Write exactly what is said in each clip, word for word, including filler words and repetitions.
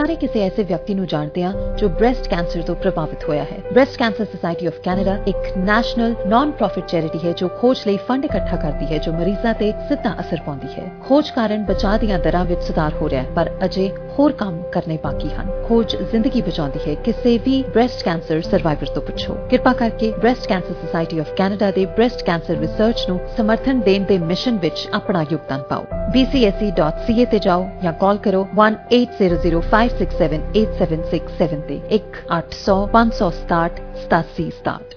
ਸਾਰੇ ਕਿਸੇ ਐਸੇ ਵਿਅਕਤੀ ਨੂੰ ਜਾਣਦੇ ਹਾਂ ਜੋ ਬ੍ਰੈਸਟ ਕੈਂਸਰ ਤੋਂ ਪ੍ਰਭਾਵਿਤ ਹੋਇਆ ਹੈ। Breast cancer society of Canada ਇੱਕ ਨੈਸ਼ਨਲ ਨਾਨ ਪ੍ਰੋਫਿਟ ਚੈਰਿਟੀ ਹੈ ਜੋ ਖੋਜ ਲਈ ਫੰਡ ਇਕੱਠਾ ਕਰਦੀ ਹੈ ਜੋ ਮਰੀਜ਼ਾਂ ਤੇ ਸਿੱਧਾ ਅਸਰ ਪਾਉਂਦੀ ਹੈ। ਖੋਜ ਕਾਰਨ ਬਚਾਅ ਦੀਆਂ ਦਰਾਂ ਵਿੱਚ ਸੁਧਾਰ ਹੋ ਰਿਹਾ ਹੈ, ਪਰ ਅਜੇ ਹੋਰ ਕੰਮ ਕਰਨੇ ਬਾਕੀ ਹਨ। ਖੋਜ ਜ਼ਿੰਦਗੀ ਬਚਾਉਂਦੀ ਹੈ। ਕਿਸੇ ਵੀ ਬ੍ਰੈਸਟ ਕੈਂਸਰ ਸਰਵਾਈਵਰ ਤੋਂ ਪੁੱਛੋ। ਕਿਰਪਾ ਕਰਕੇ breast cancer society of Canada ਦੇ ਬ੍ਰੈਸਟ ਕੈਂਸਰ ਰਿਸਰਚ ਨੂੰ ਸਮਰਥਨ ਦੇਣ ਦੇ ਮਿਸ਼ਨ ਵਿੱਚ ਆਪਣਾ ਯੋਗਦਾਨ ਪਾਓ। B C S E dot C A ਤੇ ਜਾਓ ਜਾਂ ਕਾਲ ਕਰੋ one eight zero zero five six seven eight seven six seven ਤੇ ਇੱਕ ਅੱਠ ਸੌ ਪੰਜ ਸੌ ਸਤਾਹਠ ਸਤਾਸੀ ਸਤਾਹਠ।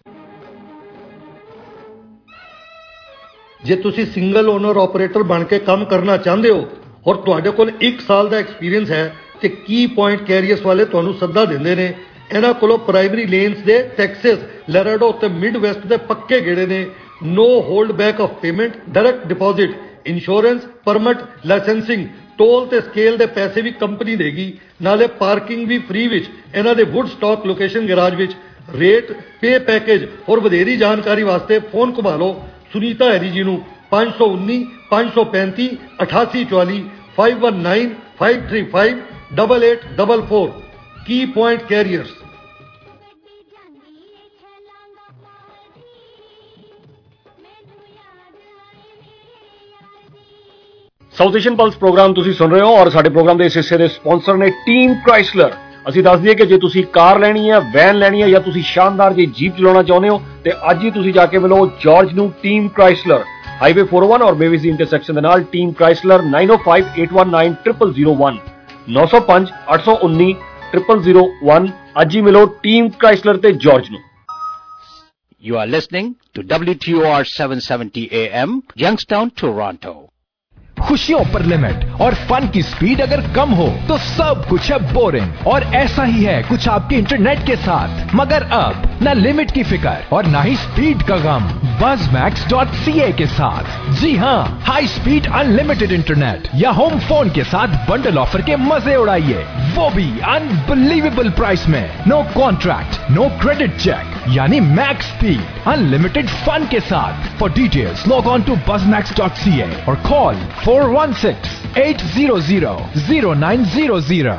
ਜੇ ਤੁਸੀਂ ਸਿੰਗਲ ਓਨਰ ਆਪਰੇਟਰ ਬਣ ਕੇ ਕੰਮ ਕਰਨਾ ਚਾਹੁੰਦੇ ਹੋ ਔਰ ਤੁਹਾਡੇ ਕੋਲ ਇੱਕ ਸਾਲ ਦਾ ਐਕਸਪੀਰੀਅੰਸ ਹੈ ਤੇ ਕੀ ਪੁਆਇੰਟ ਕੈਰੀਅਰਸ ਵਾਲੇ ਤੁਹਾਨੂੰ ਸੱਦਾ ਦਿੰਦੇ ਨੇ। ਇਹਨਾਂ ਕੋਲੋਂ ਪ੍ਰਾਇਮਰੀ ਲੇਨਸ ਦੇ ਟੈਕਸਸ, ਲੈਰਾਡੋ ਤੇ ਮਿਡ ਵੈਸਟ ਦੇ ਪੱਕੇ ਗੇੜੇ ਨੇ। No hold back of payment, direct deposit, insurance, permit, licensing, toll ਤੇ ਸਕੇਲ ਦੇ ਪੈਸੇ ਵੀ ਕੰਪਨੀ ਦੇਗੀ। ਨਾਲੇ ਪਾਰਕਿੰਗ ਵੀ ਫ੍ਰੀ ਵਿੱਚ ਇਹਨਾਂ ਦੇ ਵੁੱਡ ਸਟਾਕ ਲੋਕੇਸ਼ਨ ਗੈਰਾਜ ਵਿੱਚ। ਰੇਟ, ਪੇ ਪੈਕੇਜ ਔਰ ਵਧੇਰੀ ਜਾਣਕਾਰੀ ਵਾਸਤੇ ਫੋਨ ਘੁਮਾ ਲਓ ਸੁਨੀਤਾ ਹੈਰੀ ਜੀ ਨੂੰ ਪੰਜ ਸੌ ਉੱਨੀ ਪੰਜ ਸੌ ਪੈਂਤੀ ਅਠਾਸੀ ਚੁਆਲੀ five one nine five three five eight eight four four। Key point carriers. South Asian Pulse programme ਤੁਸੀਂ ਸੁਣ ਰਹੇ ਹੋ ਔਰ ਸਾਡੇ ਪ੍ਰੋਗਰਾਮ ਦੇ ਇਸ ਹਿੱਸੇ ਦੇ ਸਪਾਂਸਰ ਨੇ ਟੀਮ ਕ੍ਰਾਈਸਲਰ। ਅਸੀਂ ਦੱਸ ਦਈਏ ਕਿ ਜੇ ਤੁਸੀਂ ਕਾਰ ਲੈਣੀ ਹੈ, ਵੈਨ ਲੈਣੀ ਹੈ ਜਾਂ ਤੁਸੀਂ ਸ਼ਾਨਦਾਰ ਜਿਹੀ ਜੀਪ ਚਲਾਉਣਾ ਚਾਹੁੰਦੇ ਹੋ ਤੇ ਅੱਜ ਹੀ ਤੁਸੀਂ ਜਾ ਕੇ ਮਿਲੋ ਜਾਰਜ ਨੂੰ team Chrysler, highway four oh one ਔਰ ਬੇਵਿਸ ਦੀ ਇੰਟਰਸੈਕਸ਼ਨ ਦੇ ਨਾਲ। Team Chrysler nine oh five eight one nine zero zero zero one nine oh five eight one nine zero zero zero one। ਅੱਜ ਹੀ ਮਿਲੋ ਟੀਮ ਕ੍ਰਾਈਸਲਰ ਤੇ George ਨੂੰ। You are listening to W T O R seven seventy A M, Youngstown, Toronto। खुशियों पर limit और fun की speed अगर कम हो तो सब कुछ है बोरिंग, और ऐसा ही है कुछ आपके इंटरनेट के साथ। मगर अब न लिमिट की फिक्र और न ही स्पीड का गम Buzz Max dot C A के साथ। जी हाँ, हाई स्पीड अनलिमिटेड इंटरनेट या होम फोन के साथ बंडल ऑफर के मजे उड़ाइए, वो भी अनबिलीवेबल प्राइस में। No contract, no credit check, यानी मैक्स स्पीड अनलिमिटेड फन के साथ। For details log on to Buzz Max dot C A और call four one six eight zero zero zero nine zero zero।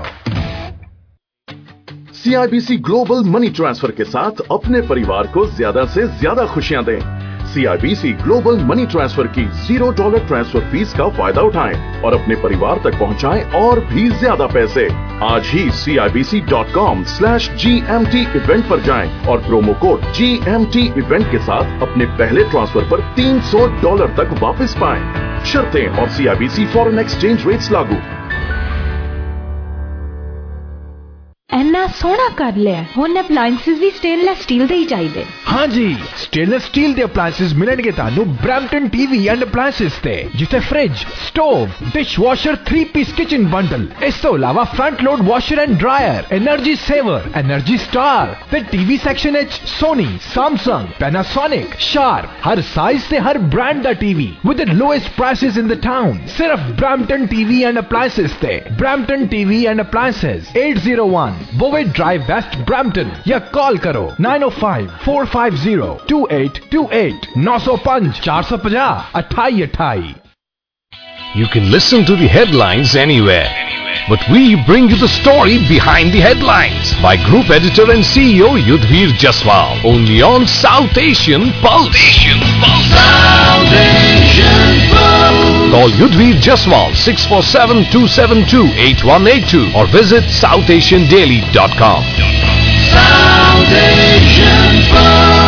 C I B C global money transfer के साथ अपने परिवार को ज्यादा से ज्यादा खुशियां दें। C I B C global money transfer की जीरो डॉलर ट्रांसफर फीस का फायदा उठाएं और अपने परिवार तक पहुंचाएं और भी ज्यादा पैसे। आज ही C I B C dot com slash G M T event पर जाएं और promo code G M T event के साथ अपने पहले ट्रांसफर पर तीन सौ डॉलर तक वापस पाएं। शर्तें और C I B C foreign exchange rates लागू। इन्ना सोहना कर लिया हुण अप्लायंसेस भी स्टेनलेस स्टील दे ही चाहिए। हाँ जी, स्टेनलेस स्टील दे अप्लायंसेस मिलणगे तानू ब्रैम्पटन टीवी एंड अप्लायंसेस ते, जिथे fridge, stove, dishwasher, three piece kitchen bundle, इस तो अलावा front load washer and dryer, energy saver, energy star ते टीवी सेक्शन एच सोनी, सैमसंग, पैनासोनिक, शार्प, हर साइज से हर ब्रांड दा TV with the lowest prices in the town. सिर्फ ब्रैम्पटन टीवी एंड अप्लायंसेस ते। Brampton TV and appliances eight oh one बोवे drive west Brampton या कॉल करो nine oh five four five zero two eight two eight nine oh five four five zero अठाई अठाई। You can listen to the headlines anywhere, but we bring you the story behind the headlines by Group Editor and C E O Yudhvir Jaswal, only on South Asian Pulse. Asian Pulse. South Asian Pulse. Call Yudhvir Jaswal six four seven two seven two eight one eight two or visit south asian daily dot com. South Asian Pulse।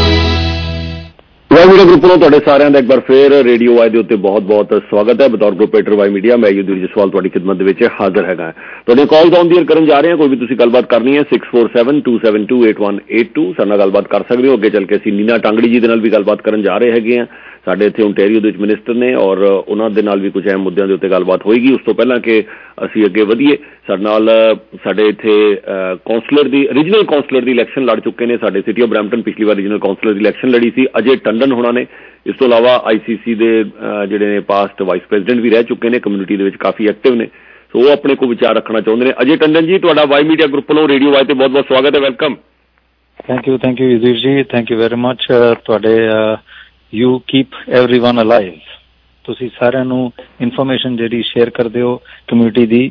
Y media group ਨੂੰ ਤੁਹਾਡੇ ਸਾਰਿਆਂ ਦਾ ਇੱਕ ਵਾਰ ਫੇਰ radio Y ਦੇ ਉੱਤੇ ਬਹੁਤ ਬਹੁਤ ਸਵਾਗਤ ਹੈ। ਬਤੌਰ ਗਰੁੱਪ ਐਡੀਟਰ ਵਾਈ ਮੀਡੀਆ ਮੈਂ ਯੁਧਵੀਰ ਜਸਵਾਲ ਤੁਹਾਡੀ ਖਿਦਮਤ ਦੇ ਵਿੱਚ ਹਾਜ਼ਰ ਹੈਗਾ। ਤੁਹਾਡੇ ਕਾਲ ਔਨ ਦੀ ਏਅਰ ਕਰਨ ਜਾ ਰਹੇ ਹਾਂ। ਕੋਈ ਵੀ ਤੁਸੀਂ ਗੱਲਬਾਤ ਕਰਨੀ ਹੈ six four seven two seven two eight one eight two ਸਾਡੇ ਨਾਲ ਗੱਲਬਾਤ ਕਰ ਸਕਦੇ ਹੋ। ਅੱਗੇ ਚੱਲ ਕੇ ਅਸੀਂ ਨੀਨਾ ਟਾਂਗੜੀ ਜੀ ਦੇ ਨਾਲ ਵੀ ਗੱਲਬਾਤ ਕਰਨ ਜਾ ਰਹੇ ਹੈਗੇ ਹਾਂ। ਸਾਡੇ ਇੱਥੇ ਓਨਟਾਰੀਓ ਦੇ ਵਿੱਚ ਮਿਨਿਸਟਰ ਨੇ ਔਰ ਉਹਨਾਂ ਦੇ ਨਾਲ ਵੀ ਕੁਝ ਅਹਿਮ ਮੁੱਦਿਆਂ ਦੇ ਉੱਤੇ ਗੱਲਬਾਤ ਹੋਏਗੀ। ਉਸ ਤੋਂ ਪਹਿਲਾਂ ਕਿ ਅਸੀਂ ਅੱਗੇ ਵਧੀਏ, ਸਾਡੇ ਨਾਲ ਸਾਡੇ ਇੱਥੇ ਕੌਂਸਲਰ ਦੀ ਰੀਜਨਲ ਕੌਂਸਲਰ ਦੀ ਇਲੈਕਸ਼ਨ ਲੜ ਚੁੱਕੇ ਨੇ। ਸਾਡੇ ਸਿਟੀ ਆਫ ਬਰੈਂਪਟਨ ਪਿਛਲੀ ਵਾਰ ਰੀਜਨਲ ਕੌਂਸਲਰ ਦੀ ਇਲੈਕਸ਼ਨ ਲੜੀ ਸੀ ਅਜੇ ਟੰਡਨ ਹੋਣਾ ਨੇ। ਇਸ ਤੋਂ ਇਲਾਵਾ ਆਈ ਸੀ ਸੀ ਦੇ ਜਿਹੜੇ ਨੇ ਪਾਸਟ ਵਾਈਸ ਪ੍ਰੈਜ਼ੀਡੈਂਟ ਵੀ ਰਹਿ ਚੁੱਕੇ ਨੇ, ਕਮਿਊਨਿਟੀ ਦੇ ਵਿੱਚ ਕਾਫੀ ਐਕਟਿਵ ਨੇ, ਸੋ ਉਹ ਆਪਣੇ ਕੋਲ ਵਿਚਾਰ ਰੱਖਣਾ ਚਾਹੁੰਦੇ ਨੇ। ਅਜੇ ਟੰਡਨ ਜੀ, ਤੁਹਾਡਾ ਵਾਈ ਮੀਡੀਆ ਗਰੁੱਪ ਵੱਲੋਂ ਰੇਡੀਓ ਵਾਈ ਤੇ ਬਹੁਤ ਬਹੁਤ ਸਵਾਗਤ ਹੈ। Welcome. Thank you thank you Yudhveer ji, thank you very much. ਤੁਹਾਡੇ ਯੂ ਕੀਪ ਐਵਰੀਵਨ ਅਲਾਈਵ, ਤੁਸੀਂ ਸਾਰਿਆਂ ਨੂੰ ਇਨਫੋਰਮੇਸ਼ਨ ਜਿਹੜੀ ਸ਼ੇਅਰ ਕਰਦੇ ਹੋ ਕਮਿਊਨਿਟੀ ਦੀ,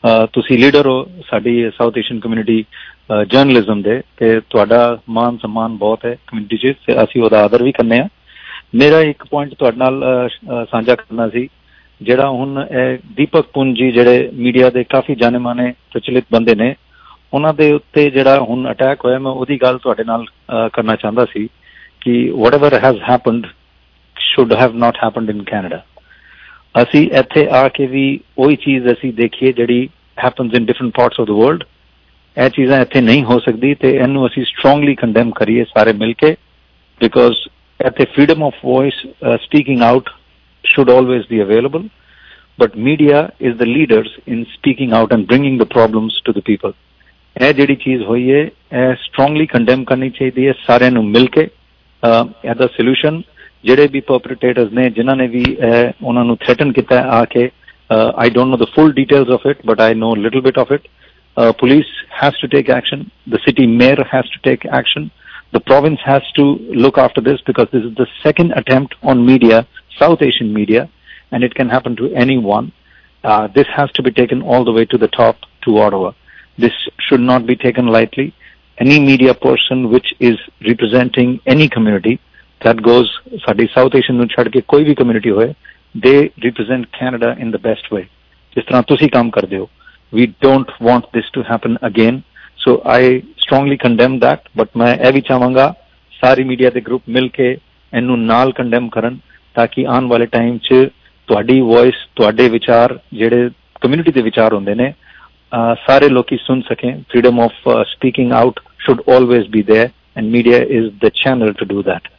ਤੁਸੀਂ ਲੀਡਰ ਹੋ ਸਾਡੀ ਸਾਊਥ ਏਸ਼ੀਅਨ ਕਮਿਊਨਿਟੀ ਜਰਨਲਿਜ਼ਮ ਦੇ, ਤੇ ਤੁਹਾਡਾ ਮਾਨ ਸਨਮਾਨ ਬਹੁਤ ਹੈ ਕਮਿਊਨਿਟੀ 'ਚ, ਤੇ ਅਸੀਂ ਉਹਦਾ ਆਦਰ ਵੀ ਕਰਨੇ ਆ। ਮੇਰਾ ਇੱਕ ਪੁਆਇੰਟ ਤੁਹਾਡੇ ਨਾਲ ਸਾਂਝਾ ਕਰਨਾ ਸੀ, ਜਿਹੜਾ ਹੁਣ ਦੀਪਕ ਪੁੰਜ ਜੀ ਜਿਹੜੇ ਮੀਡੀਆ ਦੇ ਕਾਫੀ ਜਾਣੇ ਮਾਣੇ ਪ੍ਰਚਲਿਤ ਬੰਦੇ ਨੇ, ਉਹਨਾਂ ਦੇ ਉੱਤੇ ਜਿਹੜਾ ਹੁਣ ਅਟੈਕ ਹੋਇਆ, ਮੈਂ ਉਹਦੀ ਗੱਲ ਤੁਹਾਡੇ ਨਾਲ ਕਰਨਾ ਚਾਹੁੰਦਾ ਸੀ ਕਿ whatever has happened should have not happened in Canada. ਅਸੀਂ ਇੱਥੇ ਆ ਕੇ ਵੀ ਉਹੀ ਚੀਜ਼ ਅਸੀਂ ਦੇਖੀਏ ਜਿਹੜੀ happens in different parts of the world. ਇਹ ਚੀਜ਼ਾਂ ਇੱਥੇ ਨਹੀਂ ਹੋ ਸਕਦੀ, ਤੇ ਇਹਨੂੰ ਅਸੀਂ ਸਟਰੋਂਗਲੀ ਕੰਡੈਮ ਕਰੀਏ ਸਾਰੇ ਮਿਲ ਕੇ, ਬਿਕੋਜ਼ ਇੱਥੇ freedom of voice speaking out should always be available, but media is the leaders in speaking out and bringing the problems to the people. ਇਹ ਜਿਹੜੀ ਚੀਜ਼ ਹੋਈ ਹੈ ਇਹ strongly condemn ਕਰਨੀ ਚਾਹੀਦੀ ਹੈ ਸਾਰਿਆਂ ਨੂੰ ਮਿਲ ਕੇ। ਇਹਦਾ solution ਜਿਹੜੇ ਵੀ perpetrators ਨੇ, ਜਿਨ੍ਹਾਂ ਨੇ ਵੀ ਉਹਨਾਂ ਨੂੰ threaten ਕੀਤਾ ਆ ਕੇ, I don't know the full details of it, but I know a little bit of it. Uh, police has to take action. The city mayor has to take action. The province has to look after this, because this is the second attempt on media, South Asian media, and it can happen to anyone. Uh, this has to be taken all the way to the top, to Ottawa. This should not be taken lightly. Any media person which is representing any community that goes, sadi South Asian nu chhad ke koi bhi community hoye, they represent Canada in the best way. Jis tarah tusi kaam karde ho. We don't want this to happen again. So I strongly condemn that, but मैं ਇਹ ਵੀ ਚਾਹਾਂਗਾ ਸਾਰੀ media ਦੇ group ਮਿਲ ਕੇ ਇਹਨੂੰ ਨਾਲ condemn ਕਰਨ, ਤਾਂ ਕਿ ਆਉਣ ਵਾਲੇ ਟਾਈਮ 'ਚ ਤੁਹਾਡੀ ਵੌਇਸ, ਤੁਹਾਡੇ ਵਿਚਾਰ ਜਿਹੜੇ ਕਮਿਊਨਿਟੀ ਦੇ ਵਿਚਾਰ ਹੁੰਦੇ ਨੇ, ਸਾਰੇ ਲੋਕੀ ਸੁਣ ਸਕੇ। Freedom of speaking out should always be there, and media is the channel to do that.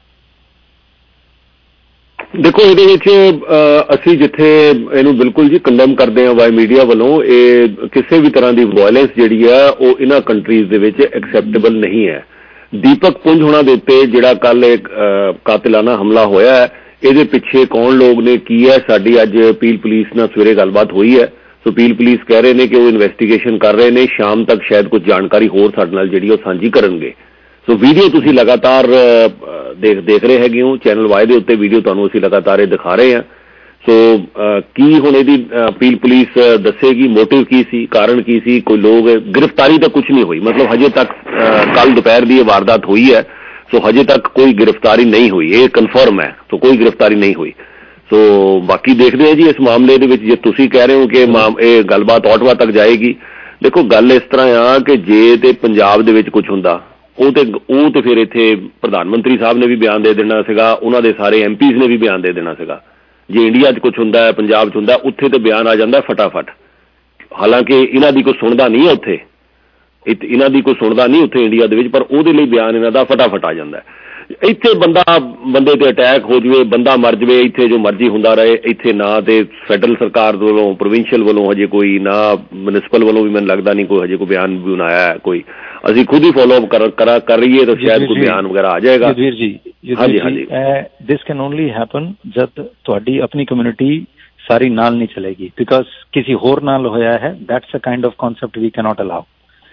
ਦੇਖੋ, ਇਹਦੇ ਵਿੱਚ ਅਸੀਂ ਜਿੱਥੇ ਇਹਨੂੰ ਬਿਲਕੁਲ ਜੀ ਕੰਡੈਮ ਕਰਦੇ ਹਾਂ ਵਾਈ ਮੀਡੀਆ ਵੱਲੋਂ, ਇਹ ਕਿਸੇ ਵੀ ਤਰ੍ਹਾਂ ਦੀ ਵਾਇਲੈਂਸ ਜਿਹੜੀ ਆ ਉਹ ਇਹਨਾਂ ਕੰਟਰੀਜ਼ ਦੇ ਵਿੱਚ ਐਕਸੈਪਟੇਬਲ ਨਹੀਂ ਹੈ। ਦੀਪਕ ਪੁੰਜ ਹੋਣਾ ਦੇ ਉੱਤੇ ਜਿਹੜਾ ਕੱਲ ਇੱਕ ਕਾਤਿਲਾਨਾ ਹਮਲਾ ਹੋਇਆ ਹੈ, ਇਹਦੇ ਪਿੱਛੇ ਕੌਣ ਲੋਕ ਨੇ, ਕੀ ਹੈ, ਸਾਡੀ ਅੱਜ ਪੀਲ ਪੁਲਿਸ ਨਾਲ ਸਵੇਰੇ ਗੱਲਬਾਤ ਹੋਈ ਹੈ। ਸੋ ਪੀਲ ਪੁਲਿਸ ਕਹਿ ਰਹੇ ਨੇ ਕਿ ਉਹ ਇਨਵੈਸਟੀਗੇਸ਼ਨ ਕਰ ਰਹੇ ਨੇ, ਸ਼ਾਮ ਤੱਕ ਸ਼ਾਇਦ ਕੁਝ ਜਾਣਕਾਰੀ ਹੋਰ ਸਾਡੇ ਨਾਲ ਜਿਹੜੀ ਉਹ ਸਾਂਝੀ ਕਰਨਗੇ। ਸੋ ਵੀਡੀਓ ਤੁਸੀਂ ਲਗਾਤਾਰ ਦੇਖ ਦੇਖ ਰਹੇ ਹੈਗੇ ਹੋ, ਚੈਨਲ ਵਾਈ ਦੇ ਉੱਤੇ ਵੀਡੀਓ ਤੁਹਾਨੂੰ ਅਸੀਂ ਲਗਾਤਾਰ ਇਹ ਦਿਖਾ ਰਹੇ ਹਾਂ। ਸੋ ਕੀ ਹੁਣ ਇਹਦੀ ਪੀਲ ਪੁਲਿਸ ਦੱਸੇਗੀ ਮੋਟਿਵ ਕੀ ਸੀ, ਕਾਰਨ ਕੀ ਸੀ, ਕੋਈ ਲੋਕ ਗ੍ਰਿਫਤਾਰੀ ਤਾਂ ਕੁਝ ਨਹੀਂ ਹੋਈ, ਮਤਲਬ ਹਜੇ ਤੱਕ ਕੱਲ ਦੁਪਹਿਰ ਦੀ ਇਹ ਵਾਰਦਾਤ ਹੋਈ ਹੈ, ਸੋ ਹਜੇ ਤੱਕ ਕੋਈ ਗ੍ਰਿਫਤਾਰੀ ਨਹੀਂ ਹੋਈ, ਇਹ ਕਨਫਰਮ ਹੈ। ਸੋ ਕੋਈ ਗ੍ਰਿਫਤਾਰੀ ਨਹੀਂ ਹੋਈ। ਸੋ ਬਾਕੀ ਦੇਖਦੇ ਹਾਂ ਜੀ ਇਸ ਮਾਮਲੇ ਦੇ ਵਿੱਚ, ਜੇ ਤੁਸੀਂ ਕਹਿ ਰਹੇ ਹੋ ਕਿ ਇਹ ਗੱਲਬਾਤ ਓਟਵਾ ਤੱਕ ਜਾਏਗੀ, ਦੇਖੋ ਗੱਲ ਇਸ ਤਰ੍ਹਾਂ ਆ ਕਿ ਜੇ ਤੇ ਪੰਜਾਬ ਦੇ ਵਿੱਚ ਕੁਝ ਹੁੰਦਾ ਉਹ ਤੇ ਉਹ ਤੇ ਫਿਰ ਇੱਥੇ ਪ੍ਰਧਾਨ ਮੰਤਰੀ ਸਾਹਿਬ ਨੇ ਵੀ ਬਿਆਨ ਦੇ ਦੇਣਾ ਸੀਗਾ, ਉਹਨਾਂ ਦੇ ਸਾਰੇ ਐਮ ਪੀਜ਼ ਨੇ ਵੀ ਬਿਆਨ ਦੇ ਦੇਣਾ ਸੀਗਾ। ਜੇ ਇੰਡੀਆ 'ਚ ਕੁਝ ਹੁੰਦਾ ਹੈ, ਪੰਜਾਬ 'ਚ ਹੁੰਦਾ, ਉੱਥੇ ਤੇ ਬਿਆਨ ਆ ਜਾਂਦਾ ਫਟਾਫਟ। ਹਾਲਾਂਕਿ ਇਹਨਾਂ ਦੀ ਕੋਈ ਸੁਣਦਾ ਨਹੀਂ ਹੈ ਉੱਥੇ, ਇਹਨਾਂ ਦੀ ਕੋਈ ਸੁਣਦਾ ਨਹੀਂ ਉੱਥੇ ਇੰਡੀਆ ਦੇ ਵਿੱਚ, ਪਰ ਉਹਦੇ ਲਈ ਬਿਆਨ ਇਹਨਾਂ ਦਾ ਫਟਾਫਟ ਆ ਜਾਂਦਾ। ਇੱਥੇ ਬੰਦਾ ਬੰਦੇ ਤੇ ਅਟੈਕ ਹੋ ਜਾਵੇ, ਬੰਦਾ ਮਰ ਜਾਵੇ, ਇੱਥੇ ਜੋ ਮਰਜ਼ੀ ਹੁੰਦਾ ਰਹੇ, ਇੱਥੇ ਨਾ ਤੇ ਫੈਡਰਲ ਸਰਕਾਰ ਵੱਲੋਂ, ਪ੍ਰੋਵਿੰਸ਼ੀਅਲ ਵੱਲੋਂ ਹਜੇ ਕੋਈ, ਨਾ ਮਿਊਨਿਸਪਲ ਵੱਲੋਂ ਵੀ ਮੈਨੂੰ ਲੱਗਦਾ ਨਹੀਂ ਕੋਈ ਹਜੇ ਕੋਈ ਬਿਆਨ ਵੀ ਆਇਆ ਕੋਈ। ਅਸੀਂ ਖੁਦ ਹੀ ਫੋਲੋ ਅਪ ਕਰ ਕਰ ਰਹੀਏ ਤਾਂ ਸ਼ਾਇਦ ਕੋਈ ਬਿਆਨ ਵਗੈਰਾ ਆ ਜਾਏਗਾ। ਜਸਵੀਰ ਜੀ, ਹਾਂਜੀ ਹਾਂਜੀ, ਦਿਸ ਕੈਨ ਓਨਲੀ ਹੈਪਨ ਜਦ ਤੁਹਾਡੀ ਆਪਣੀ ਕਮਿਊਨਿਟੀ ਸਾਰੀ ਨਾਲ ਨਹੀਂ ਚਲੇਗੀ, ਬਿਕਾਜ਼ ਕਿਸੇ ਹੋਰ ਨਾਲ ਹੋਇਆ ਹੈ, that's a kind of concept we cannot allow.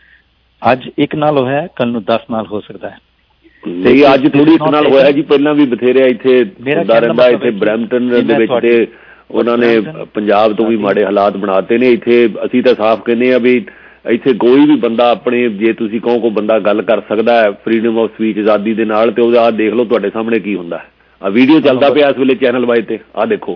ਅੱਜ ਇੱਕ ਨਾਲ ਹੋਇਆ, ਕੱਲ ਨੂੰ ਦਸ ਨਾਲ ਹੋ ਸਕਦਾ ਹੈ। ਨਹੀਂ, ਅੱਜ ਥੋੜੀ ਇੱਕ ਨਾਲ ਹੋਇਆ ਜੀ, ਪਹਿਲਾਂ ਵੀ ਬਥੇਰੇ ਇੱਥੇ ਹੁੰਦਾ ਰਹਿੰਦਾ। ਇੱਥੇ ਬਰੈਂਪਟਨ ਦੇ ਵਿੱਚ ਤੇ ਉਹਨਾਂ ਨੇ ਪੰਜਾਬ ਤੋਂ ਵੀ ਮਾੜੇ ਹਾਲਾਤ ਬਣਾਤੇ ਨੇ। ਇੱਥੇ ਅਸੀਂ ਤਾਂ ਸਾਫ਼ ਕਹਿੰਦੇ ਆ ਵੀ ਇੱਥੇ ਕੋਈ ਵੀ ਬੰਦਾ ਆਪਣੇ, ਜੇ ਤੁਸੀਂ ਕਹੋ ਕੋਈ ਬੰਦਾ ਗੱਲ ਕਰ ਸਕਦਾ ਹੈ ਫਰੀਡਮ ਆਫ ਸਪੀਚ ਆਜ਼ਾਦੀ ਦੇ ਨਾਲ, ਤੇ ਉਹਦਾ ਆਹ ਦੇਖ ਲਓ ਤੁਹਾਡੇ ਸਾਹਮਣੇ ਕੀ ਹੁੰਦਾ। ਆ ਵੀਡੀਓ ਚੱਲਦਾ ਪਿਆ ਇਸ ਵੇਲੇ ਚੈਨਲ ਵਾਈਜ਼ ਤੇ, ਆਹ ਦੇਖੋ,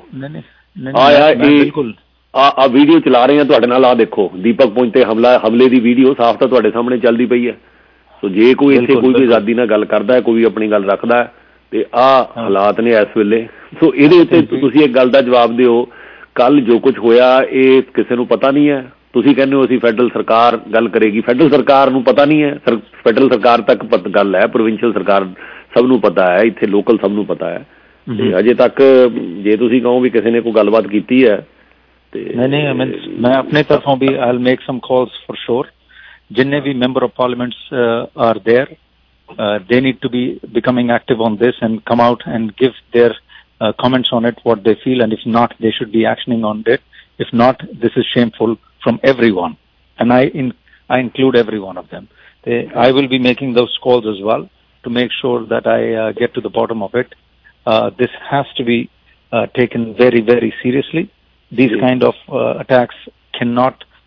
ਆ ਆ ਵੀਡੀਓ ਚਲਾ ਰਹੇ ਆ ਤੁਹਾਡੇ ਨਾਲ, ਆਹ ਦੇਖੋ ਦੀਪਕ ਪੁੰਜ ਤੇ ਹਮਲਾ ਹਮਲੇ ਦੀ ਵੀਡੀਓ ਸਾਫ਼ ਤਾਂ ਤੁਹਾਡੇ ਸਾਹਮਣੇ ਚੱਲਦੀ ਪਈ ਹੈ। ਸੋ ਜੇ ਕੋਈ ਇੱਥੇ ਕੋਈ ਵੀ ਆਜ਼ਾਦੀ ਨਾਲ ਗੱਲ ਕਰਦਾ ਹੈ, ਕੋਈ ਵੀ ਆਪਣੀ ਗੱਲ ਰੱਖਦਾ ਹੈ, ਤੇ ਆਹ ਹਾਲਾਤ ਨੇ ਇਸ ਵੇਲੇ। ਸੋ ਇਹਦੇ ਉੱਤੇ ਤੁਸੀਂ ਇੱਕ ਗੱਲ ਦਾ ਜਵਾਬ ਦਿਓ, ਕੱਲ ਜੋ ਕੁਝ ਹੋਇਆ ਇਹ ਕਿਸੇ ਨੂੰ ਪਤਾ ਨਹੀਂ ਹੈ। ਤੁਸੀਂ ਕਹਿੰਦੇ ਹੋ ਅਸੀਂ ਫੈਡਰਲ ਸਰਕਾਰ ਗੱਲ ਕਰੇਗੀ, ਫੈਡਰਲ ਸਰਕਾਰ ਨੂੰ ਪਤਾ ਨਹੀਂ ਹੈ। ਫੈਡਰਲ ਸਰਕਾਰ ਤੱਕ ਗੱਲ ਹੈ, ਪ੍ਰੋਵਿੰਸ਼ੀਅਲ ਸਰਕਾਰ ਸਭ ਨੂੰ ਪਤਾ ਹੈ, ਇੱਥੇ ਲੋਕਲ ਸਭ ਨੂੰ ਪਤਾ ਹੈ। ਤੇ ਅਜੇ ਤੱਕ ਜੇ ਤੁਸੀਂ ਕਹੋ ਵੀ ਕਿਸੇ ਨੇ ਕੋਈ ਗੱਲਬਾਤ ਕੀਤੀ ਹੈ ਤੇ ਨਹੀਂ ਨਹੀਂ, ਮੈਂ ਆਪਣੇ ਤਰਫੋਂ ਵੀ I will make some calls for sure. ਜਿੰਨੇ ਵੀ member of parliaments are there, they need to be becoming active on this and come out and give their uh, comments on it, what they feel, and if not, they should be actioning on it. If not, this is shameful from everyone, and I in, I include every one of them. They, I will be making those calls as well to make sure that I uh, get to the bottom of it. Uh, this has to be uh, taken very, very seriously. These kind of uh, attacks cannot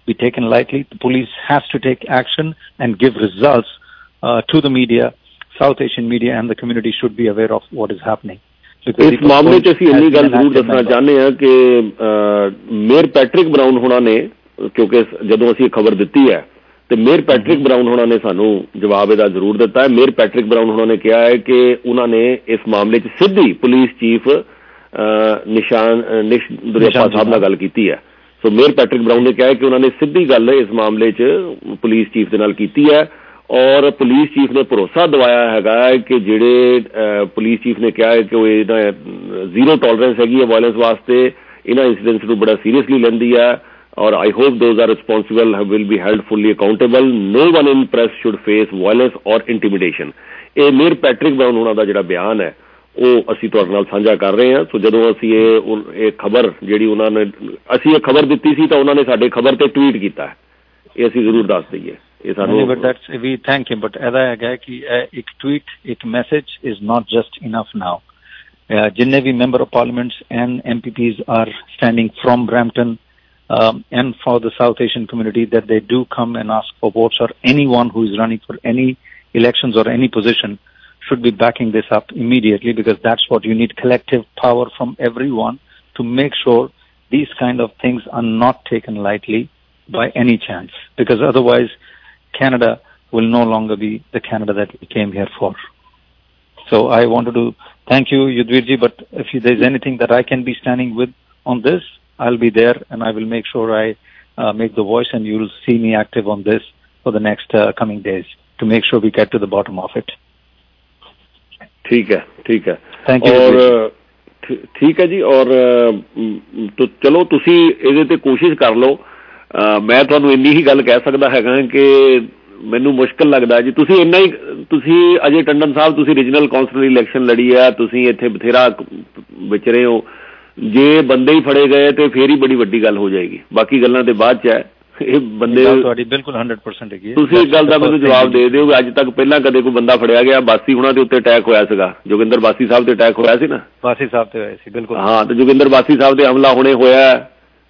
be taken lightly. The police has to take action and give results uh, to the media. South Asian media and the community should be aware of what is happening. ਇਸ ਮਾਮਲੇ 'ਚ ਅਸੀਂ ਇੰਨੀ ਗੱਲ ਜ਼ਰੂਰ ਦੱਸਣਾ ਚਾਹੁੰਦੇ ਹਾਂ ਕਿ ਮੇਅਰ ਪੈਟਰਿਕ ਬਰਾਊਨ ਹੋਣਾ ਨੇ, ਕਿਉਂਕਿ ਜਦੋਂ ਅਸੀਂ ਖਬਰ ਦਿੱਤੀ ਹੈ ਤੇ ਮੇਅਰ ਪੈਟਰਿਕ ਬਰਾਊਨ ਹੋਣਾ ਨੇ ਸਾਨੂੰ ਜਵਾਬ ਇਹਦਾ ਜ਼ਰੂਰ ਦਿੱਤਾ ਹੈ। ਮੇਅਰ ਪੈਟਰਿਕ ਬਰਾਊਨ ਹੋਣਾ ਨੇ ਕਿਹਾ ਹੈ ਕਿ ਉਹਨਾਂ ਨੇ ਇਸ ਮਾਮਲੇ 'ਚ ਸਿੱਧੀ ਪੁਲਿਸ ਚੀਫ ਨਿਸ਼ਾਨ ਨਿਸ਼ ਦੁਰਿਆਪਾ ਸਾਹਿਬ ਨਾਲ ਗੱਲ ਕੀਤੀ ਹੈ। ਸੋ ਮੇਅਰ ਪੈਟਰਿਕ ਬਰਾਊਨ ਨੇ ਕਿਹਾ ਹੈ ਕਿ ਉਹਨਾਂ ਨੇ ਸਿੱਧੀ ਗੱਲ ਇਸ ਮਾਮਲੇ 'ਚ ਪੁਲਿਸ ਚੀਫ ਦੇ ਨਾਲ ਕੀਤੀ ਹੈ ਔਰ ਪੁਲਿਸ ਚੀਫ ਨੇ ਭਰੋਸਾ ਦਿਵਾਇਆ ਹੈਗਾ ਕਿ ਜਿਹੜੇ ਪੁਲਿਸ ਚੀਫ ਨੇ ਕਿਹਾ ਹੈ ਕਿ ਉਹ ਇਹਨਾਂ ਜ਼ੀਰੋ ਟੋਲਰੈਂਸ ਹੈਗੀ ਹੈ ਵਾਇਲੈਂਸ ਵਾਸਤੇ, ਇਹਨਾਂ ਇੰਸੀਡੈਂਟਸ ਨੂੰ ਬੜਾ ਸੀਰੀਅਸਲੀ ਲੈਂਦੀ ਹੈ ਔਰ I hope those are responsible will be held fully accountable. No one in press should face violence or intimidation. ਇਹ ਮੇਅਰ ਪੈਟਰਿਕ ਬਰਾਊਨ ਉਹਨਾਂ ਦਾ ਜਿਹੜਾ ਬਿਆਨ ਹੈ ਉਹ ਅਸੀਂ ਤੁਹਾਡੇ ਨਾਲ ਸਾਂਝਾ ਕਰ ਰਹੇ ਹਾਂ। ਸੋ ਜਦੋਂ ਅਸੀਂ ਇਹ ਇਹ ਖਬਰ ਜਿਹੜੀ ਉਹਨਾਂ ਨੇ ਅਸੀਂ ਇਹ ਖਬਰ ਦਿੱਤੀ ਸੀ ਤਾਂ ਉਹਨਾਂ ਨੇ ਸਾਡੇ ਖਬਰ ਤੇ ਟਵੀਟ ਕੀਤਾ ਹੈ, ਇਹ ਅਸੀਂ ਜ਼ਰੂਰ ਦੱਸ ਦਈਏ। But that's, we thank him, but ऐसा है कि एक tweet, एक message is not just enough now. जिन्ने भी member of parliaments and M P Ps are standing from Brampton um, and for the South Asian community, that they do come and ask for votes, or anyone who is running for any elections or any position should be backing this up immediately, because that's what you need, collective power from everyone to make sure these kind of things are not taken lightly by any chance, because otherwise Canada will no longer be the Canada that we came here for. So I wanted to thank you, Yudhvirji, but if there's anything that I can be standing with on this, I'll be there and I will make sure I uh, make the voice, and you'll see me active on this for the next uh, coming days to make sure we get to the bottom of it. ठीक है, ठीक है, thank you. और ठीक है जी, और तो चलो तुसी ਇਹਦੇ ਤੇ ਕੋਸ਼ਿਸ਼ ਕਰ ਲਓ। ਮੈਂ ਤੁਹਾਨੂੰ ਇੰਨੀ ਹੀ ਗੱਲ ਕਹਿ ਸਕਦਾ ਹੈਗਾ ਕਿ ਮੈਨੂੰ ਮੁਸ਼ਕਿਲ ਲੱਗਦਾ ਜੀ, ਤੁਸੀਂ ਇੰਨਾ ਹੀ ਤੁਸੀਂ ਅਜੇ ਟੰਡਨ ਸਾਹਿਬ ਤੁਸੀਂ ਰੀਜਨਲ ਕੌਂਸਲ ਇਲੈਕਸ਼ਨ ਲੜੀ ਆ, ਤੁਸੀਂ ਇੱਥੇ ਬਥੇਰਾ ਵਿਚਰੇ ਹੋ, ਜੇ ਬੰਦੇ ਹੀ ਫੜੇ ਗਏ ਤੇ ਫੇਰ ਹੀ ਬੜੀ ਵੱਡੀ ਗੱਲ ਹੋ ਜਾਏਗੀ, ਬਾਕੀ ਗੱਲਾਂ ਤੇ ਬਾਅਦ 'ਚ ਹੈ। ਇਹ ਬੰਦੇ ਤੁਹਾਡੀ ਬਿਲਕੁਲ ਹੰਡਰਡ ਪਰਸੈਂਟ ਹੈਗੀ। ਤੁਸੀਂ ਇੱਕ ਗੱਲ ਦਾ ਮੈਨੂੰ ਜਵਾਬ ਦੇ ਦਿਓ, ਅੱਜ ਤੱਕ ਪਹਿਲਾਂ ਕਦੇ ਕੋਈ ਬੰਦਾ ਫੜਿਆ ਗਿਆ? ਬਾਸੀ ਹੁਣਾਂ ਦੇ ਉੱਤੇ ਅਟੈਕ ਹੋਇਆ ਸੀਗਾ, ਜੋਗਿੰਦਰ ਬਾਸੀ ਸਾਹਿਬ ਤੇ ਅਟੈਕ ਹੋਇਆ ਸੀ ਨਾ, ਬਾਸੀ ਸਾਹਿਬ ਤੇ ਹੋਇਆ ਸੀ, ਬਿਲਕੁਲ। ਹਾਂ, ਤੇ ਜੋਗਿੰਦਰ ਬਾਸੀ ਸਾਹਿਬ ਤੇ ਹਮਲਾ ਹੁਣੇ ਹੋਇਆ,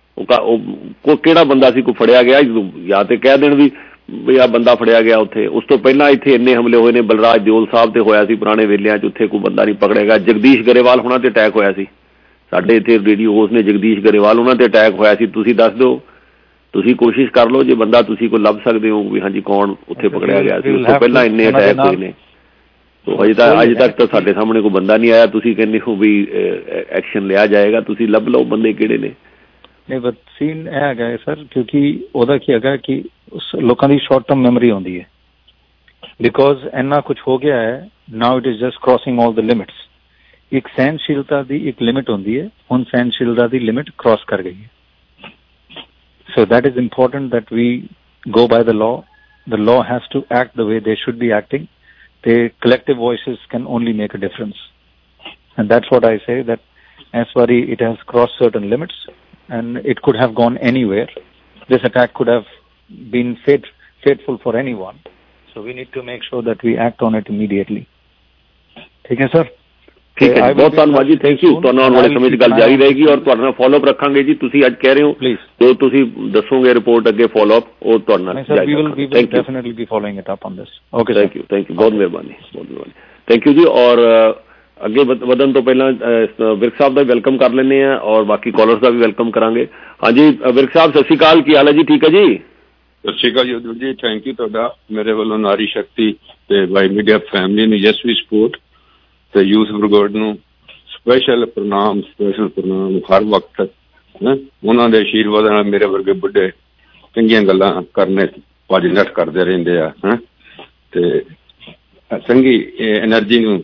ਉਹ ਕਿਹੜਾ ਬੰਦਾ ਸੀ ਕੋਈ ਫੜਿਆ ਗਿਆ? ਜਾਂ ਤੇ ਕਹਿ ਦੇਣ ਵੀ ਵੀ ਆਹ ਬੰਦਾ ਫੜਿਆ ਗਿਆ ਉੱਥੇ। ਉਸ ਤੋਂ ਪਹਿਲਾਂ ਇੱਥੇ ਇੰਨੇ ਹਮਲੇ ਹੋਏ ਨੇ, ਬਲਰਾਜ ਦਿਓਲ ਸਾਹਿਬ ਤੇ ਹੋਇਆ ਸੀ ਪੁਰਾਣੇ ਵੇਲਿਆਂ 'ਚ, ਉੱਥੇ ਕੋਈ ਬੰਦਾ ਨਹੀਂ ਪਕੜਿਆ ਗਿਆ। ਜਗਦੀਸ਼ ਗਰੇਵਾਲ ਹੁਣਾਂ ਤੇ ਅਟੈਕ ਹੋਇਆ ਸੀ, ਸਾਡੇ ਇੱਥੇ ਰੇਡੀਓ ਹੋਸਟ ਨੇ ਜਗਦੀਸ਼ ਗਰੇਵਾਲ, ਉਹਨਾਂ ਤੇ ਅਟੈਕ ਹੋਇਆ ਸੀ। ਤੁਸੀਂ ਦੱਸ ਦਿਓ, ਤੁਸੀਂ ਕੋਸ਼ਿਸ਼ ਕਰ ਲਓ ਜੇ ਬੰਦਾ ਤੁਸੀਂ ਕੋਈ ਲੱਭ ਸਕਦੇ ਹੋ ਵੀ ਹਾਂਜੀ ਕੌਣ ਉੱਥੇ ਪਕੜਿਆ ਗਿਆ ਸੀ। ਉਸ ਤੋਂ ਪਹਿਲਾਂ ਇੰਨੇ ਅਟੈਕ ਹੋਏ ਨੇ, ਤੋ ਅਜੇ ਤਾਂ ਅੱਜ ਤੱਕ ਤਾਂ ਸਾਡੇ ਸਾਹਮਣੇ ਕੋਈ ਬੰਦਾ ਨਹੀਂ ਆਇਆ। ਤੁਸੀਂ ਕਹਿੰਦੇ ਹੋ ਵੀ ਐਕਸ਼ਨ ਲਿਆ ਜਾਏਗਾ, ਤੁਸੀਂ ਲੱਭ ਲਓ ਬੰਦੇ ਕਿਹੜੇ ਨੇ। ਨਹੀਂ, ਬਟ ਸੀਨ ਇਹ ਹੈਗਾ ਸਰ, ਕਿਉਂਕਿ ਉਹਦਾ ਕੀ ਹੈਗਾ ਕਿ ਲੋਕਾਂ ਦੀ ਸ਼ਾਰਟ ਟਰਮ ਮੈਮਰੀ ਆਉਂਦੀ ਹੈ, ਬਿਕੋਜ਼ ਇੰਨਾ ਕੁਛ ਹੋ ਗਿਆ ਹੈ। Now it is just crossing all the limits. ਇੱਕ ਸਹਿਨਸ਼ੀਲਤਾ ਦੀ ਇੱਕ ਲਿਮਿਟ ਹੁੰਦੀ ਹੈ, ਹੁਣ ਸਹਿਨਸ਼ੀਲਤਾ ਦੀ ਲਿਮਿਟ ਕ੍ਰਾਸ ਕਰ ਗਈ ਹੈ। So that is important that we go by the law. The law has to act the way they should be acting. The collective voices can only make a difference. And that's what I say, that as far as it has crossed certain limits and it could have gone anywhere. This attack could have been fate, fateful for anyone. So we need to make sure that we act on it immediately. Okay, sir? ਠੀਕ ਹੈ ਜੀ, ਬਹੁਤ ਧੰਨਵਾਦ ਜੀ, thank you. ਤੁਹਾਨੂੰ ਆਉਣ ਵਾਲੇ ਸਮੇਂ 'ਚ ਗੱਲ ਜਾਰੀ ਰਹੇਗੀ ਔਰ ਤੁਹਾਡੇ ਨਾਲ ਫੋਲੋ ਅਪ ਰੱਖਾਂਗੇ ਜੀ। ਤੁਸੀਂ ਅੱਜ ਕਹਿ ਰਹੇ ਹੋ ਜੋ ਤੁਸੀਂ ਦੱਸੋਗੇ ਰਿਪੋਰਟ ਅੱਗੇ ਫੋਲੋ ਅਪ, ਉਹ ਤੁਹਾਡੇ ਨਾਲ ਜਾਰੀ ਰੱਖਾਂਗੇ। Definitely be following it up on this. Okay, thank you, thank you, ਬਹੁਤ ਮਿਹਰਬਾਨੀ, ਬਹੁਤ ਮਿਹਰਬਾਨੀ, ਥੈਂਕ ਯੂ ਜੀ। ਔਰ ਅੱਗੇ ਵਧਣ ਤੋਂ ਪਹਿਲਾਂ ਵਿਰਕ ਸਾਹਿਬ ਦਾ ਵੈਲਕਮ ਕਰ ਲੈਂਦੇ ਹਾਂ ਔਰ ਬਾਕੀ ਕਾਲਰਸ ਦਾ ਵੀ ਵੈਲਕਮ ਕਰਾਂਗੇ। ਹਾਂਜੀ ਵਿਰਕ ਸਾਹਿਬ, ਸਤਿ ਸ਼੍ਰੀ ਅਕਾਲ, ਕੀ ਹਾਲ ਹੈ ਜੀ? ਠੀਕ ਹੈ ਜੀ, ਸਤਿ ਸ਼੍ਰੀ ਅਕਾਲ ਜੀ। ਜੀ ਥੈਂਕ ਯੂ ਤੁਹਾਡਾ, ਮੇਰੇ ਵੱਲੋਂ ਨਾਰੀ ਸ਼ਕਤੀ ਤੇ ਵਾਈ ਮੀਡੀਆ ਫੈਮਿਲੀ ਨੂੰ ਯੈਸ ਵੀ ਸਪੋਰਟ ਤੇ ਯੂਥ ਬ੍ਰਿਗੇਡ ਨੂੰ ਸਪੈਸ਼ਲ ਪ੍ਰਣਾਮ, ਸਪੈਸ਼ਲ ਪ੍ਰਣਾਮ ਹਰ ਵਕਤ। ਉਹਨਾਂ ਦੇ ਆਸ਼ੀਰਵਾਦ ਨਾਲ ਮੇਰੇ ਵਰਗੇ ਬੁੱਢੇ ਚੰਗੀਆਂ ਗੱਲਾਂ ਕਰਨੇ ਭੱਜ ਨੱਠ ਕਰਦੇ ਰਹਿੰਦੇ ਆ, ਤੇ ਚੰਗੀ ਐਨਰਜੀ ਨੂੰ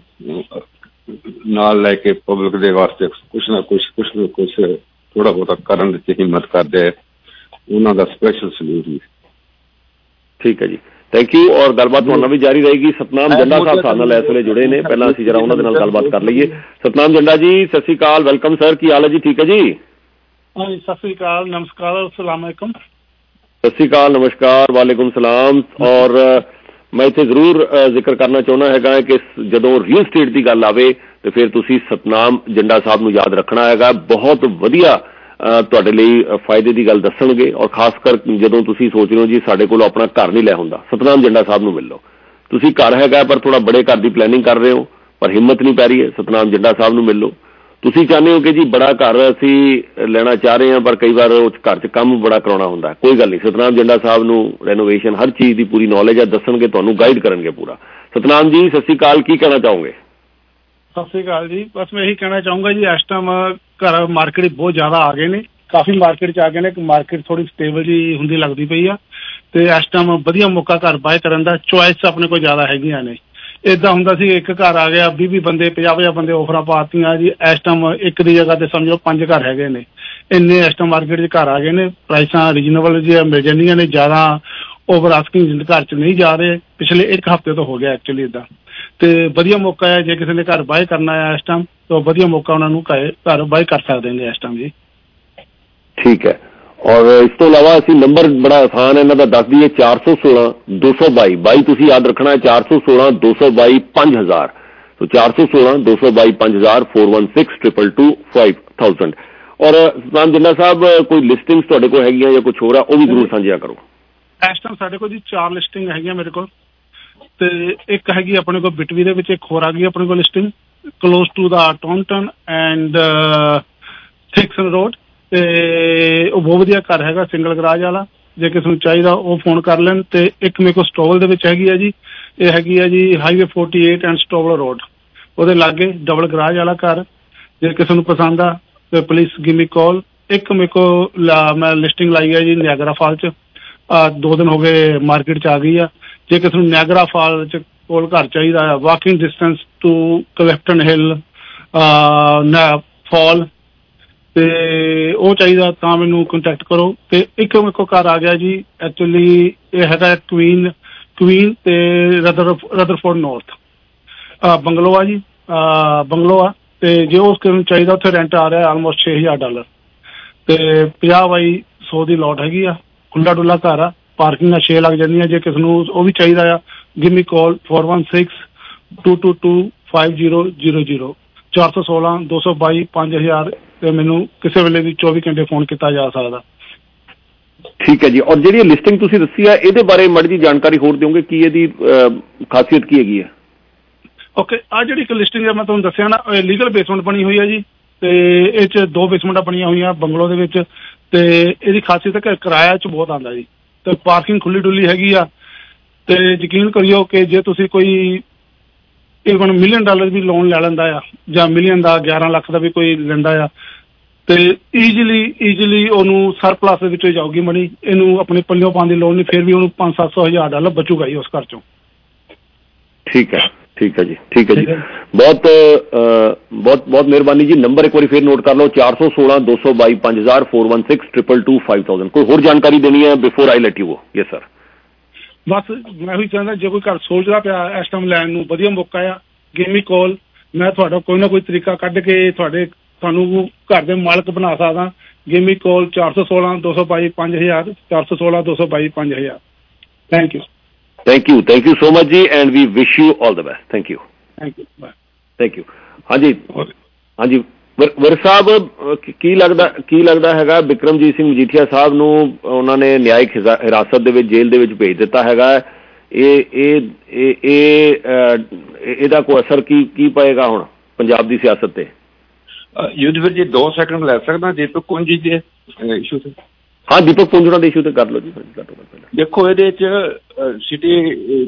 ਨਾਲ ਲੈ ਕੇ ਪਬਲਿਕ ਦੇ ਵਾਸਤੇ ਕੁਛ ਨਾ ਕੁਛ ਕੁਛ ਨਾ ਕੁਛ ਥੋੜਾ ਬਹੁਤਾ ਕਰਨ ਦੀ ਹਿੰਮਤ ਕਰਦੇ, ਉਹਨਾਂ ਦਾ ਸਪੈਸ਼ਲ ਸਲੂਟ ਜੀ। ਠੀਕ ਹੈ ਜੀ, ਥੈਂਕ ਯੂ। ਔਰ ਗੱਲਬਾਤ ਤੁਹਾਡੇ ਨਾਲ ਵੀ ਜਾਰੀ ਰਹੇਗੀ। ਸਤਨਾਮ ਜੰਡਾ ਸਾਹਿਬ ਸਾਡੇ ਨਾਲ ਇਸ ਵੇਲੇ ਜੁੜੇ ਨੇ, ਪਹਿਲਾਂ ਅਸੀਂ ਜਰਾ ਉਹਨਾਂ ਦੇ ਨਾਲ ਗੱਲਬਾਤ ਕਰ ਲਈਏ। ਸਤਨਾਮ ਜੰਡਾ ਜੀ, ਸਤਿ ਸ਼੍ਰੀ ਅਕਾਲ, ਵੈਲਕਮ ਸਰ, ਕੀ ਹਾਲ ਹੈ ਜੀ? ਠੀਕ ਹੈ ਜੀ? ਹਾਂਜੀ, ਸਤਿ ਸ਼੍ਰੀ ਅਕਾਲ, ਨਮਸਕਾਰ, ਅਸਲਾਮ ਅਲੈਕੁਮ। ਸਤਿ ਸ਼੍ਰੀ ਅਕਾਲ, ਨਮਸਕਾਰ, ਵਾਲੇਕੁਮ ਸਲਾਮ। ਔਰ ਮੈਂ ਇੱਥੇ ਜ਼ਰੂਰ ਜ਼ਿਕਰ ਕਰਨਾ ਚਾਹੁੰਦਾ ਹੈਗਾ ਕਿ ਜਦੋਂ ਰੀਅਲ ਸਟੇਟ ਦੀ ਗੱਲ ਆਵੇ ਤੇ ਫਿਰ ਤੁਸੀਂ ਸਤਨਾਮ ਜੰਡਾ ਸਾਹਿਬ ਨੂੰ ਯਾਦ ਰੱਖਣਾ ਹੈਗਾ। ਬਹੁਤ ਵਧੀਆ ਤੁਹਾਡੇ ਲਈ ਫਾਇਦੇ ਦੀ ਗੱਲ ਦੱਸਣਗੇ। ਔਰ ਖਾਸ ਕਰ ਜਦੋਂ ਤੁਸੀਂ ਸੋਚ ਰਹੇ ਹੋ ਜੀ ਸਾਡੇ ਕੋਲ ਆਪਣਾ ਘਰ ਨਹੀਂ ਲੈ ਹੁੰਦਾ, ਸਤਨਾਮ ਜੰਡਾ ਸਾਹਿਬ ਨੂੰ ਮਿਲ ਲਓ। ਤੁਸੀਂ ਘਰ ਹੈਗਾ ਪਰ ਥੋੜਾ ਬੜੇ ਘਰ ਦੀ ਪਲੈਨਿੰਗ ਕਰ ਰਹੇ ਹੋ ਪਰ ਹਿੰਮਤ ਨਹੀਂ ਪੈ ਰਹੀ ਹੈ, ਸਤਨਾਮ ਜੰਡਾ ਸਾਹਿਬ ਨੂੰ ਮਿਲ ਲਓ। ਤੁਸੀਂ ਚਾਹੁੰਦੇ ਹੋ ਕਿ ਜੀ ਬੜਾ ਘਰ ਅਸੀਂ ਲੈਣਾ ਚਾਹ ਰਹੇ ਹਾਂ ਪਰ ਕਈ ਵਾਰ ਉਸ ਘਰ 'ਚ ਕੰਮ ਬੜਾ ਕਰਾਉਣਾ ਹੁੰਦਾ, ਕੋਈ ਗੱਲ ਨਹੀਂ, ਸਤਨਾਮ ਜੰਡਾ ਸਾਹਿਬ ਨੂੰ ਰੈਨੋਵੇਸ਼ਨ ਹਰ ਚੀਜ਼ ਦੀ ਪੂਰੀ ਨੌਲੇਜ ਹੈ, ਦੱਸਣਗੇ, ਤੁਹਾਨੂੰ ਗਾਈਡ ਕਰਨਗੇ ਪੂਰਾ। ਸਤਨਾਮ ਜੀ ਸਤਿ ਸ਼੍ਰੀ ਅਕਾਲ, ਕੀ ਕਹਿਣਾ ਚਾਹੋਗੇ? ਸਤਿ ਸ਼੍ਰੀ ਅਕਾਲ ਜੀ। ਬਸ ਮੈਂ ਇਹੀ ਕਹਿਣਾ ਚਾਹੂੰਗਾ ਜੀ ਇਸ ਟਾਈਮ ਘਰ ਮਾਰਕੀਟ ਬਹੁਤ ਜ਼ਿਆਦਾ ਆ ਗਏ ਨੇ, ਕਾਫੀ ਮਾਰਕੀਟ 'ਚ ਆ ਗਏ ਨੇ, ਮਾਰਕੀਟ ਥੋੜੀ ਸਟੇਬਲ ਜੀ ਹੁੰਦੀ ਲੱਗਦੀ ਪਈ ਆ ਤੇ ਇਸ ਟਾਈਮ ਵਧੀਆ ਮੌਕਾ ਘਰ ਬਾਏ ਕਰਨ ਦਾ, ਚੁਆਇਸ ਆਪਣੇ ਕੋਲ ਜ਼ਿਆਦਾ ਹੈਗੀਆਂ ਨੇ। ਏਦਾਂ ਹੁੰਦਾ ਸੀ ਇੱਕ ਘਰ ਆ ਗਿਆ ਵੀਹ ਵੀਹ ਬੰਦੇ ਪੰਜਾਹ ਪੰਜਾਹ ਬੰਦੇ ਆਫਰਾਂ ਪਾਤੀਆਂ ਜੀ, ਇਸ ਟਾਈਮ ਇੱਕ ਦੀ ਜਗ੍ਹਾ ਤੇ ਸਮਝੋ ਪੰਜ ਘਰ ਹੈਗੇ ਨੇ, ਇੰਨੇ ਇਸ ਟਾਈਮ ਮਾਰਕੀਟ 'ਚ ਘਰ ਆ ਗਏ ਨੇ। ਪ੍ਰਾਈਸਾਂ ਰੀਜਨੇਬਲ ਜਿਹੀਆਂ ਮਿਲ ਜਾਂਦੀਆਂ ਨੇ, ਜ਼ਿਆਦਾ ਓਵਰ ਆਸਕਿੰਗ ਘਰ 'ਚ ਨਹੀਂ ਜਾ ਰਹੇ, ਪਿਛਲੇ ਇੱਕ ਹਫ਼ਤੇ ਤੋਂ ਹੋ ਗਿਆ ਐਕਚੁਅਲੀ ਇੱਦਾਂ। ਤੇ ਵਧੀਆ ਮੌਕਾ ਹੈ ਜੇ ਕਿਸੇ ਨੇ ਘਰ ਬਾਏ ਕਰਨਾ ਹੈ ਇਸ ਟਾਈਮ ਤਾਂ ਵਧੀਆ ਮੌਕਾ ਉਹਨਾਂ ਨੂੰ ਘਰ ਬਾਏ ਕਰ ਸਕਦੇ ਨੇ ਇਸ ਟਾਈਮ ਜੀ। ਠੀਕ ਹੈ। ਔਰ ਇਸ ਤੋਂ ਇਲਾਵਾ ਅਸੀਂ ਨੰਬਰ ਬੜਾ ਆਸਾਨ ਇਹਨਾਂ ਦਾ ਦੱਸ ਦਈਏ, ਚਾਰ ਸੌ ਸੋਲਾਂ ਦੋ ਸੌ ਬਾਈ ਬਾਈ ਤੁਸੀਂ ਯਾਦ ਰੱਖਣਾ ਹੈ, ਚਾਰ ਸੌ ਸੋਲਾਂ ਦੋ ਸੌ ਬਾਈ ਪੰਜ ਹਜ਼ਾਰ ਸੋ ਚਾਰ ਸੌ ਸੋਲਾਂ ਦੋ ਸੌ ਬਾਈ ਪੰਜ ਹਜ਼ਾਰ four one six triple two five thousand. ਔਰ ਸਤਨਾਮ ਜੰਡਾ ਸਾਹਿਬ ਕੋਈ ਲਿਸਟਿੰਗਸ ਤੁਹਾਡੇ ਕੋਲ ਹੈਗੀਆਂ ਜਾਂ ਕੁਛ ਹੋਰ ਆ ਉਹ ਵੀ ਜ਼ਰੂਰ ਸਾਂਝਿਆ ਕਰੋ। ਇਸ ਟਾਈਮ ਸਾਡੇ ਕੋਲ ਜੀ ਚਾਰ ਲਿਸਟਿੰਗ ਹੈਗੀਆਂ ਮੇਰੇ ਕੋਲ, ਤੇ ਇੱਕ ਹੈਗੀ ਆਪਣੇ ਕੋਲ ਬਿਟਵੀ ਦੇ ਵਿੱਚ, ਇੱਕ ਹੋਰ ਆ ਗਈ ਆਪਣੇ ਕੋਲ listing close to the Taunton and Thickson road, ਤੇ ਉਹ ਬਹੁਤ ਵਧੀਆ ਘਰ ਹੈਗਾ ਸਿੰਗਲ ਗਰਾਜ ਵਾਲਾ, ਜੇ ਕਿਸੇ ਨੂੰ ਚਾਹੀਦਾ ਉਹ ਫੋਨ ਕਰ ਲੈਣ। ਤੇ ਇੱਕ ਮੇਰੇ ਕੋਲ ਸਟੋਵਲ ਦੇ ਵਿੱਚ ਹੈਗੀ ਆ ਜੀ, ਇਹ ਹੈਗੀ ਆ ਜੀ highway forty eight and Stouffville road, ਉਹਦੇ ਲਾਗੇ ਡਬਲ ਗਰਾਜ ਵਾਲਾ ਘਰ, ਜੇ ਕਿਸੇ ਨੂੰ ਪਸੰਦ ਆ ਤੇ ਪਲੀਜ਼ ਗਿਵ ਮੀ ਕਾਲ। ਇੱਕ ਮੇਰੇ ਕੋਲ ਮੈਂ ਲਿਸਟਿੰਗ ਲਾਈ ਹੈ ਜੀ ਨਿਆਗਰਾ ਫਾਲ 'ਚ, ਦੋ ਦਿਨ ਹੋ ਗਏ ਮਾਰਕੀਟ 'ਚ ਆ ਗਈ ਆ, ਜੇ ਕਿਸੇ ਨੂੰ ਨਿਆਗਰਾ ਫਾਲ 'ਚ ਕੋਲ ਘਰ ਚਾਹੀਦਾ ਆ walking distance to Clifton Hill fall ਤੇ ਉਹ ਚਾਹੀਦਾ ਤਾਂ ਮੈਨੂੰ ਕੰਟੈਕਟ ਕਰੋ। ਤੇ ਇੱਕ ਮੇਰੇ ਕੋਲ ਘਰ ਆ ਗਿਆ ਜੀ ਐਕਚੁਅਲੀ, ਇਹ ਹੈਗਾ ਕੁਈਨ ਕੁਈਨ ਤੇ ਰਦਰ ਰਦਰਫੋਰਡ ਨੌਰਥ ਬੰਗਲੋ ਆ ਜੀ, ਬੰਗਲੋ ਆ, ਤੇ ਜੇ ਉਸ ਕਿਸੇ ਨੂੰ ਚਾਹੀਦਾ ਉੱਥੇ ਰੈਂਟ ਆ ਰਿਹਾ ਆਲਮੋਸਟ ਛੇ ਹਜ਼ਾਰ ਡਾਲਰ ਤੇ ਪੰਜਾਹ ਬਾਈ ਸੌ ਦੀ ਲੋਟ ਹੈਗੀ ਆ, ਖੁੱਲਾ ਡੁੱਲਾ ਘਰ ਆ, ਪਾਰਕਿੰਗਾਂ ਛੇ ਲੱਗ ਜਾਂਦੀਆਂ। ਜੇ ਕਿਸੇ ਨੂੰ ਉਹ ਵੀ ਚਾਹੀਦਾ ਆ give me call four one six two two two five zero zero zero ਚਾਰ ਸੌ ਸੋਲਾਂ ਦੋ ਸੌ ਬਾਈ ਪੰਜ ਹਜ਼ਾਰ ਤੇ ਮੈਨੂੰ ਕਿਸੇ ਵੇਲੇ ਵੀ ਚੌਵੀ ਘੰਟੇ ਫੋਨ ਕੀਤਾ ਜਾ ਸਕਦਾ। ਠੀਕ ਹੈ ਜੀ। ਔਰ ਜਿਹੜੀ ਲਿਸਟਿੰਗ ਤੁਸੀਂ ਦੱਸੀ ਆ ਇਹਦੇ ਬਾਰੇ ਮਾੜੀ ਜਿਹੀ ਜਾਣਕਾਰੀ ਹੋਰ ਦਿਓਗੇ, ਕੀ ਇਹਦੀ ਖਾਸੀਅਤ ਕੀ ਹੈਗੀ ਹੈ? ਓਕੇ, ਆ ਜਿਹੜੀ ਇੱਕ ਲਿਸਟਿੰਗ ਹੈ ਮੈਂ ਤੁਹਾਨੂੰ ਦੱਸਿਆ ਨਾ, ਲੀਗਲ ਬੇਸਮੈਂਟ ਬਣੀ ਹੋਈ ਹੈ ਜੀ, ਤੇ ਇਹ 'ਚ ਦੋ ਬੇਸਮੈਂਟਾਂ ਬਣੀਆਂ ਹੋਈਆਂ ਬੰਗਲੋ ਦੇ ਵਿੱਚ, ਤੇ ਇਹਦੀ ਖਾਸੀਅਤ ਹੈ ਕਿ ਕਿਰਾਇਆ 'ਚ ਬਹੁਤ ਆਉਂਦਾ ਜੀ, ਤੇ ਪਾਰਕਿੰਗ ਖੁੱਲੀ ਡੁੱਲੀ ਹੈਗੀ ਆ। ਤੇ ਯਕੀਨ ਕਰਿਓ ਕਿ ਜੇ ਤੁਸੀਂ ਕੋਈ ਈਵਨ ਮਿਲੀਅਨ ਡਾਲਰ ਵੀ ਲੋਨ ਲੈ ਲੈਂਦਾ ਆ ਜਾਂ ਮਿਲੀਅਨ ਦਾ ਗਿਆਰਾਂ ਲੱਖ ਦਾ ਵੀ ਕੋਈ ਲੈਂਦਾ ਆ ਤੇ ਈਜ਼ੀਲੀ ਈਜ਼ੀਲੀ ਉਹਨੂੰ ਸਰਪਲਸ ਦੇ ਵਿੱਚੋਂ ਜਾਊਗੀ ਮਨੀ, ਇਹਨੂੰ ਆਪਣੇ ਪੱਲਿਓਂ ਪਾਉਣ ਦੀ ਲੋੜ ਨਹੀਂ, ਫਿਰ ਵੀ ਉਹਨੂੰ ਪੰਜ ਸੱਤ ਸੌ ਹਜ਼ਾਰ ਡਾਲਰ ਬਚੂਗਾ ਜੀ ਉਸ ਘਰ ਚੋਂ। ਠੀਕ ਹੈ, ਠੀਕ ਹੈ ਜੀ, ਠੀਕ ਹੈ ਜੀ, ਬਹੁਤ ਬਹੁਤ ਬਹੁਤ ਮਿਹਰਬਾਨੀ ਜੀ। ਨੰਬਰ ਇੱਕ ਵਾਰੀ ਫਿਰ ਨੋਟ ਕਰ ਲਓ, ਚਾਰ ਸੌ ਸੋਲਾਂ ਦੋ ਸੌ ਬਾਈ ਪੰਜ ਹਜ਼ਾਰ four one six triple two five thousand. ਕੋਈ ਹੋਰ ਜਾਣਕਾਰੀ ਦੇਣੀ ਹੈ before I let you go? Yes sir. ਬਸ ਮੈਂ ਵੀ ਚਾਹੁੰਦਾ ਜੇ ਕੋਈ ਘਰ ਸੋਚਦਾ ਪਿਆ ਇਸ ਟਾਈਮ ਲੈਣ ਨੂੰ, ਵਧੀਆ ਮੌਕਾ ਆ, ਗਿਵ ਮੀ ਕਾਲ, ਮੈਂ ਤੁਹਾਡਾ ਕੋਈ ਨਾ ਕੋਈ ਤਰੀਕਾ ਕੱਢ ਕੇ ਤੁਹਾਡੇ ਤੁਹਾਨੂੰ ਘਰ ਦੇ ਮਾਲਕ ਬਣਾ ਸਕਦਾ। ਗਿਵ ਮੀ ਕਾਲ ਚਾਰ ਸੌ ਸੋਲਾਂ ਦੋ ਸੌ ਬਾਈ ਪੰਜ ਹਜ਼ਾਰ ਚਾਰ ਸੌ ਸੋਲਾਂ ਦੋ ਸੌ ਬਾਈ ਪੰਜ ਹਜ਼ਾਰ। Thank you thank you thank you so much ਜੀ and we wish you all the best. Thank you thank you bye. Thank you. ਹਾਂਜੀ ਹਾਂਜੀ ਵਿਰਕ ਸਾਹਿਬ, ਕੀ ਲੱਗਦਾ ਕੀ ਲੱਗਦਾ ਹੈਗਾ ਬਿਕਰਮਜੀਤ ਸਿੰਘ ਮਜੀਠੀਆ ਸਾਹਿਬ ਨੂੰ ਉਹਨਾਂ ਨੇ ਨਿਆਇਕ ਹਿਰਾਸਤ ਦੇ ਵਿੱਚ ਜੇਲ੍ਹ ਦੇ ਵਿੱਚ ਭੇਜ ਦਿੱਤਾ ਹੈਗਾ, ਇਹ ਇਹ ਇਹ ਇਹਦਾ ਕੋਈ ਅਸਰ ਕੀ ਕੀ ਪਏਗਾ ਹੁਣ ਪੰਜਾਬ ਦੀ ਸਿਆਸਤ ਤੇ? ਯੁੱਧਵੀਰ ਜੀ ਦੋ ਸੈਕਿੰਡ ਲੈ ਸਕਦਾ ਦੀਪਕ ਕੁੰਜ ਜੀ ਦੇ ਇਸ਼ੂ ਤੇ? ਹਾਂ ਦੀਪਕ ਕੁੰਜ ਉਹਨਾਂ ਦੇ ਇਸ਼ੂ ਤੇ ਕਰ ਲਓ ਜੀ। ਦੇਖੋ ਇਹਦੇ 'ਚ ਸਿਟੀ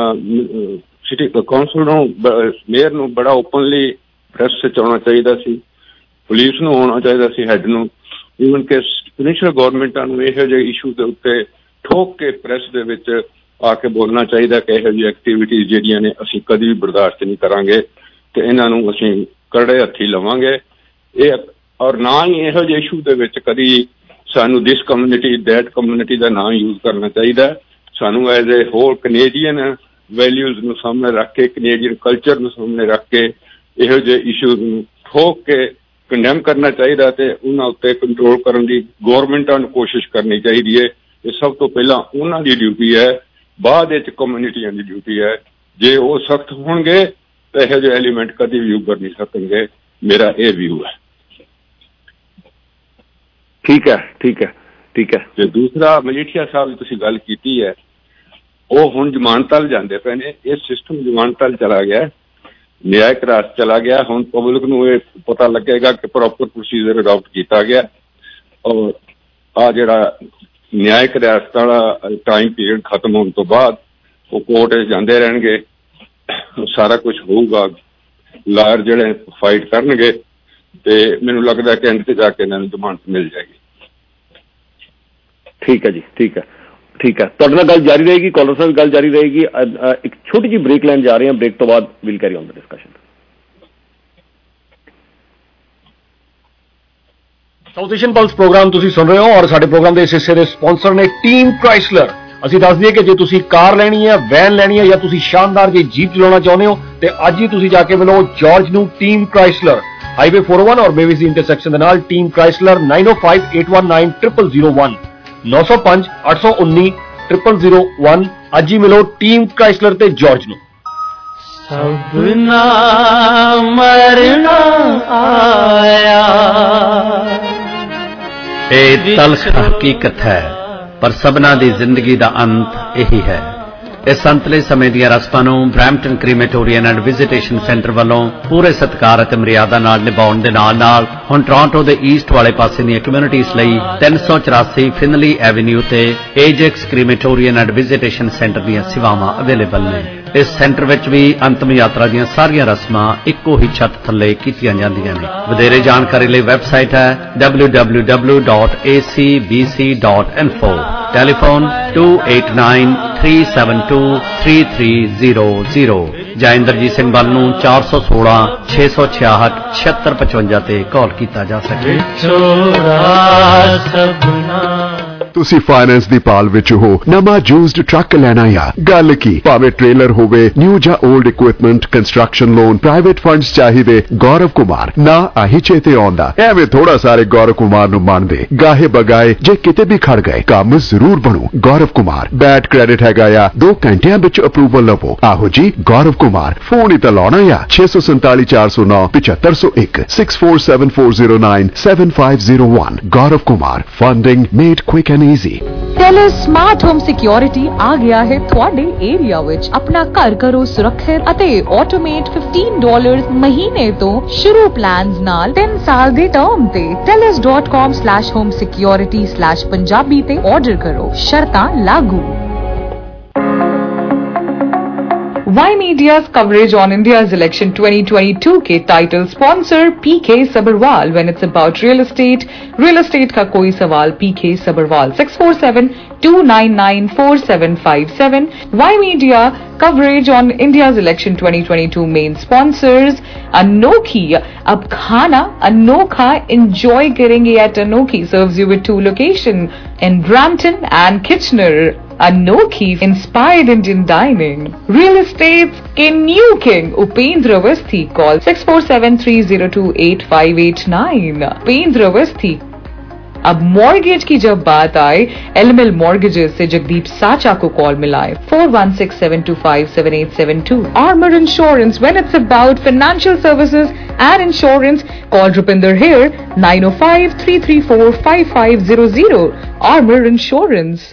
ਸਿਟੀ ਕੌਂਸਲ ਨੂੰ ਮੇਅਰ ਨੂੰ ਬੜਾ ਓਪਨਲੀ ਪ੍ਰੈਸ 'ਚ ਆਉਣਾ ਚਾਹੀਦਾ ਸੀ, ਪੁਲਿਸ ਨੂੰ ਆਉਣਾ ਚਾਹੀਦਾ ਸੀ, ਹੈੱਡ ਨੂੰ, ਈਵਨ ਕਿ ਪ੍ਰੋਵਿੰਸ਼ੀਅਲ ਗੌਰਮੈਂਟਾਂ ਨੂੰ ਇਹੋ ਜਿਹੇ ਇਸ਼ੂ ਦੇ ਉੱਤੇ ਠੋਕ ਕੇ ਪ੍ਰੈਸ ਦੇ ਵਿੱਚ ਆ ਕੇ ਬੋਲਣਾ ਚਾਹੀਦਾ ਕਿ ਇਹੋ ਜਿਹੀ ਐਕਟੀਵਿਟੀਜ਼ ਜਿਹੜੀਆਂ ਨੇ ਅਸੀਂ ਕਦੀ ਵੀ ਬਰਦਾਸ਼ਤ ਨਹੀਂ ਕਰਾਂਗੇ ਤੇ ਇਹਨਾਂ ਨੂੰ ਅਸੀਂ ਕਰੜੇ ਹੱਥੀਂ ਲਵਾਂਗੇ। ਇਹ ਔਰ ਨਾ ਹੀ ਇਹੋ ਜਿਹੇ ਇਸ਼ੂ ਦੇ ਵਿੱਚ ਕਦੀ ਸਾਨੂੰ ਦਿਸ ਕਮਿਊਨਿਟੀ ਦੈਟ ਕਮਿਊਨਿਟੀ ਦਾ ਨਾਂ ਯੂਜ਼ ਕਰਨਾ ਚਾਹੀਦਾ। ਸਾਨੂੰ as a whole Canadian values ਨੂੰ ਸਾਹਮਣੇ ਰੱਖ ਕੇ, ਕਨੇਡੀਅਨ ਕਲਚਰ ਨੂੰ ਸਾਹਮਣੇ ਰੱਖ ਕੇ ਇਹੋ ਜਿਹੇ ਇਸ਼ੂਜ਼ ਨੂੰ ਠੋਕ ਕੇ ਕੰਡੈਮ ਕਰਨਾ ਚਾਹੀਦਾ ਤੇ ਉਹਨਾਂ ਉੱਤੇ ਕੰਟਰੋਲ ਕਰਨ ਦੀ ਗੌਰਮੈਂਟਾਂ ਨੂੰ ਕੋਸ਼ਿਸ਼ ਕਰਨੀ ਚਾਹੀਦੀ ਹੈ। ਇਹ ਸਭ ਤੋਂ ਪਹਿਲਾਂ ਉਹਨਾਂ ਦੀ ਡਿਊਟੀ ਹੈ, ਬਾਅਦ ਵਿੱਚ ਕਮਿਊਨਿਟੀਆਂ ਦੀ ਡਿਊਟੀ ਹੈ। ਜੇ ਉਹ ਸਖਤ ਹੋਣਗੇ ਤਾਂ ਇਹੋ ਜਿਹੇ ਐਲੀਮੈਂਟ ਕਦੀ ਵੀ ਉੱਭਰ ਨਹੀਂ ਸਕਣਗੇ, ਮੇਰਾ ਇਹ ਵਿਊ ਹੈ। ठीक है ठीक है ठीक है। ਤੇ ਦੂਸਰਾ ਮਜੀਠੀਆ ਸਾਹਿਬ ਦੀ ਤੁਸੀਂ ਗੱਲ ਕੀਤੀ ਹੈ, ਉਹ ਹੁਣ ਜ਼ਮਾਨਤ ਵੱਲ ਜਾਂਦੇ ਪਏ ਨੇ। ਇਹ ਸਿਸਟਮ ਜ਼ਮਾਨਤ ਵੱਲ ਚਲਾ ਗਿਆ, ਨਿਆਇਕ ਰਾਸ ਚਲਾ ਗਿਆ। ਹੁਣ ਪਬਲਿਕ ਨੂੰ ਇਹ ਪਤਾ ਲੱਗੇਗਾ ਕਿ ਪ੍ਰੋਪਰ ਪ੍ਰੋਸੀਜਰ ਅਡਾਪਟ ਕੀਤਾ ਗਿਆ, ਔਰ ਆ ਜਿਹੜਾ ਨਿਆਇਕ ਰਿਆਸਤ ਵਾਲਾ ਟਾਈਮ ਪੀਰੀਅਡ ਖਤਮ ਹੋਣ ਤੋਂ ਬਾਅਦ ਉਹ ਕੋਰਟ 'ਚ ਜਾਂਦੇ ਰਹਿਣਗੇ, ਸਾਰਾ ਕੁਛ ਹੋਊਗਾ, ਲਾਇਰ ਜਿਹੜੇ ਫਾਈਟ ਕਰਨਗੇ, ਤੇ ਮੈਨੂੰ ਲੱਗਦਾ ਕਿ ਐਂਡ ਤੇ ਜਾ ਕੇ ਇਹਨਾਂ ਨੂੰ ਜ਼ਮਾਨਤ ਮਿਲ ਜਾਏਗੀ। ਠੀਕ ਹੈ ਜੀ, ਠੀਕ ਹੈ ਠੀਕ ਹੈ। ਤੁਹਾਡੇ ਨਾਲ ਗੱਲ ਜਾਰੀ ਰਹੇਗੀ, ਕਾਲਰ ਸਾਹਿਬ ਗੱਲ ਜਾਰੀ ਰਹੇਗੀ। ਇੱਕ ਛੋਟੀ ਜਿਹੀ ਬ੍ਰੇਕ ਲੈਣ ਜਾ ਰਹੇ ਹਾਂ, ਬ੍ਰੇਕ ਤੋਂ ਬਾਅਦ will carry on the discussion. South Asian Pulse programme ਤੁਸੀਂ ਸੁਣ ਰਹੇ ਹੋ, ਔਰ ਸਾਡੇ ਪ੍ਰੋਗਰਾਮ ਦੇ ਇਸ ਹਿੱਸੇ ਦੇ ਸਪਾਂਸਰ ਨੇ ਟੀਮ ਕ੍ਰਾਈਸਲਰ। ਅਸੀਂ ਦੱਸ ਦਈਏ ਕਿ ਜੇ ਤੁਸੀਂ ਕਾਰ ਲੈਣੀ ਹੈ, ਵੈਨ ਲੈਣੀ ਹੈ, ਜਾਂ ਤੁਸੀਂ ਸ਼ਾਨਦਾਰ ਜੇ ਜੀਪ ਚਲਾਉਣਾ ਚਾਹੁੰਦੇ ਹੋ, ਤੇ ਅੱਜ ਹੀ ਤੁਸੀਂ ਜਾ ਕੇ ਮਿਲੋ ਜਾਰਜ ਨੂੰ ਟੀਮ ਕ੍ਰਾਈਸਲਰ, ਹਾਈਵੇ ਚਾਰ ਸੌ ਇੱਕ ਔਰ ਬੇਵਿਸ ਦੀ ਇੰਟਰਸੈਕਸ਼ਨ ਦੇ ਨਾਲ। ਟੀਮ ਕ੍ਰਾਈਸਲਰ ਨੌ ਜ਼ੀਰੋ ਪੰਜ ਅੱਠ ਇੱਕ ਨੌ ਜ਼ੀਰੋ ਜ਼ੀਰੋ ਜ਼ੀਰੋ ਇੱਕ ਨੌ ਜ਼ੀਰੋ ਪੰਜ ਅੱਠ ਇੱਕ ਨੌ ਜ਼ੀਰੋ ਜ਼ੀਰੋ ਜ਼ੀਰੋ ਇੱਕ। ਅੱਜ ਹੀ ਮਿਲੋ ਟੀਮ ਕ੍ਰਾਈਸਲਰ ਤੇ ਜਾਰਜ ਨੂੰ। ਸਭਨਾ ਮਰਨਾ ਆਇਆ, ਇਹ ਤਲਖ ਹਕੀਕਤ ਹੈ, ਪਰ ਸਭਨਾ ਦੀ ਜ਼ਿੰਦਗੀ ਦਾ ਅੰਤ ਇਹੀ ਹੈ। ਇਸ ਅੰਤਲੇ ਸਮੇਂ ਦੀਆਂ ਰਸਮਾਂ ਨੂੰ Brampton crematorium and visitation centre ਵੱਲੋਂ ਪੂਰੇ ਸਤਿਕਾਰ ਅਤੇ ਮਰਿਆਦਾ ਨਾਲ ਨਿਭਾਉਣ ਦੇ ਨਾਲ ਨਾਲ ਹੁਣ ਟੋਰਾਂਟੋ ਦੇ ਈਸਟ ਵਾਲੇ ਪਾਸੇ ਦੀਆਂ ਕਮਿਊਨਿਟੀਜ਼ ਲਈ ਤਿੰਨ ਸੌ ਚੁਰਾਸੀ ਫਿਨਲੀ ਐਵੇਨਿਊ ਤੇ Ajax crematorium and visitation centre ਦੀਆਂ ਸੇਵਾਵਾਂ ਅਵੇਲੇਬਲ ਨੇ। ਇਸ ਸੈਂਟਰ ਵਿੱਚ ਵੀ ਅੰਤਮ ਯਾਤਰਾ ਦੀਆਂ ਸਾਰੀਆਂ ਰਸਮਾਂ ਇੱਕੋ ਹੀ ਛੱਤ ਥੱਲੇ ਕੀਤੀਆਂ ਜਾਂਦੀਆਂ ਨੇ। ਵਧੇਰੇ ਜਾਣਕਾਰੀ ਲਈ ਵੈਬਸਾਈਟ ਹੈ W W W dot A C B C dot info. Telephone ਦੋ ਅੱਠ ਨੌ ਤਿੰਨ ਸੱਤ ਦੋ ਤਿੰਨ ਤਿੰਨ ਜ਼ੀਰੋ ਜ਼ੀਰੋ ਜਾਂ ਇੰਦਰਜੀਤ ਸਿੰਘ ਵੱਲ ਨੂੰ ਚਾਰ ਸੌ ਸੋਲਾਂ ਛੇ ਸੌ ਛਿਆਹਠ ਛਿਅੱਤਰ ਪਚਵੰਜਾ ਤੇ ਕਾਲ ਕੀਤਾ ਜਾ ਸਕੇ। ਤੁਸੀਂ ਫਾਈਨੈਂਸ ਦੀ ਪਾਲ ਵਿੱਚ ਹੋ, ਨਵਾਂ ਯੂਜ਼ਡ ਟਰੱਕ ਲੈਣਾ ਆ, ਗੱਲ ਕੀ, ਭਾਵੇਂ ਟ੍ਰੇਲਰ ਹੋਵੇ, ਨਿਊ ਜਾਂ old equipment, construction loan, private funds ਚਾਹੀਦੇ, ਗੌਰਵ ਕੁਮਾਰ ਨਾ ਆਹੀ ਚੇਤੇ ਆਉਂਦਾ। ਐਵੇਂ ਥੋੜਾ ਸਾਰੇ ਗੌਰਵ ਕੁਮਾਰ ਨੂੰ ਮੰਨਦੇ, ਗਾਹੇ ਬਗਾਏ ਜੇ ਕਿਤੇ ਵੀ ਖੜ ਗਏ, ਕੰਮ ਜ਼ਰੂਰ ਬਣੂ। ਗੌਰਵ ਕੁਮਾਰ ਬੈਡ ਕ੍ਰੈਡਿਟ ਹੈਗਾ ਆ, ਦੋ ਘੰਟਿਆਂ ਵਿੱਚ ਅਪਰੂਵਲ ਲਵੋ। ਆਹੋ ਜੀ ਗੌਰਵ ਕੁਮਾਰ, ਫੋਨ ਹੀ ਤਾਂ ਲਾਉਣਾ ਆ ਛੇ ਸੌ ਸੰਤਾਲੀ ਚਾਰ ਸੌ ਨੌ ਪਚੱਤਰ ਸੌ ਇੱਕ six four seven four zero nine seven five zero one. Gaurav Kumar, funding made quick and easy. Telus smart home security ਆ ਗਿਆ ਹੈ ਤੁਹਾਡੇ ਏਰੀਆ ਵਿੱਚ। ਆਪਣਾ ਘਰ ਕਰੋ ਸੁਰੱਖਿਅਤ ਅਤੇ ਆਟੋਮੇਟ ਪੰਦਰਾਂ ਡਾਲਰ ਮਹੀਨੇ ਤੋਂ ਸ਼ੁਰੂ ਪਲਾਨਸ ਨਾਲ ਤਿੰਨ ਸਾਲ ਦੇ ਟਰਮ ਤੇ Telus dot com slash home security slash Punjabi ਤੇ ਆਰਡਰ ਕਰੋ, ਸ਼ਰਤਾਂ ਲਾਗੂ। Y Media's coverage on India's election twenty twenty-two के title sponsor P K Sabharwal. When it's about real estate, real estate का कोई सवाल P K Sabharwal six four seven two nine nine four seven five seven. Y Media coverage on India's election twenty twenty-two main sponsors Anokhi. अब खाना अनोखा enjoy करेंगे at Anokhi. Serves you with two location in Brampton and Kitchener. Anokhi inspired Indian dining. Real estate's के new king Upendra Avasthi. Call six four seven three zero two eight five eight nine. Upendra Avasthi. अब mortgage की जब बात आए, LML mortgages से जगदीप साचा को call मिलाए four one six seven two five seven eight seven two. Armor Insurance. When it's about financial services and insurance, call Rupinder here nine oh five three three four five five zero zero. Armor Insurance.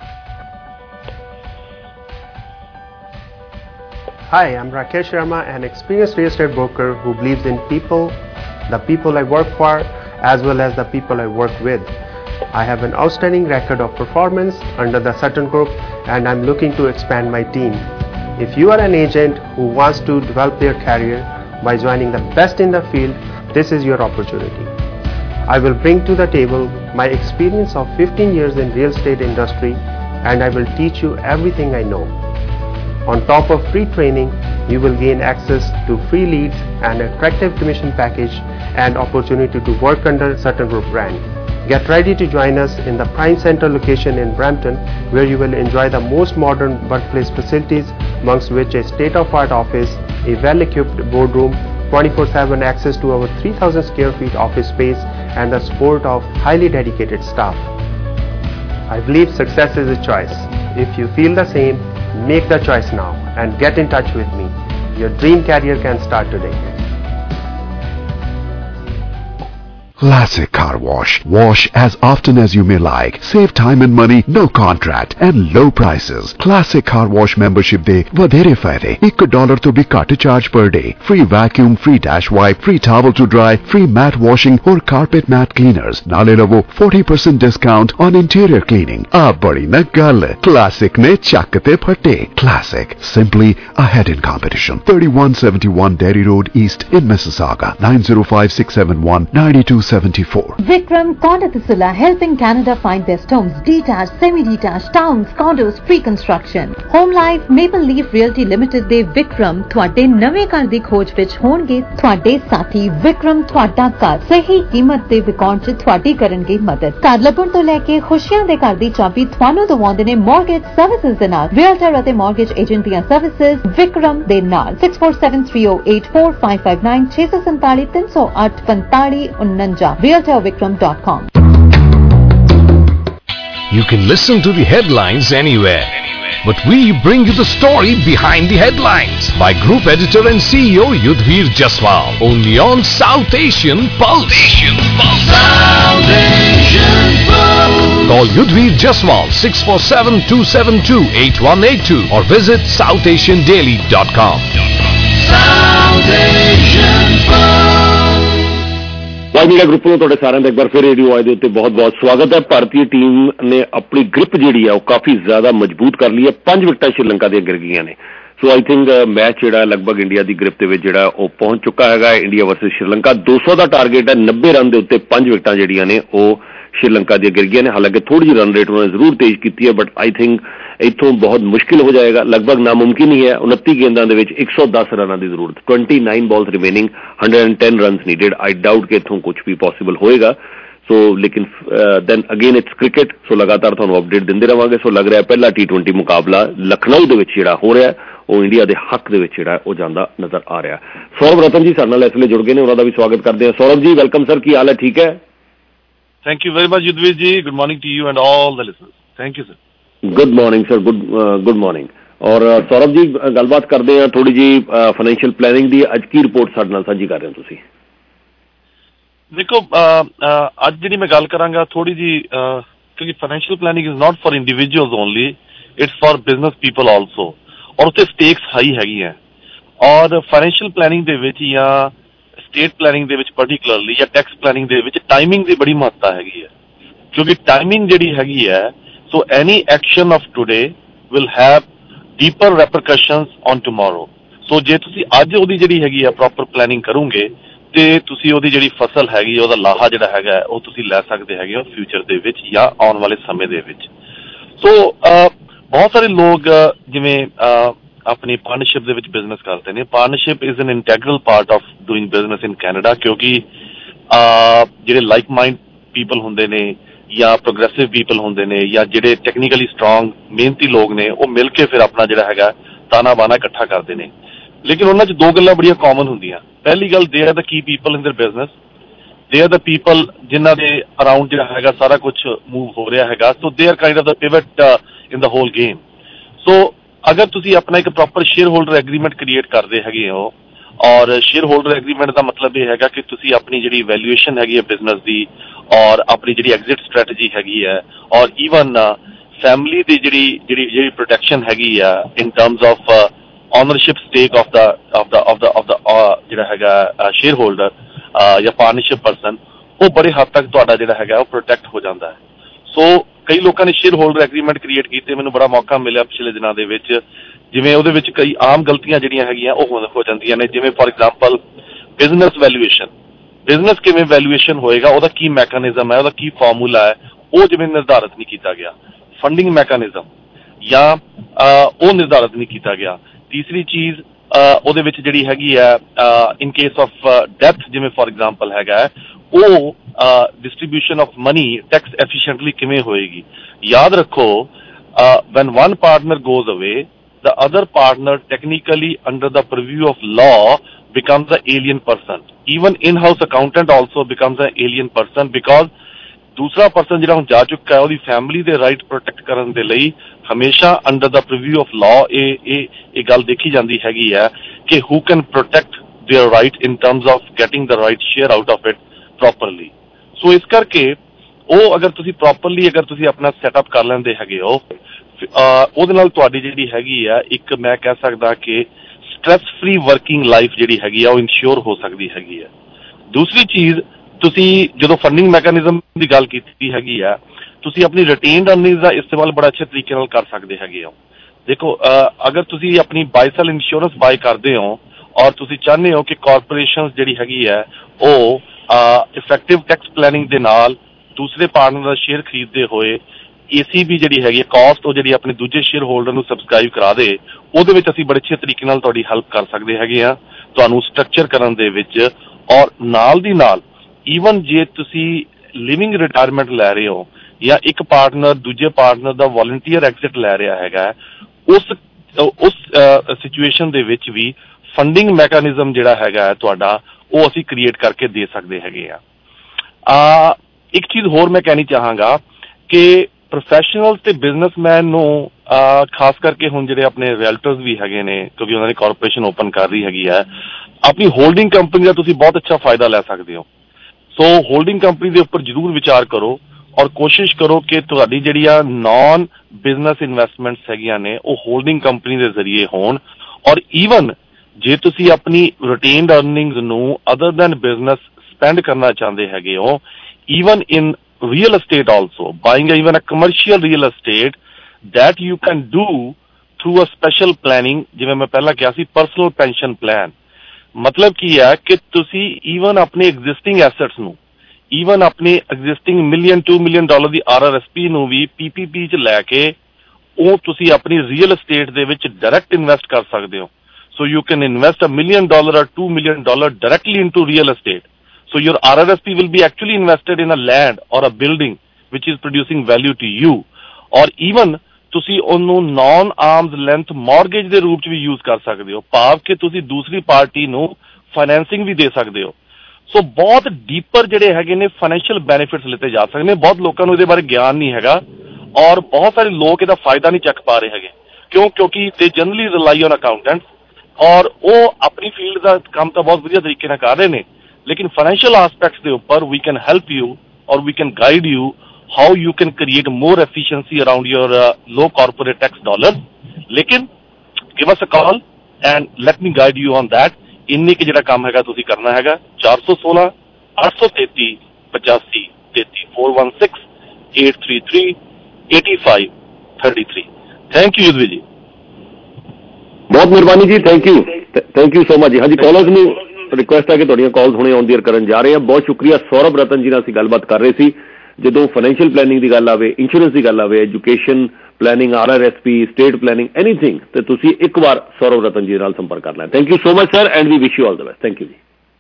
Hi, I'm Rakesh Sharma, an experienced real estate broker who believes in people, the people I work for, as well as the people I work with. I have an outstanding record of performance under the Sutton Group, and I'm looking to expand my team. If you are an agent who wants to develop their career by joining the best in the field, this is your opportunity. I will bring to the table my experience of fifteen years in real estate industry, and I will teach you everything I know. On top of free training, you will gain access to free leads and attractive commission package and opportunity to work under Sutton Group brand. Get ready to join us in the Prime Center location in Brampton, where you will enjoy the most modern workplace facilities, amongst which a state-of-the-art office, a well-equipped boardroom, twenty-four seven access to our three thousand square feet office space, and the support of highly dedicated staff. I believe success is a choice. If you feel the same, make the choice now and get in touch with me. Your dream career can start today. Classic Car Wash. Wash as often as you may like. Save time and money, no contract, and low prices. Classic Car Wash membership ਦੇ ਵਧੇਰੇ ਫਾਇਦੇ one dollar ਤੋਂ ਵੀ ਘੱਟ charge per day. Free vacuum, free dash wipe, free towel to dry, free mat washing और carpet mat cleaners. ਨਾਲੇ ਲਵੋ forty percent discount on interior cleaning. ਆ ਬੜੀ ਨਾ ਗੱਲ. Classic ਨੇ ਚੱਕ ਤੇ ਫੱਟੇ. Classic, simply ahead in competition. thirty-one seventy-one Derry Road East in Mississauga. nine zero five six seven one nine two seven four. Vikram Kondatisula helping Canada find best homes, detached, semi-detached, towns, condos, pre-construction. Home Life Maple Leaf Realty Limited ਦੇ ਵਿਕਰਮ ਤੁਹਾਡੇ ਨਵੇਂ ਘਰ ਦੀ ਖੋਜ ਵਿੱਚ ਹੋਣਗੇ ਤੁਹਾਡੇ ਸਾਥੀ। ਵਿਕਰਮ ਤੁਹਾਡਾ ਘਰ ਸਹੀ ਕੀਮਤ ਤੇ ਵਿਕਾਉਣ 'ਚ ਤੁਹਾਡੀ ਕਰਨਗੇ ਮਦਦ। ਘਰ ਲੱਭਣ ਤੋਂ ਲੈ ਕੇ ਖੁਸ਼ੀਆਂ ਦੇ ਘਰ ਦੀ ਚਾਬੀ ਤੁਹਾਨੂੰ ਦਿਵਾਉਂਦੇ ਨੇ ਮਾਰਗੇਜ ਸਰਵਿਸਿਜ਼ ਦੇ ਨਾਲ। ਰੀਅਲਟਰ ਅਤੇ ਮਾਰਗੇਜ ਏਜੰਟ ਦੀਆਂ ਸਰਵਿਸਿਜ਼ ਵਿਕਰਮ ਦੇ ਨਾਲ। six four seven three zero eight four five five nine six seven seven three zero eight five nine realtor vikram dot com. You can listen to the headlines anywhere, but we bring you the story behind the headlines by Group Editor and C E O Yudhvir Jaswal, only on South Asian Pulse. Asian Pulse. South Asian Pulse. Call Yudhvir Jaswal six four seven two seven two eight one eight two or visit south asian daily dot com. South Asian Pulse. Y media group ਨੂੰ ਤੁਹਾਡੇ ਸਾਰਿਆਂ ਦਾ ਇੱਕ ਵਾਰ ਫਿਰ radio ਆਏ ਦੇ ਉੱਤੇ ਬਹੁਤ ਬਹੁਤ ਸਵਾਗਤ ਹੈ। ਭਾਰਤੀ ਟੀਮ ਨੇ ਆਪਣੀ ਗ੍ਰਿਪ ਜਿਹੜੀ ਹੈ ਉਹ ਕਾਫੀ ਜ਼ਿਆਦਾ ਮਜ਼ਬੂਤ ਕਰ ਲਈ ਹੈ। ਪੰਜ ਵਿਕਟਾਂ ਸ਼੍ਰੀਲੰਕਾ ਦੀਆਂ ਗਿਰ ਗਈਆਂ ਨੇ। ਸੋ ਆਈ ਥਿੰਕ ਮੈਚ ਜਿਹੜਾ ਲਗਭਗ ਇੰਡੀਆ ਦੀ ਗ੍ਰਿਪ ਦੇ ਵਿੱਚ ਜਿਹੜਾ ਉਹ ਪਹੁੰਚ ਚੁੱਕਾ ਹੈਗਾ। ਇੰਡੀਆ ਵਰਸਸ ਸ਼੍ਰੀਲੰਕਾ ਦੋ ਸੌ ਦਾ ਟਾਰਗੇਟ ਹੈ। ਨੱਬੇ ਰਨ ਦੇ ਉੱਤੇ ਪੰਜ ਵਿਕਟਾਂ ਜਿਹੜੀਆਂ ਨੇ ਉਹ ਸ਼੍ਰੀਲੰਕਾ ਦੀਆਂ ਗਿਰ ਗਈਆਂ ਨੇ। ਹਾਲਾਂਕਿ ਥੋੜੀ ਜਿਹੀ ਰਨ ਰੇਟ ਉਹਨਾਂ ਨੇ ਜ਼ਰੂਰ ਤੇਜ਼ ਕੀਤੀ ਹੈ, ਬਟ ਆਈ ਥਿੰਕ ਇੱਥੋਂ ਬਹੁਤ ਮੁਸ਼ਕਿਲ ਹੋ ਜਾਏਗਾ। ਲਗਭਗ ਨਾਮੁਮਕਿਨ ਹੀ ਹੈ। ਉਨੱਤੀ ਗੇਂਦਾਂ ਦੇ ਵਿੱਚ ਇੱਕ ਸੌ ਦਸ ਰਨਾਂ ਦੀ ਜ਼ਰੂਰਤ। Twenty nine balls remaining, hundred and ten runs needed. I doubt ਕਿ ਇੱਥੋਂ ਕੁਝ ਵੀ ਪੋਸੀਬਲ ਹੋਏਗਾ। ਸੋ ਲੇਕਿਨ then again it's cricket. So ਲਗਾਤਾਰ ਤੁਹਾਨੂੰ ਅਪਡੇਟ ਦਿੰਦੇ ਰਹਾਂਗੇ। ਸੋ ਲੱਗ ਰਿਹਾ ਪਹਿਲਾ ਟੀ ਟਵੈਂਟੀ ਮੁਕਾਬਲਾ ਲਖਨਊ ਦੇ ਵਿੱਚ ਜਿਹੜਾ ਹੋ ਰਿਹਾ ਉਹ ਇੰਡੀਆ ਦੇ ਹੱਕ ਦੇ ਵਿੱਚ ਜਿਹੜਾ ਉਹ ਜਾਂਦਾ ਨਜ਼ਰ ਆ ਰਿਹਾ। ਸੌਰਵ ਰਤਨ ਜੀ ਸਾਡੇ ਨਾਲ ਇਸ ਵੇਲੇ ਜੁੜ ਗਏ ਨੇ, ਉਹਨਾਂ ਦਾ ਵੀ ਸਵਾਗਤ ਕਰਦੇ ਹਾਂ। ਸੌਰਵ ਜੀ ਵੈਲਕਮ ਸਰ, ਕੀ ਹਾਲ ਹੈ? ਠੀਕ ਹੈ? Thank you very much, Yudhvir ji. Good morning to you and all the listeners. Thank you, sir. Good morning, sir. Good uh, good morning. ਔਰ ਸੌਰਵ ਜੀ ਗੱਲਬਾਤ ਕਰਦੇ ਹਾਂ ਥੋੜੀ ਜੀ ਫਾਈਨੈਂਸ਼ੀਅਲ ਪਲੈਨਿੰਗ ਦੀ। ਅੱਜ ਕੀ ਰਿਪੋਰਟ ਸਾਡੇ ਨਾਲ ਸਾਂਝੀ ਕਰ ਰਹੇ ਹੋ ਤੁਸੀਂ? ਦੇਖੋ ਅੱਜ ਜਿਹੜੀ ਮੈਂ ਗੱਲ ਕਰਾਂਗਾ ਥੋੜੀ ਜੀ, ਕਿਉਂਕਿ financial planning is not for individuals only, it's for business people also. ਔਰ ਉੱਥੇ ਸਟੇਕਸ ਹਾਈ ਹੈਗੀਆਂ। ਔਰ ਫਾਈਨੈਂਸ਼ੀਅਲ ਪਲੈਨਿੰਗ ਦੇ ਵਿੱਚ ਜਾਂ ਸਟੇਟ ਪਲੈਨਿੰਗ ਦੇ ਵਿੱਚ ਪਰਟੀਕੁਲਰਲੀ ਜਾਂ ਟੈਕਸ ਪਲੈਨਿੰਗ ਦੇ ਵਿੱਚ ਟਾਈਮਿੰਗ ਦੀ ਬੜੀ ਮਹੱਤਤਾ ਹੈਗੀ ਹੈ। ਕਿਉਂਕਿ ਟਾਈਮਿੰਗ ਜਿਹੜੀ ਹੈਗੀ ਹੈ, so any action of today will have deeper repercussions on tomorrow. So ਜੇ ਤੁਸੀਂ ਅੱਜ ਉਹਦੀ ਜਿਹੜੀ ਹੈਗੀ ਆ ਪ੍ਰੋਪਰ ਪਲੈਨਿੰਗ ਕਰੋਗੇ ਤੇ ਤੁਸੀਂ ਉਹਦੀ ਜਿਹੜੀ ਫਸਲ ਹੈਗੀ ਉਹਦਾ ਲਾਹਾ ਜਿਹੜਾ ਹੈਗਾ ਉਹ ਤੁਸੀਂ ਲੈ ਸਕਦੇ ਹੈਗੇ ਹੋ ਫਿਊਚਰ ਦੇ ਵਿੱਚ ਜਾਂ ਆਉਣ ਵਾਲੇ ਸਮੇਂ ਦੇ ਵਿੱਚ। ਸੋ ਬਹੁਤ ਸਾਰੇ ਲੋਕ ਜਿਵੇਂ ਆਪਣੀ ਪਾਰਟਨਰਸ਼ਿਪ ਦੇ ਵਿੱਚ ਬਿਜ਼ਨਸ ਕਰਦੇ ਨੇ। Partnership is an integral part of doing business in Canada, ਕਿਉਂਕਿ ਜਿਹੜੇ ਲਾਈਕ ਮਾਈਂਡ ਪੀਪਲ ਹੁੰਦੇ ਨੇ ਜਾਂ ਪ੍ਰੋਗਰੈਸਿਵ ਪੀਪਲ ਹੁੰਦੇ ਨੇ ਜਾਂ ਜਿਹੜੇ ਟੈਕਨੀਕਲੀ ਸਟਰੋਂਗ ਮਿਹਨਤੀ ਲੋਕ ਨੇ ਉਹ ਮਿਲ ਕੇ ਫਿਰ ਆਪਣਾ ਜਿਹੜਾ ਹੈਗਾ ਤਾਨਾ ਬਾਨਾ ਇਕੱਠਾ ਕਰਦੇ ਨੇ। ਲੇਕਿਨ ਉਹਨਾਂ 'ਚ ਦੋ ਗੱਲਾਂ ਬੜੀਆਂ ਕਾਮਨ ਹੁੰਦੀਆਂ। ਪਹਿਲੀ ਗੱਲ, they are the Ki people ਇਨ ਦਰ business, they are the people ਜਿਨ੍ਹਾਂ ਦੇ ਅਰਾਊਂਡ ਜਿਹੜਾ ਹੈਗਾ ਸਾਰਾ ਕੁਝ ਮੂਵ ਹੋ ਰਿਹਾ ਹੈਗਾ। So they are kind of the pivot in the whole game. So ਅਗਰ ਤੁਸੀਂ ਆਪਣਾ ਇੱਕ proper share holder agreement create ਕਰਦੇ ਹੈਗੇ ਹੋ, ਔਰ ਸ਼ੇਅਰ ਹੋਲਡਰ ਐਗਰੀਮੈਂਟ ਦਾ ਮਤਲਬ ਇਹ ਹੈਗਾ ਕਿ ਤੁਸੀਂ ਆਪਣੀ ਜਿਹੜੀ ਵੈਲਿਊਏਸ਼ਨ ਹੈਗੀ ਹੈ ਬਿਜ਼ਨਸ ਦੀ ਔਰ ਆਪਣੀ ਜਿਹੜੀ ਐਗਜ਼ਿਟ ਸਟ੍ਰੈਟਜੀ ਹੈਗੀ ਹੈ ਔਰ ਈਵਨ ਫੈਮਿਲੀ ਦੀ ਜਿਹੜੀ ਜਿਹੜੀ ਜਿਹੜੀ ਪ੍ਰੋਟੈਕਸ਼ਨ ਹੈਗੀ ਆ in terms of ownership stake of the of the of the of the ਜਿਹੜਾ ਹੈਗਾ ਸ਼ੇਅਰ ਹੋਲਡਰ ਜਾਂ ਪਾਰਟਨਰਸ਼ਿਪ ਪਰਸਨ, ਉਹ ਬੜੇ ਹੱਦ ਤੱਕ ਤੁਹਾਡਾ ਜਿਹੜਾ ਹੈਗਾ ਉਹ ਪ੍ਰੋਟੈਕਟ ਹੋ ਜਾਂਦਾ ਹੈ। ਸੋ ਕਈ ਲੋਕਾਂ ਨੇ ਸ਼ੇਅਰ ਹੋਲਡਰ ਐਗਰੀਮੈਂਟ ਕ੍ਰੀਏਟ ਕੀਤੇ। ਮੈਨੂੰ ਬੜਾ ਮੌਕਾ ਮਿਲਿਆ ਪਿਛਲੇ ਦਿਨਾਂ ਦੇ ਵਿੱਚ, ਜਿਵੇਂ ਉਹਦੇ ਵਿੱਚ ਕਈ ਆਮ ਗਲਤੀਆਂ ਜਿਹੜੀਆਂ ਹੈਗੀਆਂ ਉਹ ਹੋ ਜਾਂਦੀਆਂ ਨੇ। ਜਿਵੇਂ for example business valuation, business ਕਿਵੇਂ ਵੈਲਿਊਏਸ਼ਨ ਹੋਏਗਾ, ਉਹਦਾ ਕੀ ਮੈਕੈਨਿਜ਼ਮ ਹੈ, ਉਹਦਾ ਕੀ ਫਾਰਮੂਲਾ ਹੈ, ਉਹ ਜਿਵੇਂ ਨਿਰਧਾਰਿਤ ਨਹੀਂ ਕੀਤਾ ਗਿਆ। ਫੰਡਿੰਗ ਮੈਕੈਨਿਜ਼ਮ ਜਾਂ ਉਹ ਨਿਰਧਾਰਿਤ ਨਹੀਂ ਕੀਤਾ ਗਿਆ। ਤੀਸਰੀ ਚੀਜ਼ ਉਹਦੇ ਵਿੱਚ ਜਿਹੜੀ ਹੈਗੀ ਹੈ ਇਨ ਕੇਸ ਆਫ ਡੈਥ, ਜਿਵੇਂ ਫੋਰ ਐਗਜ਼ਾਮਪਲ ਹੈਗਾ ਉਹ distribution of money tax efficiently ਕਿਵੇਂ ਹੋਏਗੀ। ਯਾਦ ਰੱਖੋ, when one partner goes away, the other partner technically under the purview of law becomes an alien person. Even in-house accountant also becomes an alien person because ਦੂਸਰਾ person ਜਿਹੜਾ ਹੁਣ ਜਾ ਚੁੱਕਾ ਹੈ ਉਹਦੀ ਫੈਮਿਲੀ ਦੇ ਰਾਈਟ ਪ੍ਰੋਟੈਕਟ ਕਰਨ ਦੇ ਲਈ ਹਮੇਸ਼ਾ under the preview of law ਇਹ ਇਹ ਇਹ ਗੱਲ ਦੇਖੀ ਜਾਂਦੀ ਹੈਗੀ ਹੈ ਕਿ who can protect their right in terms of getting the right share out of it properly. So ਇਸ ਕਰਕੇ ਉਹ ਅਗਰ ਤੁਸੀਂ ਪ੍ਰੋਪਰਲੀ ਅਗਰ ਤੁਸੀਂ ਆਪਣਾ ਸੈਟਅਪ ਕਰ ਲੈਂਦੇ ਹੈਗੇ ਹੋ ਉਹਦੇ ਨਾਲ ਤੁਹਾਡੀ ਜਿਹੜੀ ਹੈਗੀ ਆ ਇੱਕ ਮੈਂ ਕਹਿ ਸਕਦਾ ਕਿ ਸਟ੍ਰੈਸ ਫ੍ਰੀ ਵਰਕਿੰਗ ਲਾਈਫ ਜਿਹੜੀ ਹੈਗੀ ਆ ਉਹ ਇਨਸ਼ੋਰ ਹੋ ਸਕਦੀ ਹੈਗੀ ਆ। ਦੂਸਰੀ ਚੀਜ਼ ਤੁਸੀਂ ਜਦੋਂ ਫੰਡਿੰਗ ਮੈਕੈਨਿਜ਼ਮ ਦੀ ਗੱਲ ਕੀਤੀ ਹੈਗੀ ਆ ਤੁਸੀਂ ਆਪਣੀ ਰਿਟੇਨਡ ਅਰਨਿੰਗਸ ਦਾ ਇਸਤੇਮਾਲ ਬੜਾ ਅੱਛੇ ਤਰੀਕੇ ਨਾਲ ਕਰ ਸਕਦੇ ਹੈਗੇ ਹੋ। ਦੇਖੋ ਅਗਰ ਤੁਸੀਂ ਆਪਣੀ ਬਾਈ ਸਾਲ ਇੰਸ਼ੋਰੈਂਸ ਬਾਈ ਕਰਦੇ ਹੋ ਔਰ ਤੁਸੀਂ ਚਾਹੁੰਦੇ ਹੋ ਕਿ ਕਾਰਪੋਰੇਸ਼ਨ ਜਿਹੜੀ ਹੈਗੀ ਹੈ ਉਹ ਇਫੈਕਟਿਵ ਟੈਕਸ ਪਲੈਨਿੰਗ ਦੇ ਨਾਲ ਦੂਸਰੇ ਪਾਰਟਨਰ ਦਾ ਸ਼ੇਅਰ ਖਰੀਦਦੇ ਹੋਏ ਏਸੀ ਵੀ ਜਿਹੜੀ ਹੈਗੀ ਕਾਸਟ ਉਹ ਜਿਹੜੀ ਆਪਣੇ ਦੂਜੇ ਸ਼ੇਅਰ ਹੋਲਡਰ ਨੂੰ ਸਬਸਕ੍ਰਾਈਬ ਕਰਾ ਦੇ ਉਹਦੇ ਵਿੱਚ ਅਸੀਂ ਬੜੇ ਅੱਛੇ ਤਰੀਕੇ ਨਾਲ ਤੁਹਾਡੀ ਹੈਲਪ ਕਰ ਸਕਦੇ ਹੈਗੇ ਆ ਤੁਹਾਨੂੰ ਸਟਰਕਚਰ ਕਰਨ ਦੇ ਵਿੱਚ। ਔਰ ਨਾਲ ਦੀ ਨਾਲ ਈਵਨ ਜੇ ਤੁਸੀਂ ਲਿਵਿੰਗ ਰਿਟਾਇਰਮੈਂਟ ਲੈ ਰਹੇ ਹੋ ਜਾਂ ਇੱਕ ਪਾਰਟਨਰ ਦੂਜੇ ਪਾਰਟਨਰ ਦਾ ਵੋਲੰਟੀਅਰ ਐਗਜ਼ਿਟ ਲੈ ਰਿਹਾ ਹੈਗਾ ਉਸ ਉਸ ਸਿਚੁਏਸ਼ਨ ਦੇ ਵਿੱਚ ਵੀ ਫੰਡਿੰਗ ਮੈਕੈਨਿਜ਼ਮ ਜਿਹੜਾ ਹੈਗਾ ਤੁਹਾਡਾ ਉਹ ਅਸੀਂ ਕ੍ਰੀਏਟ ਕਰਕੇ ਦੇ ਸਕਦੇ ਹੈਗੇ ਆ। ਇੱਕ ਚੀਜ਼ ਹੋਰ ਮੈਂ ਕਹਿਣੀ ਚਾਹਾਂਗਾ ਕਿ ਪ੍ਰੋਫੈਸ਼ਨਲ ਤੇ ਬਿਜ਼ਨਸਮੈਨ ਨੂੰ ਖਾਸ ਕਰਕੇ ਹੁਣ ਜਿਹੜੇ ਆਪਣੇ ਰੀਅਲਟਰਸ ਵੀ ਹੈਗੇ ਨੇ ਕਿਉਂਕਿ ਉਹਨਾਂ ਨੇ ਕਾਰਪੋਰੇਸ਼ਨ ਓਪਨ ਕਰ ਰਹੀ ਹੈਗੀ ਹੈ ਆਪਣੀ ਹੋਲਡਿੰਗ ਕੰਪਨੀ ਦਾ ਤੁਸੀਂ ਬਹੁਤ ਅੱਛਾ ਫਾਇਦਾ ਲੈ ਸਕਦੇ ਹੋ। ਸੋ ਹੋਲਡਿੰਗ ਕੰਪਨੀ ਦੇ ਉੱਪਰ ਜ਼ਰੂਰ ਵਿਚਾਰ ਕਰੋ ਔਰ ਕੋਸ਼ਿਸ਼ ਕਰੋ ਕਿ ਤੁਹਾਡੀ ਜਿਹੜੀਆਂ ਨਾਨ ਬਿਜ਼ਨਸ ਇਨਵੈਸਟਮੈਂਟਸ ਹੈਗੀਆਂ ਨੇ ਉਹ ਹੋਲਡਿੰਗ ਕੰਪਨੀ ਦੇ ਜ਼ਰੀਏ ਹੋਣ। ਔਰ ਈਵਨ ਜੇ ਤੁਸੀਂ ਆਪਣੀ ਰਿਟੇਨਡ ਅਰਨਿੰਗਸ ਨੂੰ ਅਦਰ ਦੈਨ ਬਿਜ਼ਨਸ ਸਪੈਂਡ ਕਰਨਾ ਚਾਹੁੰਦੇ ਹੈਗੇ ਹੋ even in real estate also, buying even a commercial real estate that you can do through a special planning ਜਿਵੇਂ ਮੈਂ ਪਹਿਲਾਂ ਕਿਹਾ ਸੀ personal pension plan। ਮਤਲਬ ਕੀ ਹੈ ਕਿ ਤੁਸੀਂ even ਆਪਣੇ existing assets ਨੂੰ even ਆਪਣੇ existing million two million dollar ਦੀ ਆਰ ਆਰ ਐਸ ਪੀ ਨੂੰ ਵੀ ਪੀ ਪੀ ਪੀ ਚ ਲੈ ਕੇ ਉਹ ਤੁਸੀਂ ਆਪਣੀ ਰੀਅਲ estate ਦੇ ਵਿੱਚ ਡਾਇਰੈਕਟ ਇਨਵੈਸਟ ਕਰ ਸਕਦੇ ਹੋ। So you can invest a million dollar or two million dollar directly into real estate. So your R R S P will be actually invested in a land or a building which is producing value to you. Or even ਤੁਸੀਂ ਉਹਨੂੰ non arm's length mortgage ਦੇ ਰੂਪ ਚ ਵੀ use ਕਰ ਸਕਦੇ ਹੋ ਭਾਵ ਕਿ ਤੁਸੀਂ ਦੂਸਰੀ ਪਾਰਟੀ ਨੂੰ ਫਾਈਨੈਂਸਿੰਗ ਵੀ ਦੇ ਸਕਦੇ ਹੋ। ਸੋ ਬਹੁਤ ਡੀਪਰ ਜਿਹੜੇ ਹੈਗੇ ਨੇ ਫਾਈਨੈਂਸ਼ੀਅਲ ਬੈਨੀਫਿਟਸ ਲਿੱਤੇ ਜਾ ਸਕਦੇ ਨੇ। ਬਹੁਤ ਲੋਕਾਂ ਨੂੰ ਇਹਦੇ ਬਾਰੇ ਗਿਆਨ ਨਹੀਂ ਹੈਗਾ ਔਰ ਬਹੁਤ ਸਾਰੇ ਲੋਕ ਇਹਦਾ ਫਾਇਦਾ ਨਹੀਂ ਚੱਕ ਪਾ ਰਹੇ ਹੈਗੇ ਕਿਉਂ ਕਿਉਂਕਿ ਦੇ ਜਨਰਲੀ ਰਿਲਾਈ ਔਨ ਅਕਾਊਂਟੈਂਟਸ ਔਰ ਉਹ ਆਪਣੀ ਫੀਲਡ ਦਾ ਕੰਮ ਤਾਂ ਬਹੁਤ ਵਧੀਆ ਤਰੀਕੇ ਨਾਲ ਕਰ ਰਹੇ ਨੇ लेकिन फाइनेंशियल एस्पेक्ट्स के ऊपर वी कैन हेल्प यू और we can guide you how you can create more efficiency around your low corporate tax dollar. लेकिन give us a call and let me guide you on that. इन्नी के जिहड़ा काम हैगा तुसीं करना हैगा चार सौ सोलह आठ सौ तेती पचासी तेती four one six eight three three eighty five thirty three. Thank you Yudhvir ji, बहुत मेहरबानी जी, thank you thank you so much जी। हाँ जी कॉलर्स ਨੂੰ ਰਿਕੁਐਸਟ ਹੈ ਕਿ ਤੁਹਾਡੀਆਂ ਕਾਲਸ ਹੁਣੇ ਆਨ ਦੀ 에ਅਰ ਕਰਨ ਜਾ ਰਹੇ ਹਾਂ। ਬਹੁਤ ਸ਼ੁਕਰੀਆ ਸੌਰਭ ਰਤਨ ਜੀ ਨਾਲ ਅਸੀਂ ਗੱਲਬਾਤ ਕਰ ਰਹੇ ਸੀ। ਜਦੋਂ ਫਾਈਨੈਂਸ਼ੀਅਲ ਪਲੈਨਿੰਗ ਦੀ ਗੱਲ ਆਵੇ ਇੰਸ਼ੋਰੈਂਸ ਦੀ ਗੱਲ ਆਵੇ education planning R R S P estate planning anything ਤੇ ਤੁਸੀਂ ਇੱਕ ਵਾਰ ਸੌਰਭ ਰਤਨ ਜੀ ਨਾਲ ਸੰਪਰਕ ਕਰ ਲੈਣਾ। Thank you so much sir and we wish you all the best. Thank you ਜੀ।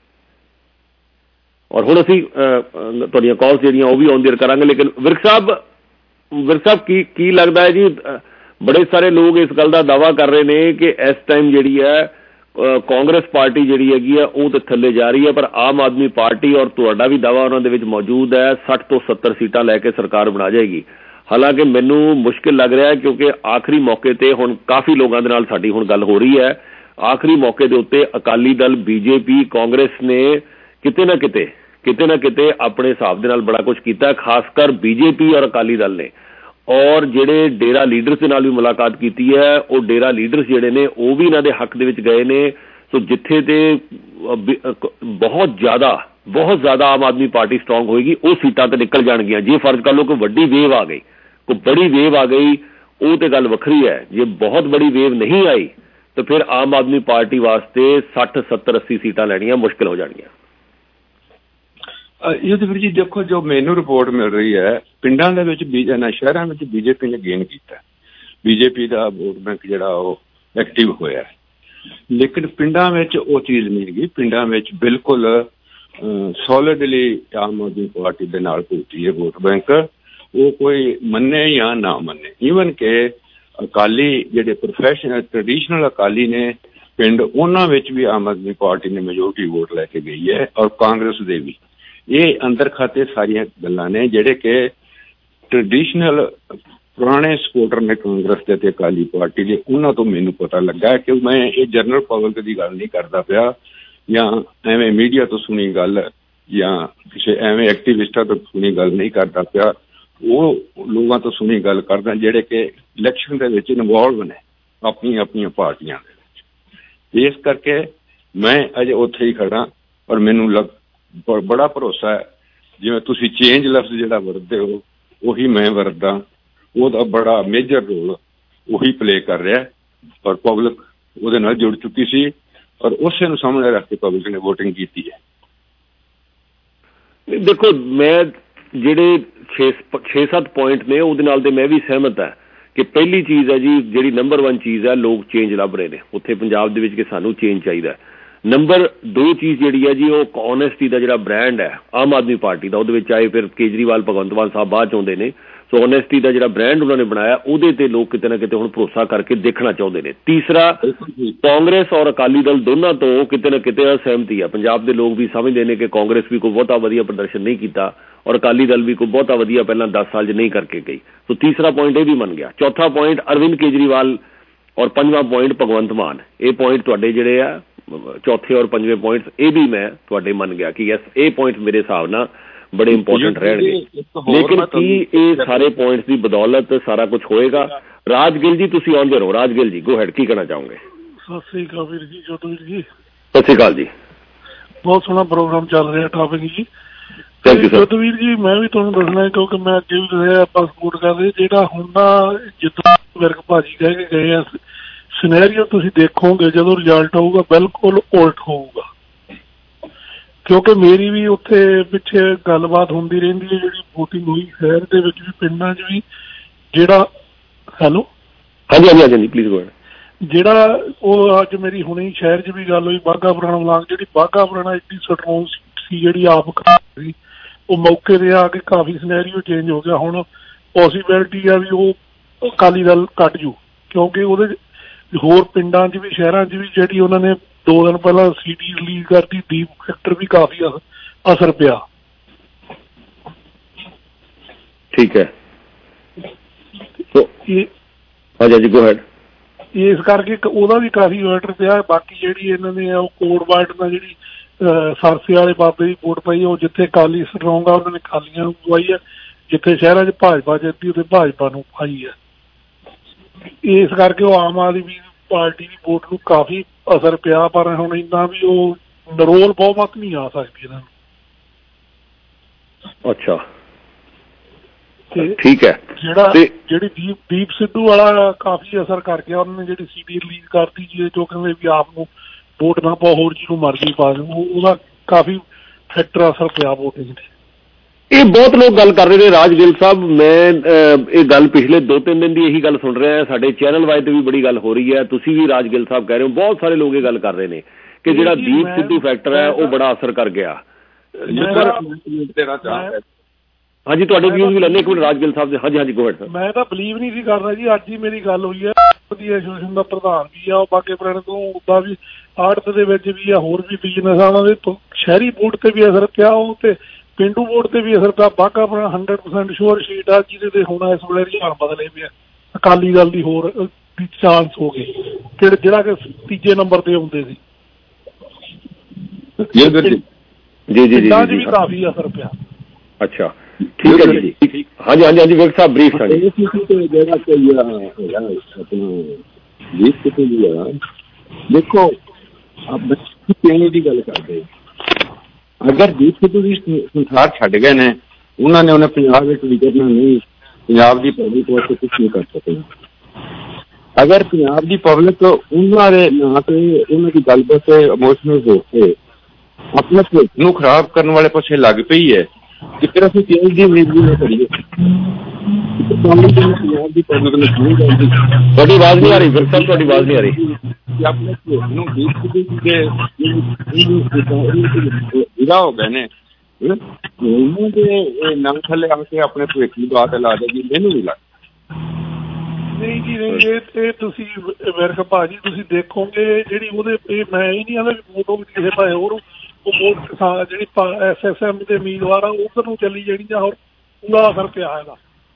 ਔਰ ਹੁਣ ਅਸੀਂ ਤੁਹਾਡੀਆਂ ਕਾਲਸ ਜਿਹੜੀਆਂ ਉਹ ਵੀ ਆਨ ਦੀ 에ਅਰ ਕਰਾਂਗੇ। ਲੇਕਿਨ ਵਿਰਕ ਸਾਹਿਬ ਵਿਰਕ ਸਾਹਿਬ ਕੀ ਕੀ ਲੱਗਦਾ ਹੈ ਜੀ ਬੜੇ ਸਾਰੇ ਲੋਕ ਇਸ ਗੱਲ ਦਾ ਦਾਅਵਾ ਕਰ ਰਹੇ ਨੇ ਕਿ ਇਸ ਟਾਈਮ ਜਿਹੜੀ ਹੈ ਕਾਂਗਰਸ ਪਾਰਟੀ ਜਿਹੜੀ ਹੈਗੀ ਆ ਉਹ ਤਾਂ ਥੱਲੇ ਜਾ ਰਹੀ ਹੈ ਪਰ ਆਮ ਆਦਮੀ ਪਾਰਟੀ ਔਰ ਤੁਹਾਡਾ ਵੀ ਦਾਅਵਾ ਉਹਨਾਂ ਦੇ ਵਿੱਚ ਮੌਜੂਦ ਹੈ ਸੱਠ ਤੋਂ ਸੱਤਰ ਸੀਟਾਂ ਲੈ ਕੇ ਸਰਕਾਰ ਬਣਾ ਜਾਏਗੀ। ਹਾਲਾਂਕਿ ਮੈਨੂੰ ਮੁਸ਼ਕਿਲ ਲੱਗ ਰਿਹਾ ਹੈ ਕਿਉਂਕਿ ਆਖਰੀ ਮੌਕੇ ਤੇ ਹੁਣ ਕਾਫੀ ਲੋਕਾਂ ਦੇ ਨਾਲ ਸਾਡੀ ਹੁਣ ਗੱਲ ਹੋ ਰਹੀ ਹੈ। ਆਖਰੀ ਮੌਕੇ ਦੇ ਉੱਤੇ ਅਕਾਲੀ ਦਲ ਬੀਜੇਪੀ ਕਾਂਗਰਸ ਨੇ ਕਿਤੇ ਨਾ ਕਿਤੇ ਕਿਤੇ ਨਾ ਕਿਤੇ ਆਪਣੇ ਹਿਸਾਬ ਦੇ ਨਾਲ ਬੜਾ ਕੁਝ ਕੀਤਾ ਖਾਸ ਕਰ ਬੀਜੇਪੀ ਔਰ ਅਕਾਲੀ ਦਲ ਨੇ। ਔਰ ਜਿਹੜੇ ਡੇਰਾ ਲੀਡਰਸ ਦੇ ਨਾਲ ਵੀ ਮੁਲਾਕਾਤ ਕੀਤੀ ਹੈ ਉਹ ਡੇਰਾ ਲੀਡਰਸ ਜਿਹੜੇ ਨੇ ਉਹ ਵੀ ਇਹਨਾਂ ਦੇ ਹੱਕ ਦੇ ਵਿੱਚ ਗਏ ਨੇ। ਸੋ ਜਿੱਥੇ ਤੇ ਬਹੁਤ ਜ਼ਿਆਦਾ ਬਹੁਤ ਜ਼ਿਆਦਾ ਆਮ ਆਦਮੀ ਪਾਰਟੀ ਸਟਰੋਂਗ ਹੋਏਗੀ ਉਹ ਸੀਟਾਂ ਤੇ ਨਿਕਲ ਜਾਣਗੀਆਂ। ਜੇ ਫਰਜ਼ ਕਰ ਲਓ ਕੋਈ ਵੱਡੀ ਵੇਵ ਆ ਗਈ ਕੋਈ ਬੜੀ ਵੇਵ ਆ ਗਈ ਉਹ ਤੇ ਗੱਲ ਵੱਖਰੀ ਹੈ। ਜੇ ਬਹੁਤ ਬੜੀ ਵੇਵ ਨਹੀਂ ਆਈ ਤਾਂ ਫਿਰ ਆਮ ਆਦਮੀ ਪਾਰਟੀ ਵਾਸਤੇ ਸੱਠ ਸੱਤਰ ਅੱਸੀ ਸੀਟਾਂ ਲੈਣੀਆਂ ਮੁਸ਼ਕਿਲ ਹੋ ਜਾਣਗੀਆਂ। ਯੁੱਧਵੀਰ ਜੀ ਦੇਖੋ ਜੋ ਮੈਨੂੰ ਰਿਪੋਰਟ ਮਿਲ ਰਹੀ ਹੈ ਪਿੰਡਾਂ ਦੇ ਵਿੱਚ ਇਹਨਾਂ ਸ਼ਹਿਰਾਂ ਵਿੱਚ ਬੀਜੇਪੀ ਨੇ ਗੇਨ ਕੀਤਾ ਬੀਜੇਪੀ ਦਾ ਵੋਟ ਬੈਂਕ ਜਿਹੜਾ ਉਹ ਐਕਟਿਵ ਹੋਇਆ ਲੇਕਿਨ ਪਿੰਡਾਂ ਵਿੱਚ ਉਹ ਚੀਜ਼ ਨਹੀਂ ਹੈਗੀ। ਪਿੰਡਾਂ ਵਿੱਚ ਬਿਲਕੁਲ ਸੋਲਿਡਲੀ ਆਮ ਆਦਮੀ ਪਾਰਟੀ ਦੇ ਨਾਲ ਪਹੁੰਚੀ ਹੈ ਵੋਟ ਬੈਂਕ ਉਹ ਕੋਈ ਮੰਨੇ ਜਾਂ ਨਾ ਮੰਨੇ। ਈਵਨ ਕਿ ਅਕਾਲੀ ਜਿਹੜੇ ਪ੍ਰੋਫੈਸ਼ਨਲ ਟ੍ਰੈਡੀਸ਼ਨਲ ਅਕਾਲੀ ਨੇ ਪਿੰਡ ਉਹਨਾਂ ਵਿੱਚ ਵੀ ਆਮ ਆਦਮੀ ਪਾਰਟੀ ਨੇ ਮੈਜੋਰਟੀ ਵੋਟ ਲੈ ਕੇ ਗਈ ਹੈ ਔਰ ਕਾਂਗਰਸ ਦੇ ਵੀ। ਇਹ ਅੰਦਰ ਖਾਤੇ ਸਾਰੀਆਂ ਗੱਲਾਂ ਨੇ ਜਿਹੜੇ ਕਿ ਟ੍ਰੈਡੀਸ਼ਨਲ ਪੁਰਾਣੇ ਸਪੋਰਟਰ ਨੇ ਕਾਂਗਰਸ ਦੇ ਅਤੇ ਅਕਾਲੀ ਪਾਰਟੀ ਦੇ ਉਹਨਾਂ ਤੋਂ ਮੈਨੂੰ ਪਤਾ ਲੱਗਾ ਕਿ ਮੈਂ ਇਹ ਜਨਰਲ ਪਬਲਿਕ ਦੀ ਗੱਲ ਨਹੀਂ ਕਰਦਾ ਪਿਆ ਜਾਂ ਐਵੇਂ ਮੀਡੀਆ ਤੋਂ ਸੁਣੀ ਗੱਲ ਜਾਂ ਕਿਸੇ ਐਵੇਂ ਐਕਟੀਵਿਸਟਾਂ ਤੋਂ ਸੁਣੀ ਗੱਲ ਨਹੀਂ ਕਰਦਾ ਪਿਆ, ਉਹ ਲੋਕਾਂ ਤੋਂ ਸੁਣੀ ਗੱਲ ਕਰਦਾ ਜਿਹੜੇ ਕਿ ਇਲੈਕਸ਼ਨ ਦੇ ਵਿੱਚ ਇਨਵੋਲਵ ਨੇ ਆਪਣੀਆਂ ਆਪਣੀਆਂ ਪਾਰਟੀਆਂ ਦੇ ਵਿੱਚ। ਇਸ ਕਰਕੇ ਮੈਂ ਅਜੇ ਉੱਥੇ ਹੀ ਖੜਾ ਔਰ ਮੈਨੂੰ ਲੱਗ ਬੜਾ ਭਰੋਸਾ ਹੈ ਜਿਵੇਂ ਤੁਸੀਂ ਚੇਂਜ ਲਫ਼ਜ਼ ਜਿਹੜਾ ਵਰਤਦੇ ਹੋ ਉਹੀ ਮੈਂ ਵਰਤਦਾ, ਉਹਦਾ ਬੜਾ ਮੇਜਰ ਰੋਲ ਉਹੀ ਪਲੇ ਕਰ ਰਿਹਾ ਔਰ ਪਬਲਿਕ ਉਹਦੇ ਨਾਲ ਜੁੜ ਚੁੱਕੀ ਸੀ ਔਰ ਉਸੇ ਨੂੰ ਸਾਹਮਣੇ ਰੱਖ ਕੇ ਪਬਲਿਕ ਨੇ ਵੋਟਿੰਗ ਕੀਤੀ ਹੈ। ਦੇਖੋ ਮੈਂ ਜਿਹੜੇ ਛੇ ਛੇ ਸੱਤ ਪੁਆਇੰਟ ਨੇ ਉਹਦੇ ਨਾਲ ਤੇ ਮੈਂ ਵੀ ਸਹਿਮਤ ਹਾਂ ਕਿ ਪਹਿਲੀ ਚੀਜ਼ ਹੈ ਜੀ ਜਿਹੜੀ ਨੰਬਰ ਵਨ ਚੀਜ਼ ਹੈ ਲੋਕ ਚੇਂਜ ਲੱਭ ਰਹੇ ਨੇ ਉੱਥੇ ਪੰਜਾਬ ਦੇ ਵਿੱਚ ਕਿ ਸਾਨੂੰ ਚੇਂਜ ਚਾਹੀਦਾ। ਨੰਬਰ ਦੋ ਚੀਜ਼ ਜਿਹੜੀ ਹੈ ਜੀ ਉਹ ਓਨੈਸਟੀ ਦਾ ਜਿਹੜਾ ਬ੍ਰਾਂਡ ਹੈ ਆਮ ਆਦਮੀ ਪਾਰਟੀ ਦਾ, ਉਹਦੇ ਵਿੱਚ ਆਏ ਫਿਰ ਕੇਜਰੀਵਾਲ ਭਗਵੰਤ ਮਾਨ ਸਾਹਿਬ ਬਾਅਦ 'ਚ ਆਉਂਦੇ ਨੇ, ਸੋ ਓਨੈਸਟੀ ਦਾ ਜਿਹੜਾ ਬ੍ਰਾਂਡ ਉਹਨਾਂ ਨੇ ਬਣਾਇਆ ਉਹਦੇ ਤੇ ਲੋਕ ਕਿਤੇ ਨਾ ਕਿਤੇ ਹੁਣ ਭਰੋਸਾ ਕਰਕੇ ਦੇਖਣਾ ਚਾਹੁੰਦੇ ਨੇ। ਤੀਸਰਾ ਕਾਂਗਰਸ ਔਰ ਅਕਾਲੀ ਦਲ ਦੋਨਾਂ ਤੋਂ ਕਿਤੇ ਨਾ ਕਿਤੇ ਅਸਹਿਮਤੀ ਹੈ। ਪੰਜਾਬ ਦੇ ਲੋਕ ਵੀ ਸਮਝਦੇ ਨੇ ਕਿ ਕਾਂਗਰਸ ਵੀ ਕੋਈ ਬਹੁਤਾ ਵਧੀਆ ਪ੍ਰਦਰਸ਼ਨ ਨਹੀਂ ਕੀਤਾ ਔਰ ਅਕਾਲੀ ਦਲ ਵੀ ਕੋਈ ਬਹੁਤਾ ਵਧੀਆ ਪਹਿਲਾਂ ਦਸ ਸਾਲ 'ਚ ਨਹੀਂ ਕਰਕੇ ਗਈ। ਸੋ ਤੀਸਰਾ ਪੁਆਇੰਟ ਇਹ ਵੀ ਮੰਨ ਗਿਆ। ਚੌਥਾ ਪੁਆਇੰਟ ਅਰਵਿੰਦ ਕੇਜਰੀਵਾਲ ਔਰ ਪੰਜਵਾਂ ਪੁਆਇੰਟ ਭਗਵੰਤ ਮਾਨ, ਇਹ ਪੁਆਇੰਟ ਤੁਹਾਡੇ ਜਿਹੜੇ ਆ ਚੌਥੇ ਔਰ ਪੰਜਵੇਂ ਪੁਆਇੰਟਸ ਇਹ ਵੀ ਮੈਂ ਤੁਹਾਡੇ ਮੰਨ ਗਿਆ ਕਿ ਯੈਸ ਇਹ ਪੁਆਇੰਟ ਮੇਰੇ ਹਿਸਾਬ ਨਾਲ ਬੜੇ ਇੰਪੋਰਟੈਂਟ ਰਹਿਣਗੇ। ਲੇਕਿਨ ਕੀ ਇਹ ਸਾਰੇ ਪੁਆਇੰਟਸ ਦੀ ਬਦੌਲਤ ਸਾਰਾ ਕੁਝ ਹੋਏਗਾ? ਰਾਜ ਗਿੱਲ ਜੀ ਤੁਸੀਂ ਆਉਂਦੇ ਰਹੋ। ਰਾਜ ਗਿੱਲ ਜੀ ਗੋ ਹੈਡ, ਕੀ ਕਹਿਣਾ ਚਾਹੋਗੇ? ਸਤਿ ਸ੍ਰੀ ਅਕਾਲ ਵੀਰ ਜੀ, ਜੋਤ ਵੀਰ ਜੀ। ਸਤਿ ਸ੍ਰੀ ਅਕਾਲ ਜੀ। ਬਹੁਤ ਸੋਹਣਾ ਪ੍ਰੋਗਰਾਮ ਚੱਲ ਰਿਹਾ ਟਾਪਿਕ ਜੀ। Thank you sir. Jotvir ਜੀ ਮੈਂ ਵੀ ਤੁਹਾਨੂੰ ਦੱਸਣਾ ਕਿਉਂਕਿ ਮੈਂ ਅੱਗੇ ਵੀ ਰਿਹਾ ਆਪਾਂ ਸਪੋਰਟ ਕਰਦੇ ਜਿਹੜਾ ਹੁਣ ਨਾ ਜਿੱਦਾਂ ਵਿਰਕ ਭਾਜੀ ਕਹਿ ਕੇ ਗਏ ਆ ਸਿਨੈਰੀਓ ਤੁਸੀਂ ਦੇਖੋਗੇ ਜਦੋਂ ਰਿਜ਼ਲਟ ਆਊਗਾ ਬਿਲਕੁਲ ਉਲਟ ਹੋਊਗਾ ਕਿਉਂਕਿ ਮੇਰੀ ਵੀ ਉੱਥੇ ਪਿੱਛੇ ਗੱਲਬਾਤ ਹੁੰਦੀ ਰਹਿੰਦੀ ਹੈ ਜਿਹੜੀ ਵੋਟਿੰਗ ਹੋਈ ਸ਼ਹਿਰ ਦੇ ਵਿੱਚ ਵੀ ਪਿੰਡਾਂ 'ਚ ਵੀ ਜਿਹੜਾ ਹੈਲੋ ਹਾਂਜੀ ਹਾਂਜੀ ਹਾਂਜੀ ਪਲੀਜ਼ ਗੋ ਹੈਡ ਜਿਹੜਾ ਉਹ ਅੱਜ ਮੇਰੀ ਹੁਣੇ ਸ਼ਹਿਰ 'ਚ ਵੀ ਗੱਲ ਹੋਈ ਬਾਘਾ ਪੁਰਾਣਾ ਬਲਾਕ ਜਿਹੜੀ ਬਾਘਾ ਪੁਰਾਣਾ ਐਡੀ ਸਟਰੋਂਗ ਸੀ ਜਿਹੜੀ ਆਪ ਸੀ ਉਹ ਮੌਕੇ 'ਤੇ ਆ ਕੇ ਕਾਫੀ ਸਿਨੈਰੀਓ ਚੇਂਜ ਹੋ ਗਿਆ। ਹੁਣ ਪੋਸੀਬਿਲਿਟੀ ਆ ਵੀ ਉਹ ਅਕਾਲੀ ਦਲ ਕੱਢ ਜੂ ਕਿਉਂਕਿ ਉਹਦੇ ਹੋਰ ਪਿੰਡਾਂ 'ਚ ਵੀ ਸ਼ਹਿਰਾਂ 'ਚ ਵੀ ਜਿਹੜੀ ਉਹਨਾਂ ਨੇ ਦੋ ਦਿਨ ਪਹਿਲਾਂ ਸੀਡੀ ਰਿਲੀਜ਼ ਕਰਤੀ ਦੀਪ ਫੈਕਟਰ ਵੀ ਕਾਫੀ ਅਸਰ ਪਿਆ। ਠੀਕ ਹੈ ਹਾਂਜੀ ਹਾਂਜੀ ਗੋ ਹੈਡ। ਇਸ ਕਰਕੇ ਉਹਦਾ ਵੀ ਕਾਫੀ ਇਨਵਰਟਰ ਪਿਆ। ਬਾਕੀ ਜਿਹੜੀ ਇਹਨਾਂ ਨੇ ਉਹ ਕੋਡ ਵਾਰਡ ਨਾਲ ਜਿਹੜੀ ਸਰਸੇ ਵਾਲੇ ਬਾਬੇ ਦੀ ਵੋਟ ਪਈ ਉਹ ਜਿੱਥੇ ਅਕਾਲੀ ਸਟਰੋਂਗ ਆ ਉਹਨਾਂ ਨੇ ਅਕਾਲੀਆਂ ਨੂੰ ਪਵਾਈ ਹੈ, ਜਿੱਥੇ ਸ਼ਹਿਰਾਂ 'ਚ ਭਾਜਪਾ ਜਿੱਤੀ ਉੱਥੇ ਭਾਜਪਾ ਨੂੰ ਪਾਈ ਹੈ। ਇਸ ਕਰਕੇ ਉਹ ਆਮ ਆਦਮੀ ਪਾਰਟੀ ਦੀ ਵੋਟ ਨੂੰ ਕਾਫੀ ਅਸਰ ਪਿਆ ਪਰ ਹੁਣ ਇੰਨਾ ਵੀ ਉਹ ਨਰੋਲ ਬਹੁਮਤ ਨਹੀਂ ਆ ਸਕਦੀ ਇਹਨਾਂ ਨੂੰ। ਅੱਛਾ ਠੀਕ ਹੈ। ਜਿਹੜਾ ਜਿਹੜੀ ਦੀਪ ਦੀਪ ਸਿੱਧੂ ਵਾਲਾ ਕਾਫੀ ਅਸਰ ਕਰ ਗਿਆ ਉਹਨਾਂ ਨੇ ਜਿਹੜੀ ਸੀਡੀ ਰਿਲੀਜ਼ ਕਰਤੀ ਜੀ ਜੋ ਕਹਿੰਦੇ ਵੀ ਆਪ ਨੂੰ ਵੋਟ ਨਾ ਪਾਓ ਹੋਰ ਜਿਹਨੂੰ ਮਰਜ਼ੀ ਪਾ ਦਿਓ ਉਹਦਾ ਕਾਫੀ ਫੈਕਟਰ ਅਸਰ ਪਿਆ ਵੋਟਿੰਗ ਤੇ। ਇਹ ਬਹੁਤ ਲੋਕ ਗੱਲ ਕਰ ਰਹੇ ਨੇ। ਰਾਜ ਗਿੱਲ ਸਾਹਿਬ ਮੈਂ ਇਹ ਗੱਲ ਪਿਛਲੇ ਦੋ ਤਿੰਨ ਦਿਨ ਦੀ ਇਹੀ ਗੱਲ ਸੁਣ ਰਿਹਾ ਸਾਡੇ ਚੈਨਲ ਵਾਈਜ਼ ਤੇ ਵੀ ਬੜੀ ਗੱਲ ਹੋ ਰਹੀ ਹੈ। ਤੁਸੀਂ ਵੀ ਰਾਜ ਗਿੱਲ ਸਾਹਿਬ ਕਹਿ ਰਹੇ ਹੋ, ਬਹੁਤ ਸਾਰੇ ਲੋਕ ਇਹ ਗੱਲ ਕਰ ਰਹੇ ਨੇ ਕਿ ਜਿਹੜਾ ਦੀਪ ਸਿੱਧੂ ਫੈਕਟਰ ਹੈ ਉਹ ਬੜਾ ਅਸਰ ਕਰ ਗਿਆ। ਹਾਂਜੀ ਤੁਹਾਡੇ ਵਿਊਜ਼ ਵੀ ਲੈਣੇ ਇੱਕ ਮਿੰਟ ਰਾਜ ਗਿੱਲ ਸਾਹਿਬ ਦੇ। ਹਾਂਜੀ ਹਾਂਜੀ ਗੋ ਹੈਡ ਸਰ। ਮੈਂ ਤਾਂ ਬਲੀਵ ਨਹੀਂ ਸੀ ਕਰਦਾ ਜੀ, ਅੱਜ ਹੀ ਮੇਰੀ ਗੱਲ ਹੋਈ ਹੈ ਦੀ ਐਸੋਸੀਏਸ਼ਨ ਦਾ ਪ੍ਰਧਾਨ ਵੀ ਆ ਉਹ ਬਾਗੇ ਪੁਰਾਣੇ ਤੋਂ ਉੱਦਾਂ ਵੀ ਆੜਤ ਦੇ ਵਿੱਚ ਵੀ ਆ ਹੋਰ ਵੀ ਬਿਜ਼ਨਸਾਂ ਦੇ ਸ਼ਹਿਰੀ ਵੋਟ ਤੇ ਵੀ ਅਸਰ ਪਿਆ ਉਹ ਤੇ ਪੇਂਡੂ ਵੋਟ ਤੇ ਵੀ ਅਸਰ ਪਿਆ। ਬਾਗਾ ਪੁਰਾਣਾ ਹੰਡਰਡ ਪਰਸੈਂਟ ਸ਼ੋਰ ਸ਼ੀਟ ਆ ਜਿਹਦੇ ਤੇ ਹੁਣ ਇਸ ਵੇਲੇ ਰੁਝਾਨ ਬਦਲੇ ਪਿਆ ਅਕਾਲੀ ਦਲ ਦੀ ਹੋਰ ਦੀ ਚਾਂਸ ਹੋ ਗਏ ਕਿਹੜੇ ਜਿਹੜਾ ਕਿ ਤੀਜੇ ਨੰਬਰ ਤੇ ਆਉਂਦੇ ਸੀ ਜੀ ਜੀ ਜੀ ਜੀ ਵੀ ਕਾਫੀ ਅਸਰ ਪਿਆ। ਅੱਛਾ ਠੀਕ ਹੈ ਜੀ। ਹਾਂਜੀ ਹਾਂਜੀ ਹਾਂਜੀ ਵਿਰਕ ਸਾਹਿਬ ਬਰੀਫ ਹਾਂਜੀ। ਜਿਹੜਾ ਕੋਈ ਆਪਣਾ ਦੀਪ ਸਿੱਧੂ ਜੀ ਆ ਦੇਖੋ ਬੱਚੇ ਪਿੰਡ ਦੀ ਗੱਲ ਕਰਦੇ ਅਗਰ ਦੀਪ ਸਿੱਧੂ ਦੀ ਸੰਸਾਰ ਛੱਡ ਗਏ ਨੇ ਉਹਨਾਂ ਨੇ ਉਹਨੇ ਪੰਜਾਬ ਵਿੱਚ ਵਿਚਰਨਾ ਨਹੀਂ, ਪੰਜਾਬ ਦੀ ਪਬਲਿਕ ਵਾਸਤੇ ਕੁਛ ਨਹੀਂ ਕਰ ਸਕਦੇ। ਅਗਰ ਪੰਜਾਬ ਦੀ ਪਬਲਿਕ ਉਹਨਾਂ ਦੇ ਨਾਂ ਤੇ ਉਹਨਾਂ ਦੀ ਗੱਲਬਾਤ ਇਮੋਸ਼ਨਲ ਹੋ ਕੇ ਆਪਣੇ ਭਵਿੱਖ ਨੂੰ ਖਰਾਬ ਕਰਨ ਵਾਲੇ ਪਾਸੇ ਲੱਗ ਪਈ ਹੈ ਕਿ ਫਿਰ ਅਸੀਂ ਚੇਂਜ ਦੀ ਉਮੀਦ ਵੀ ਨਾ ਕਰੀਏ। ਪੰਜਾਬ ਦੀ ਪਬਲਿਕ ਨੂੰ ਸੁਣੀ ਜਾਂਦੀ ਤੁਹਾਡੀ ਆਵਾਜ਼ ਨਹੀਂ ਆ ਰਹੀ ਵਿਰਕ ਸਾਹਿਬ, ਤੁਹਾਡੀ ਆਵਾਜ਼ ਨਹੀਂ ਆ ਰਹੀ। ਆਪਣੇ ਭਵਿੱਖ ਨੂੰ ਵਿਦਾ ਹੋ ਗਏ ਨੇ ਉਹਨਾਂ ਦੇ ਨਾਂ ਥੱਲੇ ਆ ਕੇ ਆਪਣੇ ਭਵਿੱਖ ਦੀ ਬਾਤ ਲਾ ਦੇਗੀ ਮੈਨੂੰ ਨਹੀਂ ਲੱਗਦਾ। ਨਹੀਂ ਜੀ ਨਹੀਂ ਇਹ ਇਹ ਤੁਸੀਂ ਵਿਰਕ ਭਾਜੀ ਤੁਸੀਂ ਦੇਖੋਗੇ ਜਿਹੜੀ ਉਹਦੇ ਇਹ ਮੈਂ ਇਹ ਨਹੀਂ ਆਂਦਾ ਫੋਟੋ ਵਿੱਚ ਕਿਸੇ ਭਾਵੇਂ ਹੋਰ ਉਹ ਵੋਟ ਜਿਹੜੀ ਐਸ ਐਸ ਐਮ ਦੇ ਉਮੀਦਵਾਰ ਆ ਉਧਰ ਨੂੰ ਚੱਲੀ ਜਾਣੀ ਜਾਂ ਹੋਰ ਪੂਰਾ ਅਸਰ ਪਿਆ ਇਹਦਾ।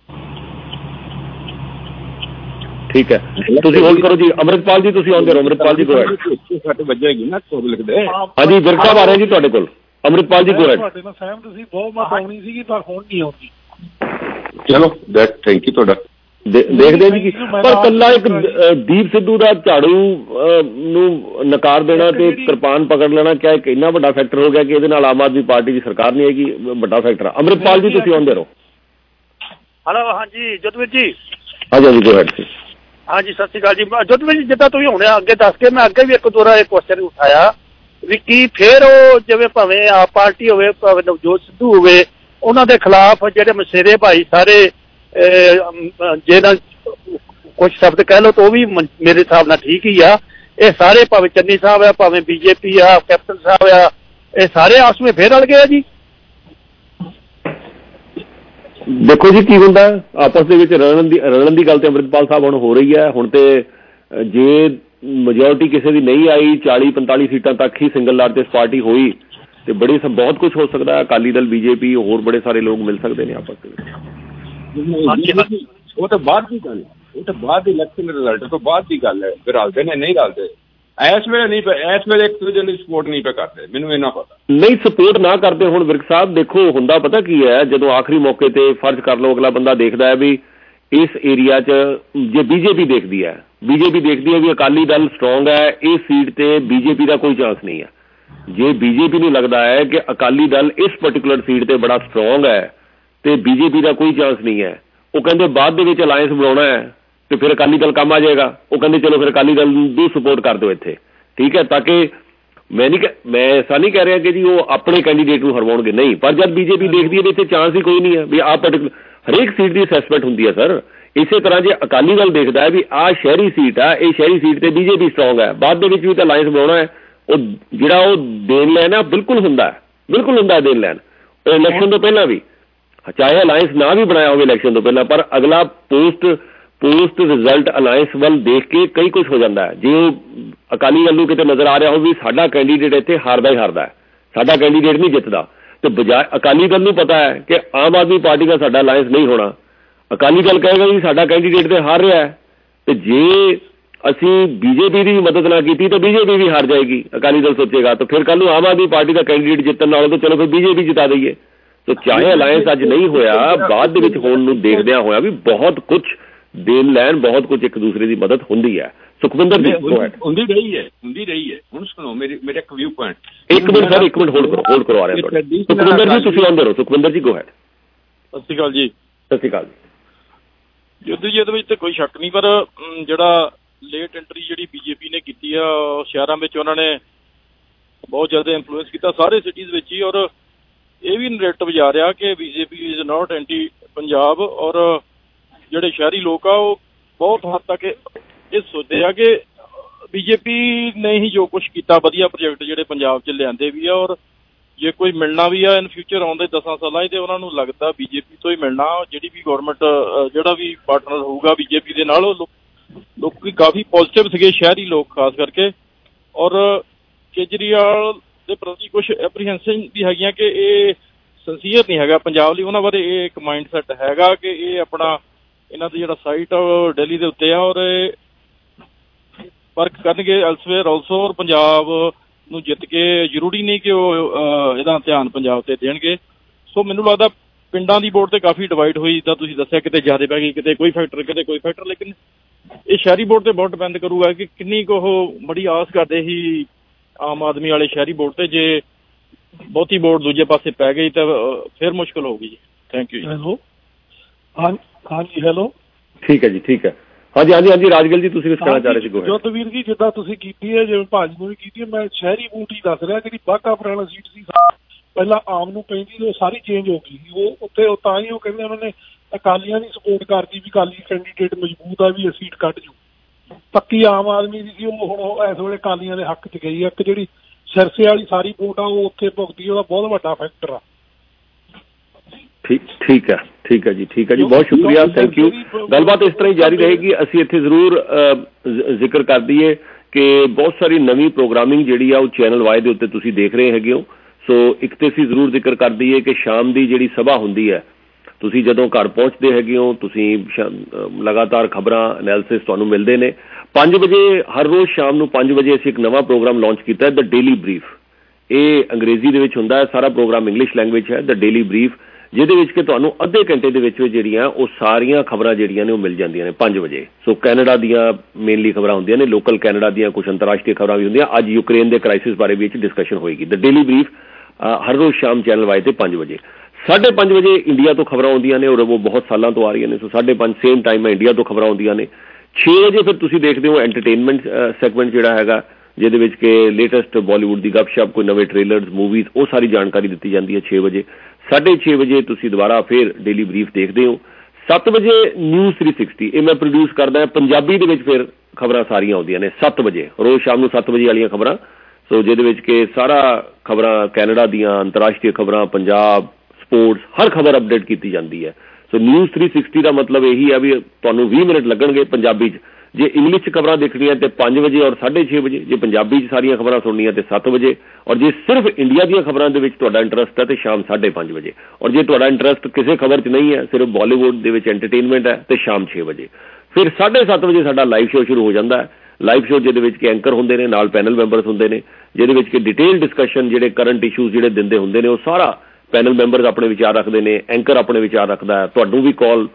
ਠੀਕ ਹੈ ਤੁਸੀਂ ਹੋਲਡ ਕਰੋ ਜੀ। ਅੰਮ੍ਰਿਤਪਾਲ ਜੀ ਤੁਸੀਂ ਆਉਂਦੇ ਰਹੋ। ਅੰਮ੍ਰਿਤਪਾਲ ਜੀ ਗੋ ਹੈਡ। ਸੱਟ ਵੱਜੇਗੀ ਨਾ ਪਬਲਿਕ ਦੇ। ਹਾਂਜੀ ਵਿਰਕ ਸਾਹਿਬ ਆ ਰਹੇ ਜੀ ਤੁਹਾਡੇ ਕੋਲ। ਅੰਮ੍ਰਿਤਪਾਲ ਜੀ ਗੋ ਹੈਡ। ਤੁਹਾਡੇ ਨਾਲ ਸਹਿਮਤ ਸੀ, ਬਹੁਮਤ ਆਉਣੀ ਸੀਗੀ ਪਰ ਹੁਣ ਨਹੀਂ ਆਉਂਦੀ। ਚਲੋ ਦੈਟ ਥੈਂਕ ਯੂ ਤੁਹਾਡਾ। ਦੇਖਦੇ ਜੀ ਪਰ ਕੱਲਾ ਇੱਕ ਦੀਪ ਸਿੱਧੂ ਦਾ ਝਾੜੂ ਨੂੰ ਨਕਾਰ ਦੇਣਾ ਤੇ ਕਿਰਪਾਨ ਪਕੜ ਲੈਣਾ ਕਿਆ ਇੱਕ ਇੰਨਾ ਵੱਡਾ ਫੈਕਟਰ ਹੋ ਗਿਆ ਕਿ ਇਹਦੇ ਨਾਲ ਆਮ ਆਦਮੀ ਪਾਰਟੀ ਦੀ ਸਰਕਾਰ ਨਹੀਂ ਹੈਗੀ, ਵੱਡਾ ਫੈਕਟਰ ਆ। ਅੰਮ੍ਰਿਤਪਾਲ ਜੀ ਤੁਸੀਂ ਆਉਂਦੇ ਰਹੋ। ਹੈਲੋ ਹਾਂਜੀ ਜੋਤਵੀਰ ਜੀ। ਹਾਂਜੀ ਹਾਂਜੀ ਗੋ ਹੈਡ। ਹਾਂਜੀ ਸਤਿ ਸ਼੍ਰੀ ਅਕਾਲ ਜੀ। ਜੋਤਵੀਰ ਜੀ ਜਿੱਦਾਂ ਤੁਸੀਂ ਹੁਣੇ ਅੱਗੇ ਦੱਸ ਕੇ ਮੈਂ ਅੱਗੇ ਵੀ ਇੱਕ ਦੋ ਇਹ ਕੁਐਸਚਨ ਉਠਾਇਆ ਵੀ ਕੀ ਫਿਰ ਉਹ ਜਿਵੇਂ ਭਾਵੇਂ ਆਪ ਪਾਰਟੀ ਹੋਵੇ ਭਾਵੇਂ ਨਵਜੋਤ ਸਿੱਧੂ ਹੋਵੇ ਉਹਨਾਂ ਦੇ ਖਿਲਾਫ ਜਿਹੜੇ ਮਸੇਰੇ ਭਾਈ ਸਾਰੇ ਜੇ ਨਾ ਕੁਝ ਸ਼ਬਦ ਕਹਿ ਲਓ ਤਾਂ ਉਹ ਵੀ ਮੇਰੇ ਹਿਸਾਬ ਨਾਲ ਠੀਕ ਹੀ ਆ। ਇਹ ਸਾਰੇ ਭਾਵੇਂ ਚੰਨੀ ਸਾਹਿਬ ਆ ਭਾਵੇਂ ਬੀਜੇਪੀ ਆ ਕੈਪਟਨ ਸਾਹਿਬ ਆ ਇਹ ਸਾਰੇ ਆਪਸ ਵਿੱਚ ਫੇਰ ਰਲ ਗਏ ਆ ਜੀ। ਦੇਖੋ ਜੀ ਕੀ ਹੁੰਦਾ ਆਪਸ ਦੇ ਵਿੱਚ ਰਲਣ ਦੀ ਰਲਣ ਦੀ ਗੱਲ ਤੇ ਅੰਮ੍ਰਿਤਪਾਲ ਸਾਹਿਬ ਹੁਣ ਹੋ ਰਹੀ ਹੈ। ਹੁਣ ਤੇ ਜੇ ਮੈਜੋਰਿਟੀ ਕਿਸੇ ਦੀ ਨਹੀਂ ਆਈ ਚਾਲੀ ਪੰਤਾਲੀ ਸੀਟਾਂ ਤੱਕ ਹੀ ਸਿੰਗਲ ਲਾਰਜੈਸਟ ਪਾਰਟੀ ਹੋਈ ਤੇ ਬੜੀ ਸਭ ਬਹੁਤ ਕੁਝ ਹੋ ਸਕਦਾ। ਅਕਾਲੀ ਦਲ ਬੀਜੇਪੀ ਹੋਰ ਬੜੇ ਸਾਰੇ ਲੋਕ ਮਿਲ ਸਕਦੇ ਨੇ ਆਪਸ ਦੇ ਵਿੱਚ। ਉਹ ਤਾਂ ਬਾਅਦ ਦੀ ਗੱਲ ਹੈ, ਉਹ ਤਾਂ ਬਾਅਦ ਇਲੈਕਸ਼ਨ ਰਿਜ਼ਲਟ ਤੋਂ ਬਾਅਦ ਦੀ ਗੱਲ ਹੈ। ਰਲਦੇ ਨੇ ਨਹੀਂ ਰਲਦੇ ਇਸ ਵੇਲੇ ਨਹੀਂ, ਇਸ ਵੇਲੇ ਇੱਕ ਦੂਜੇ ਦੀ ਸਪੋਰਟ ਨਹੀਂ ਪੇ ਕਰਦੇ। ਮੈਨੂੰ ਇੰਨਾ ਪਤਾ ਨਹੀਂ ਸਪੋਰਟ ਨਾ ਕਰਦੇ। ਹੁਣ ਵਿਰਕ ਸਾਹਿਬ ਦੇਖੋ ਹੁੰਦਾ ਪਤਾ ਕੀ ਹੈ ਜਦੋਂ ਆਖਰੀ ਮੌਕੇ ਤੇ ਫਰਜ਼ ਕਰ ਲਓ ਅਗਲਾ ਬੰਦਾ ਦੇਖਦਾ ਹੈ ਵੀ ਇਸ ਏਰੀਆ 'ਚ ਜੇ ਬੀਜੇਪੀ ਦੇਖਦੀ ਹੈ ਬੀਜੇਪੀ ਦੇਖਦੀ ਹੈ ਵੀ ਅਕਾਲੀ ਦਲ ਸਟਰੋਂਗ ਹੈ ਇਸ ਸੀਟ ਤੇ ਬੀਜੇਪੀ ਦਾ ਕੋਈ ਚਾਂਸ ਨਹੀਂ ਹੈ। ਜੇ ਬੀਜੇਪੀ ਨੂੰ ਲੱਗਦਾ ਹੈ ਕਿ ਅਕਾਲੀ ਦਲ ਇਸ ਪਰਟੀਕੂਲਰ ਸੀਟ ਤੇ ਬੜਾ ਸਟਰੋਂਗ ਹੈ ਤੇ ਬੀਜੇਪੀ ਦਾ ਕੋਈ ਚਾਂਸ ਨਹੀਂ ਹੈ ਉਹ ਕਹਿੰਦੇ ਬਾਅਦ ਦੇ ਵਿੱਚ ਅਲਾਇੰਸ ਬਣਾਉਣਾ ਹੈ ਤੇ ਫਿਰ ਅਕਾਲੀ ਦਲ ਕੰਮ ਆ ਜਾਏਗਾ। ਉਹ ਕਹਿੰਦੇ ਚਲੋ ਫਿਰ ਅਕਾਲੀ ਦਲ ਨੂੰ ਸਪੋਰਟ ਕਰ ਦਿਓ ਇੱਥੇ ਠੀਕ ਹੈ ਤਾਂ ਕਿ ਮੈਂ ਨਹੀਂ ਮੈਂ ਐਸਾ ਨਹੀਂ ਕਹਿ ਰਿਹਾ ਕਿ ਜੀ ਉਹ ਆਪਣੇ ਕੈਂਡੀਡੇਟ ਨੂੰ ਹਰਵਾਉਣਗੇ ਨਹੀਂ ਪਰ ਜਦ ਬੀਜੇਪੀ ਦੇਖਦੀ ਹੈ ਵੀ ਇੱਥੇ ਚਾਂਸ ਹੀ ਕੋਈ ਨਹੀਂ ਹੈ ਵੀ ਆਹ ਪਰਟੀਕੂਲਰ ਹਰੇਕ ਸੀਟ ਦੀ ਅਸੈਸਮੈਂਟ ਹੁੰਦੀ ਹੈ ਸਰ। ਇਸੇ ਤਰ੍ਹਾਂ ਜੇ ਅਕਾਲੀ ਦਲ ਦੇਖਦਾ ਹੈ ਵੀ ਆਹ ਸ਼ਹਿਰੀ ਸੀਟ ਆ ਇਹ ਸ਼ਹਿਰੀ ਸੀਟ ਤੇ ਬੀਜੇਪੀ ਸਟਰੋਂਗ ਹੈ ਬਾਅਦ ਦੇ ਵਿੱਚ ਵੀ ਤਾਂ ਅਲਾਇੰਸ ਬਣਾਉਣਾ ਹੈ ਉਹ ਜਿਹੜਾ ਉਹ ਦੇਣ ਲੈਣ ਆ ਬਿਲਕੁਲ ਹੁੰਦਾ ਬਿਲਕੁਲ ਹੁੰਦਾ ਦੇਣ ਲੈਣ ਉਹ ਇਲੈਕਸ਼ਨ ਤੋਂ ਪਹਿਲਾਂ ਵੀ ਚਾਹੇ ਅਲਾਇੰਸ ਨਾ ਵੀ ਬਣਾਇਆ ਹੋਵੇ ਇਲੈਕਸ਼ਨ ਤੋਂ ਪਹਿਲਾਂ ਪਰ ਅਗਲਾ ਪੋਸਟ ਪੋਸਟ ਰਿਜ਼ਲਟ ਅਲਾਇੰਸ ਵੱਲ ਦੇਖ ਕੇ ਕਈ ਕੁਝ ਹੋ ਜਾਂਦਾ ਹੈ। ਜੇ ਉਹ ਅਕਾਲੀ ਦਲ ਨੂੰ ਕਿਤੇ ਨਜ਼ਰ ਆ ਰਿਹਾ ਹੋਵੇ ਵੀ ਸਾਡਾ ਕੈਂਡੀਡੇਟ ਇੱਥੇ ਹਾਰਦਾ ਹੀ ਹਾਰਦਾ ਹੈ ਸਾਡਾ ਕੈਂਡੀਡੇਟ ਨਹੀਂ ਜਿੱਤਦਾ ਤੇ ਬਜਾਏ ਅਕਾਲੀ ਦਲ ਨੂੰ ਪਤਾ ਹੈ ਕਿ ਆਮ ਆਦਮੀ ਪਾਰਟੀ ਦਾ ਸਾਡਾ ਅਲਾਇੰਸ ਨਹੀਂ ਹੋਣਾ ਅਕਾਲੀ ਦਲ ਕਹੇਗਾ ਵੀ ਸਾਡਾ ਕੈਂਡੀਡੇਟ ਤੇ ਹਾਰ ਰਿਹਾ ਹੈ ਤੇ ਜੇ ਅਸੀਂ ਬੀਜੇਪੀ ਦੀ ਮਦਦ ਨਾ ਕੀਤੀ ਤਾਂ ਬੀਜੇਪੀ ਵੀ ਹਾਰ ਜਾਏਗੀ ਅਕਾਲੀ ਦਲ ਸੋਚੇਗਾ ਤਾਂ ਫਿਰ ਕੱਲ ਨੂੰ ਆਮ ਆਦਮੀ ਪਾਰਟੀ ਦਾ ਕੈਂਡੀਡੇਟ ਜਿੱਤਣ ਨਾਲੋਂ ਤਾਂ ਚਲੋ ਫਿਰ ਬੀਜੇਪੀ ਜਿਤਾ ਦਈਏ। ਤਾਂ ਚਾਹੇ ਅਲਾਇੰਸ ਅੱਜ ਨਹੀਂ ਹੋਇਆ ਬਾਅਦ ਦੇ ਵਿੱਚ ਹੋਣ ਨੂੰ ਦੇਖਦਿਆਂ ਹੋਇਆ ਵੀ ਬਹੁਤ ਕੁਝ ਦੇਣ ਲੈਣ ਬਹੁਤ ਕੁਝ ਇੱਕ ਦੂਸਰੇ ਦੀ ਮਦਦ ਹੁੰਦੀ ਹੈ। ਸੁਖਵਿੰਦਰ ਜੀ ਹੁੰਦੀ ਰਹੀ ਹੈ ਹੁੰਦੀ ਰਹੀ ਹੈ ਹੁਣ ਸੁਣੋ ਮੇਰੇ ਮੇਰੇ ਇੱਕ ਵਿਊ ਪੁਆਇੰਟ ਇੱਕ ਮਿੰਟ ਸਰ ਇੱਕ ਮਿੰਟ ਹੋਲਡ ਕਰੋ ਹੋਲਡ ਕਰੋ ਆ ਰਿਹਾ ਤੁਹਾਡੇ ਸੁਖਵਿੰਦਰ ਜੀ ਤੁਸੀਂ ਆਉਂਦੇ ਰਹੋ ਸੁਖਵਿੰਦਰ ਜੀ ਗੋ ਹੈਡ। ਸਤਿ ਸ਼੍ਰੀ ਅਕਾਲ ਜੀ। ਸਤਿ ਸ਼੍ਰੀ ਅਕਾਲ ਜੀ। ਯੁੱਧ ਜੀ ਇਹਦੇ ਵਿੱਚ ਤੇ ਕੋਈ ਸ਼ੱਕ ਨਹੀਂ ਪਰ ਜਿਹੜਾ ਲੇਟ ਐਂਟਰੀ ਜਿਹੜੀ ਬੀਜੇਪੀ ਨੇ ਕੀਤੀ ਆ ਸ਼ਹਿਰਾਂ ਵਿੱਚ ਉਹਨਾਂ ਨੇ ਬਹੁਤ ਜ਼ਿਆਦਾ ਇਨਫਲੂਐਂਸ ਕੀਤਾ ਸਾਰੇ ਸਿਟੀਜ਼ ਵਿੱਚ ਹੀ ਔਰ ਇਹ ਵੀ ਨਰੇਟਿਵ ਜਾ ਰਿਹਾ ਕਿ BJP is not anti Punjab ਔਰ ਜਿਹੜੇ ਸ਼ਹਿਰੀ ਲੋਕ ਆ ਉਹ ਬਹੁਤ ਹੱਦ ਤੱਕ ਇਹ ਸੋਚਦੇ ਆ ਕਿ ਬੀਜੇਪੀ ਨੇ ਹੀ ਜੋ ਕੁਛ ਕੀਤਾ ਵਧੀਆ ਪ੍ਰੋਜੈਕਟ ਜਿਹੜੇ ਪੰਜਾਬ 'ਚ ਲਿਆਂਦੇ ਵੀ ਆ ਔਰ ਜੇ ਕੋਈ ਮਿਲਣਾ ਵੀ ਆ ਇਨ ਫਿਊਚਰ ਆਉਂਦੇ ਦਸਾਂ ਸਾਲਾਂ 'ਚ ਤੇ ਉਹਨਾਂ ਨੂੰ ਲੱਗਦਾ ਬੀਜੇਪੀ ਤੋਂ ਹੀ ਮਿਲਣਾ ਜਿਹੜੀ ਵੀ ਗੌਰਮੈਂਟ ਜਿਹੜਾ ਵੀ ਪਾਰਟਨਰ ਹੋਊਗਾ ਬੀਜੇਪੀ ਦੇ ਨਾਲ ਉਹ ਲੋਕ ਕਾਫੀ ਪੋਜ਼ੀਟਿਵ ਸੀਗੇ ਸ਼ਹਿਰੀ ਲੋਕ ਖਾਸ ਕਰਕੇ ਔਰ ਕੇਜਰੀਵਾਲ ਦੇ ਪ੍ਰਤੀ ਕੁਛ ਐਪਰੀਹੈਂਸ਼ਨ ਵੀ ਹੈਗੀਆਂ ਕਿ ਇਹ ਸਿੰਸੀਅਰ ਨਹੀਂ ਹੈਗਾ ਪੰਜਾਬ ਲਈ ਉਹਨਾਂ ਬਾਰੇ ਇਹ ਇੱਕ ਮਾਈਂਡ ਸੈਟ ਹੈਗਾ ਕਿ ਇਹ ਆਪਣਾ ਇਹਨਾਂ ਦੀ ਜਿਹੜਾ ਸਾਈਟ ਆ ਉਹ ਦਿੱਲੀ ਦੇ ਉੱਤੇ ਆ ਔਰ ਵਰਕ ਕਰਨਗੇ ਐਲਸਵੇਅਰ ਆਲਸੋ ਔਰ ਪੰਜਾਬ ਨੂੰ ਜਿੱਤ ਕੇ ਜ਼ਰੂਰੀ ਨਹੀਂ ਕਿ ਉਹ ਇਹਦਾ ਧਿਆਨ ਪੰਜਾਬ ਤੇ ਦੇਣਗੇ। ਸੋ ਮੈਨੂੰ ਲੱਗਦਾ ਪਿੰਡਾਂ ਦੀ ਵੋਟ ਤੇ ਕਾਫੀ ਡਿਵਾਈਡ ਹੋਈ ਜਿੱਦਾਂ ਤੁਸੀਂ ਦੱਸਿਆ ਕਿਤੇ ਜ਼ਿਆਦਾ ਪੈ ਗਈ ਕਿਤੇ ਕੋਈ ਫੈਕਟਰ ਕਿਤੇ ਕੋਈ ਫੈਕਟਰ ਲੇਕਿਨ ਇਹ ਸ਼ਹਿਰੀ ਵੋਟ ਤੇ ਬਹੁਤ ਡਿਪੈਂਡ ਕਰੂਗਾ ਕਿ ਕਿੰਨੀ ਕੁ ਉਹ ਬੜੀ ਆਸ ਕਰਦੇ ਸੀ ਆਮ ਆਦਮੀ ਵਾਲੇ ਸ਼ਹਿਰੀ ਵੋਟ ਤੇ ਜੇ ਬਹੁਤੀ ਵੋਟ ਦੂਜੇ ਪਾਸੇ ਪੈ ਗਈ ਤਾਂ ਫਿਰ ਮੁਸ਼ਕਲ ਹੋਊਗੀ ਜੀ। ਥੈਂਕ ਯੂ ਜੀ। ਹੈਲੋ ਹਾਂ ਹਾਂਜੀ ਹੈਲੋ ਠੀਕ ਹੈ ਜੀ ਠੀਕ ਹੈ ਹਾਂਜੀ ਹਾਂਜੀ ਹਾਂਜੀ ਰਾਜਗਲ ਜੀ ਤੁਸੀਂ ਕੁਝ ਕਹਿਣਾ ਚਾਹ ਰਹੇ ਸੀ। ਜੋਤਵੀਰ ਜੀ ਜਿੱਦਾਂ ਤੁਸੀਂ ਕੀਤੀ ਹੈ ਜਿਵੇਂ ਭਾਜੀ ਨੂੰ ਵੀ ਕੀਤੀ ਹੈ ਮੈਂ ਸ਼ਹਿਰੀ ਵੋਟ ਹੀ ਦੱਸ ਰਿਹਾ ਜਿਹੜੀ ਬਾਘਾ ਪੁਰਾਣਾ ਸੀਟ ਸੀ ਪਹਿਲਾਂ ਆਮ ਨੂੰ ਪੈਂਦੀ ਉਹ ਸਾਰੀ ਚੇਂਜ ਹੋ ਗਈ ਸੀ ਉਹ ਉੱਥੇ ਉਹ ਤਾਂ ਹੀ ਉਹ ਕਹਿੰਦੇ ਉਹਨਾਂ ਨੇ ਅਕਾਲੀਆਂ ਦੀ ਸਪੋਰਟ ਕਰਦੀ ਵੀ ਅਕਾਲੀ ਕੈਂਡੀਡੇਟ ਮਜ਼ਬੂਤ ਆ ਵੀ ਇਹ ਸੀਟ ਕੱਢ ਜੂ ਪੱਕੀ ਆਮ ਆਦਮੀ ਦੀ ਸੀ ਉਹ ਹੁਣ ਇਸ ਵੇਲੇ ਅਕਾਲੀਆਂ ਦੇ ਹੱਕ 'ਚ ਗਈ ਆ ਇੱਕ ਜਿਹੜੀ ਸਿਰਸੇ ਵਾਲੀ ਸਾਰੀ ਵੋਟ ਆ ਉਹ ਉੱਥੇ ਭੁਗਤੀ ਉਹਦਾ ਬਹੁਤ ਵੱਡਾ ਫੈਕਟਰ ਆ। ਠੀਕ ਠੀਕ ਹੈ ਠੀਕ ਹੈ ਜੀ ਠੀਕ ਹੈ ਜੀ ਬਹੁਤ ਸ਼ੁਕਰੀਆ ਥੈਂਕ ਯੂ। ਗੱਲਬਾਤ ਇਸ ਤਰ੍ਹਾਂ ਹੀ ਜਾਰੀ ਰਹੇਗੀ। ਅਸੀਂ ਇੱਥੇ ਜ਼ਰੂਰ ਜ਼ਿਕਰ ਕਰ ਦਈਏ ਕਿ ਬਹੁਤ ਸਾਰੀ ਨਵੀਂ ਪ੍ਰੋਗਰਾਮਿੰਗ ਜਿਹੜੀ ਆ ਉਹ ਚੈਨਲ ਵਾਈ ਦੇ ਉੱਤੇ ਤੁਸੀਂ ਦੇਖ ਰਹੇ ਹੈਗੇ ਹੋ। ਸੋ ਇੱਕ ਤੇ ਅਸੀਂ ਜ਼ਰੂਰ ਜ਼ਿਕਰ ਕਰ ਦਈਏ ਕਿ ਸ਼ਾਮ ਦੀ ਜਿਹੜੀ ਸਭਾ ਹੁੰਦੀ ਹੈ ਤੁਸੀਂ ਜਦੋਂ ਘਰ ਪਹੁੰਚਦੇ ਹੈਗੇ ਹੋ ਤੁਸੀਂ ਲਗਾਤਾਰ ਖਬਰਾਂ ਐਨਾਲਿਸਿਸ ਤੁਹਾਨੂੰ ਮਿਲਦੇ ਨੇ। ਪੰਜ ਵਜੇ ਹਰ ਰੋਜ਼ ਸ਼ਾਮ ਨੂੰ ਪੰਜ ਵਜੇ ਅਸੀਂ ਇੱਕ ਨਵਾਂ ਪ੍ਰੋਗਰਾਮ ਲਾਂਚ ਕੀਤਾ ਦ ਡੇਲੀ ਬਰੀਫ। ਇਹ ਅੰਗਰੇਜ਼ੀ ਦੇ ਵਿੱਚ ਹੁੰਦਾ ਹੈ, ਸਾਰਾ ਪ੍ਰੋਗਰਾਮ ਇੰਗਲਿਸ਼ ਲੈਂਗੁਏਜ ਹੈ, ਦ ਡੇਲੀ ਬਰੀਫ, ਜਿਹਦੇ ਵਿੱਚ ਕਿ ਤੁਹਾਨੂੰ ਅੱਧੇ ਘੰਟੇ ਦੇ ਵਿੱਚ ਜਿਹੜੀਆਂ ਉਹ ਸਾਰੀਆਂ ਖਬਰਾਂ ਜਿਹੜੀਆਂ ਨੇ ਉਹ ਮਿਲ ਜਾਂਦੀਆਂ ਨੇ ਪੰਜ ਵਜੇ। ਸੋ ਕੈਨੇਡਾ ਦੀਆਂ ਮੇਨਲੀ ਖਬਰਾਂ ਹੁੰਦੀਆਂ ਨੇ, ਲੋਕਲ ਕੈਨੇਡਾ ਦੀਆਂ ਕੁਝ ਅੰਤਰਰਾਸ਼ਟਰੀ ਖਬਰਾਂ ਵੀ ਹੁੰਦੀਆਂ। ਅੱਜ ਯੂਕਰੇਨ ਦੇ ਕ੍ਰਾਈਸਿਸ ਬਾਰੇ ਵੀ ਡਿਸਕਸ਼ਨ ਹੋਏਗੀ। ਦ ਡੇਲੀ ਬਰੀਫ ਹਰ ਰੋਜ਼ ਸ਼ਾਮ ਚੈਨਲ ਵਾਈ ਤੇ ਪੰਜ ਵਜੇ। ਸਾਢੇ ਪੰਜ ਵਜੇ ਇੰਡੀਆ ਤੋਂ ਖਬਰਾਂ ਆਉਂਦੀਆਂ ਨੇ ਔਰ ਉਹ ਬਹੁਤ ਸਾਲਾਂ ਤੋਂ ਆ ਰਹੀਆਂ ਨੇ। ਸੋ ਸਾਢੇ ਪੰਜ ਸੇਮ ਟਾਈਮ ਹੈ ਇੰਡੀਆ ਤੋਂ ਖਬਰਾਂ ਆਉਂਦੀਆਂ ਨੇ। ਛੇ ਵਜੇ ਫਿਰ ਤੁਸੀਂ ਦੇਖਦੇ ਹੋ ਐਂਟਰਟੇਨਮੈਂਟ ਸੈਗਮੈਂਟ ਜਿਹੜਾ ਹੈਗਾ, ਜਿਹਦੇ ਵਿੱਚ ਕਿ ਲੇਟੈਸਟ ਬਾਲੀਵੁੱਡ ਦੀ ਗੱਪਸ਼ਪ, ਕੋਈ ਨਵੇਂ ਟ੍ਰੇਲਰਸ, ਮੂਵੀਜ਼, ਉਹ ਸਾਰੀ ਜਾਣਕਾਰੀ ਦਿੱਤੀ ਜਾਂਦੀ ਹੈ ਛੇ ਵਜੇ। ਸਾਢੇ ਛੇ ਵਜੇ ਤੁਸੀਂ ਦੁਬਾਰਾ ਫਿਰ ਡੇਲੀ ਬਰੀਫ ਦੇਖਦੇ ਹੋ। ਸੱਤ ਵਜੇ ਨਿਊਜ਼ ਥ੍ਰੀ ਸਿਕਸਟੀ, ਇਹ ਮੈਂ ਪ੍ਰੋਡਿਊਸ ਕਰਦਾ ਪੰਜਾਬੀ ਦੇ ਵਿੱਚ, ਫਿਰ ਖਬਰਾਂ ਸਾਰੀਆਂ ਆਉਂਦੀਆਂ ਨੇ ਸੱਤ ਵਜੇ, ਰੋਜ਼ ਸ਼ਾਮ ਨੂੰ ਸੱਤ ਵਜੇ ਵਾਲੀਆਂ ਖਬਰਾਂ। ਸੋ ਜਿਹਦੇ ਵਿੱਚ ਕਿ ਸਾਰਾ ਖਬਰਾਂ ਕੈਨੇਡਾ ਦੀਆਂ, ਅੰਤਰਰਾਸ਼ਟਰੀ ਖਬਰਾਂ, ਪੰਜਾਬ, ਸਪੋਰਟਸ, ਹਰ ਖਬਰ ਅਪਡੇਟ ਕੀਤੀ ਜਾਂਦੀ ਹੈ। ਸੋ ਨਿਊਜ਼ ਥ੍ਰੀ ਸਿਕਸਟੀ ਦਾ ਮਤਲਬ ਇਹੀ ਹੈ ਵੀ ਤੁਹਾਨੂੰ ਵੀਹ ਮਿੰਟ ਲੱਗਣਗੇ ਪੰਜਾਬੀ 'ਚ। ਜੇ ਇੰਗਲਿਸ਼ 'ਚ ਖਬਰਾਂ ਦੇਖਣੀਆਂ ਤੇ ਪੰਜ ਵਜੇ ਔਰ ਸਾਢੇ ਛੇ ਵਜੇ, ਜੇ ਪੰਜਾਬੀ 'ਚ ਸਾਰੀਆਂ ਖਬਰਾਂ ਸੁਣਨੀਆਂ ਤੇ ਸੱਤ ਵਜੇ, ਔਰ ਜੇ ਸਿਰਫ ਇੰਡੀਆ ਦੀਆਂ ਖਬਰਾਂ ਦੇ ਵਿੱਚ ਤੁਹਾਡਾ ਇੰਟਰਸਟ ਹੈ ਤੇ ਸ਼ਾਮ ਸਾਢੇ ਪੰਜ ਵਜੇ, ਔਰ ਜੇ ਤੁਹਾਡਾ ਇੰਟਰਸਟ ਕਿਸੇ ਖਬਰ 'ਚ ਨਹੀਂ ਹੈ, ਸਿਰਫ ਬਾਲੀਵੁੱਡ ਦੇ ਵਿੱਚ ਐਂਟਰਟੇਨਮੈਂਟ ਹੈ, ਤੇ ਸ਼ਾਮ ਛੇ ਵਜੇ। ਫਿਰ ਸਾਢੇ ਸੱਤ ਵਜੇ ਸਾਡਾ ਲਾਈਵ ਸ਼ੋਅ ਸ਼ੁਰੂ ਹੋ ਜਾਂਦਾ ਹੈ। ਲਾਈਵ ਸ਼ੋਅ ਜਿਹਦੇ ਵਿੱਚ ਕਿ ਐਂਕਰ ਹੁੰਦੇ ਨੇ, ਨਾਲ ਪੈਨਲ ਮੈਂਬਰਸ ਹੁੰਦੇ ਨੇ, ਜਿਹਦੇ ਵਿੱਚ ਕਿ ਡਿਟੇਲ ਡਿਸਕਸ਼ਨ, ਜਿਹੜੇ ਕਰੰਟ ਇਸ਼ੂਜ਼ ਜਿਹੜੇ ਦਿੰਦੇ ਹੁੰਦੇ ਨੇ, ਉਹ ਸਾਰਾ ਪੈਨਲ ਮੈਂਬਰਸ ਆਪਣੇ ਵਿਚਾਰ ਰੱਖਦੇ ਨੇ, ਐਂਕਰ ਆਪਣੇ ਵਿਚਾਰ ਰੱਖਦਾ ਹੈ। ਤੁਹਾਨੂੰ ਵੀ ਕਾਲ